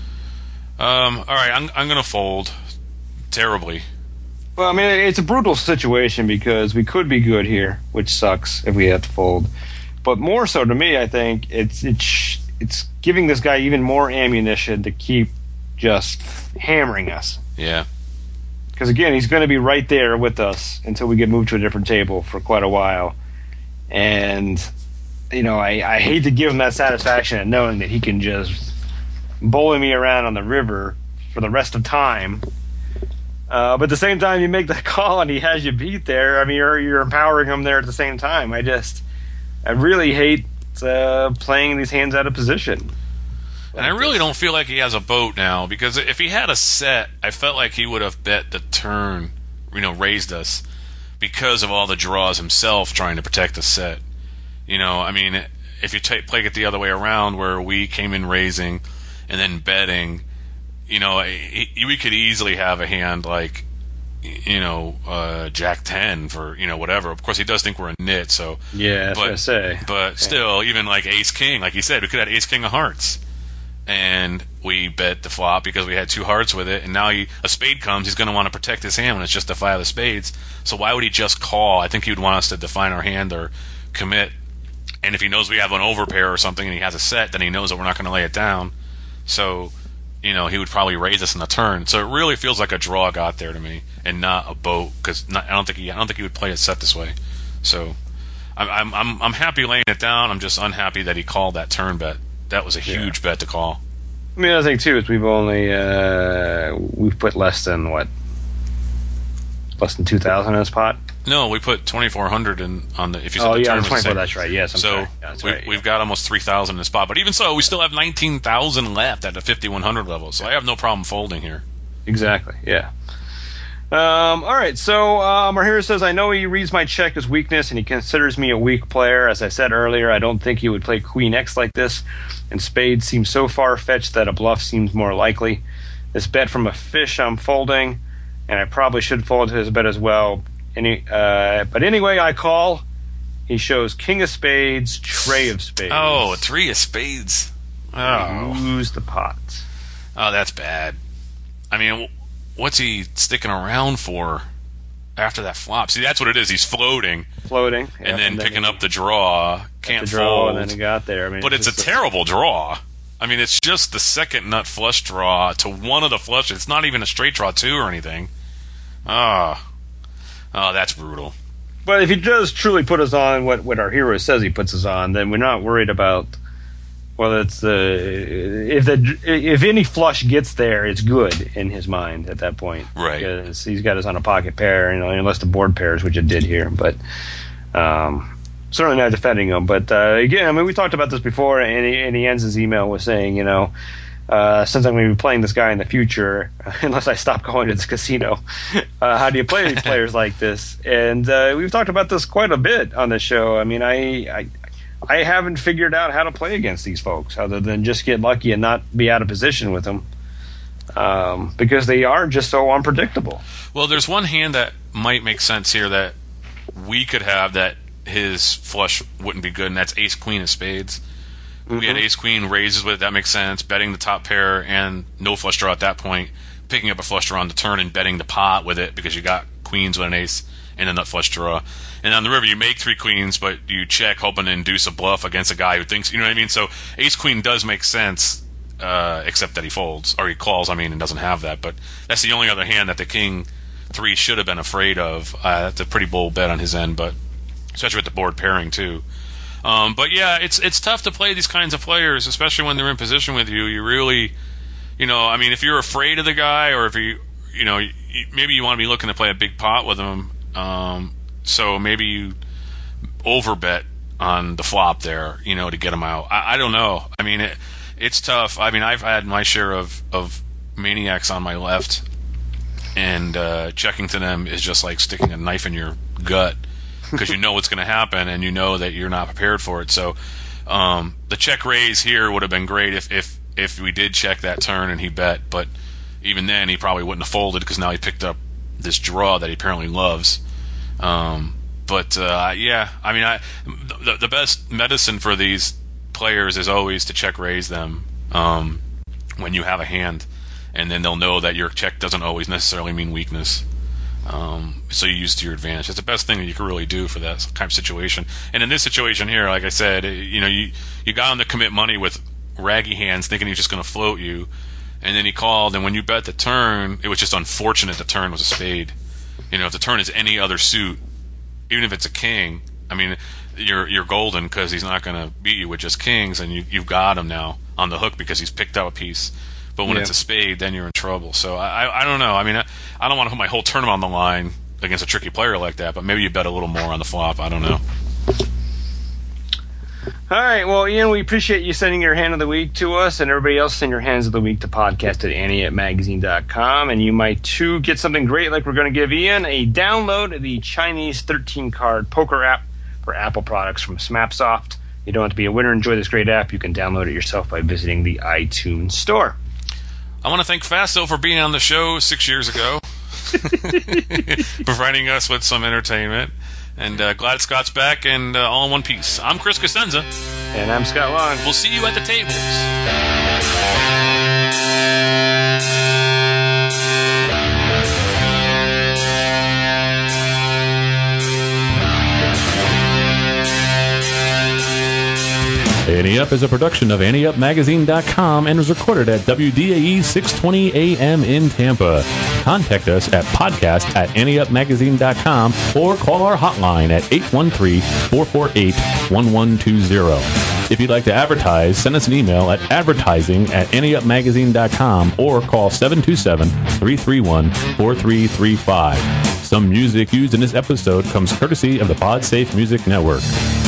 Um, all right, I'm I'm gonna fold terribly. Well, I mean, it's a brutal situation because we could be good here, which sucks if we have to fold. But more so to me, I think it's it's it's giving this guy even more ammunition to keep just hammering us. Yeah. Because again, he's going to be right there with us until we get moved to a different table for quite a while. And you know, I, I hate to give him that satisfaction of knowing that he can just bully me around on the river for the rest of time. Uh, but at the same time, you make that call and he has you beat there. I mean, you're, you're empowering him there at the same time. I just, I really hate uh, playing these hands out of position. And I really don't feel like he has a boat now, because if he had a set, I felt like he would have bet the turn, you know, raised us, because of all the draws himself trying to protect the set. You know, I mean, if you take, play it the other way around, where we came in raising and then betting, you know, he, we could easily have a hand like, you know, uh, Jack ten for, you know, whatever. Of course, he does think we're a nit, so... Yeah, that's but, what I say. But still, even like Ace King, like you said, we could have Ace King of Hearts. And we bet the flop because we had two hearts with it, and now he, a spade comes, he's going to want to protect his hand when it's just a five of spades. So why would he just call? I think he would want us to define our hand or commit. And if he knows we have an overpair or something and he has a set, then he knows that we're not going to lay it down. So, you know, he would probably raise us in the turn. So it really feels like a draw got there to me, and not a boat, because I don't think he, I don't think he would play a set this way. So I'm, I'm, I'm happy laying it down. I'm just unhappy that he called that turn bet. That was a huge yeah. bet to call. I mean, the other thing too is we've only uh, we've put less than what, less than two thousand in this pot. No, we put twenty four hundred in on the. If you oh said the yeah, turn twenty four. That's right. Yes, I'm so sorry. Yeah, we, right, we've yeah. got almost three thousand in the spot. But even so, we still have nineteen thousand left at the fifty one hundred level. So I have no problem folding here. Exactly. Yeah. Um, all right, so um, our hero says, I know he reads my check as weakness and he considers me a weak player. As I said earlier, I don't think he would play Queen X like this, and spades seems so far-fetched that a bluff seems more likely. This bet from a fish I'm folding, and I probably should fold his bet as well. Any, uh, but anyway, I call. He shows King of Spades, Tray of Spades. Oh, a three of spades. Oh. Lose the pot. Oh, that's bad. I mean... What's he sticking around for after that flop? See, that's what it is. He's floating. Floating. And yeah, then and picking then up the draw. Can't the draw, fold. And then he got there. I mean, but it's, it's a terrible draw. I mean, it's just the second nut flush draw to one of the flushes. It's not even a straight draw two or anything. Ah. Oh. oh, that's brutal. But if he does truly put us on what, what our hero says he puts us on, then we're not worried about... Well, it's uh, if the if any flush gets there, it's good in his mind at that point, right? Because he's got us on a pocket pair, you know, unless the board pairs, which it did here. But um, certainly not defending him. But uh, again, I mean, we talked about this before, and he, and he ends his email with saying, you know, uh, since I'm going to be playing this guy in the future, unless I stop going to this casino, uh, how do you play these players like this? And uh, we've talked about this quite a bit on the show. I mean, I. I I haven't figured out how to play against these folks other than just get lucky and not be out of position with them, um, because they are just so unpredictable. Well, there's one hand that might make sense here that we could have that his flush wouldn't be good, and that's Ace Queen of Spades. Mm-hmm. We had Ace Queen raises with it. That makes sense. Betting the top pair and no flush draw at that point. Picking up a flush draw on the turn and betting the pot with it because you got queens with an ace in a nut flush draw. And on the river, you make three queens, but you check hoping to induce a bluff against a guy who thinks, you know what I mean? So ace queen does make sense, uh, except that he folds, or he calls, I mean, and doesn't have that. But that's the only other hand that the king three should have been afraid of. Uh, that's a pretty bold bet on his end, but especially with the board pairing, too. Um, but yeah, it's it's tough to play these kinds of players, especially when they're in position with you. You really, you know, I mean, if you're afraid of the guy, or if you, you know, you, maybe you want to be looking to play a big pot with him. Um, so maybe you overbet on the flop there, you know, to get him out. I, I don't know. I mean, it, it's tough. I mean, I've had my share of of maniacs on my left, and uh, checking to them is just like sticking a knife in your gut. Because you know what's going to happen, and you know that you're not prepared for it. So um, the check raise here would have been great if, if if we did check that turn and he bet. But even then, he probably wouldn't have folded because now he picked up this draw that he apparently loves. Um, but uh, yeah, I mean, I the, the best medicine for these players is always to check raise them um, when you have a hand, and then they'll know that your check doesn't always necessarily mean weakness. Um, so you use it to your advantage. It's the best thing that you can really do for that kind of situation. And in this situation here, like I said, you know, you you got him to commit money with raggy hands, thinking he was just going to float you, and then he called. And when you bet the turn, it was just unfortunate the turn was a spade. You know, if the turn is any other suit, even if it's a king, I mean, you're you're golden because he's not going to beat you with just kings, and you you've got him now on the hook because he's picked up a piece. But when yeah. it's a spade, then you're in trouble. So I, I, I don't know. I mean, I, I don't want to put my whole tournament on the line against a tricky player like that. But maybe you bet a little more on the flop. I don't know. All right. Well, Ian, we appreciate you sending your hand of the week to us, and everybody else send your hands of the week to podcast at ante up magazine dot com. And you might too get something great, like we're going to give Ian a download of the Chinese thirteen card poker app for Apple products from Smapsoft. You don't have to be a winner. Enjoy this great app. You can download it yourself by visiting the iTunes store. I want to thank Fasto for being on the show six years ago, providing us with some entertainment. And uh, glad Scott's back and uh, all in one piece. I'm Chris Cosenza. And I'm Scott Long. We'll see you at the tables. Ante Up is a production of ante up magazine dot com and was recorded at W D A E six twenty A M in Tampa. Contact us at podcast at ante up magazine dot com or call our hotline at eight one three, four four eight, one one two zero. If you'd like to advertise, send us an email at advertising at ante up magazine dot com or call seven two seven, three three one, four three three five. Some music used in this episode comes courtesy of the PodSafe Music Network.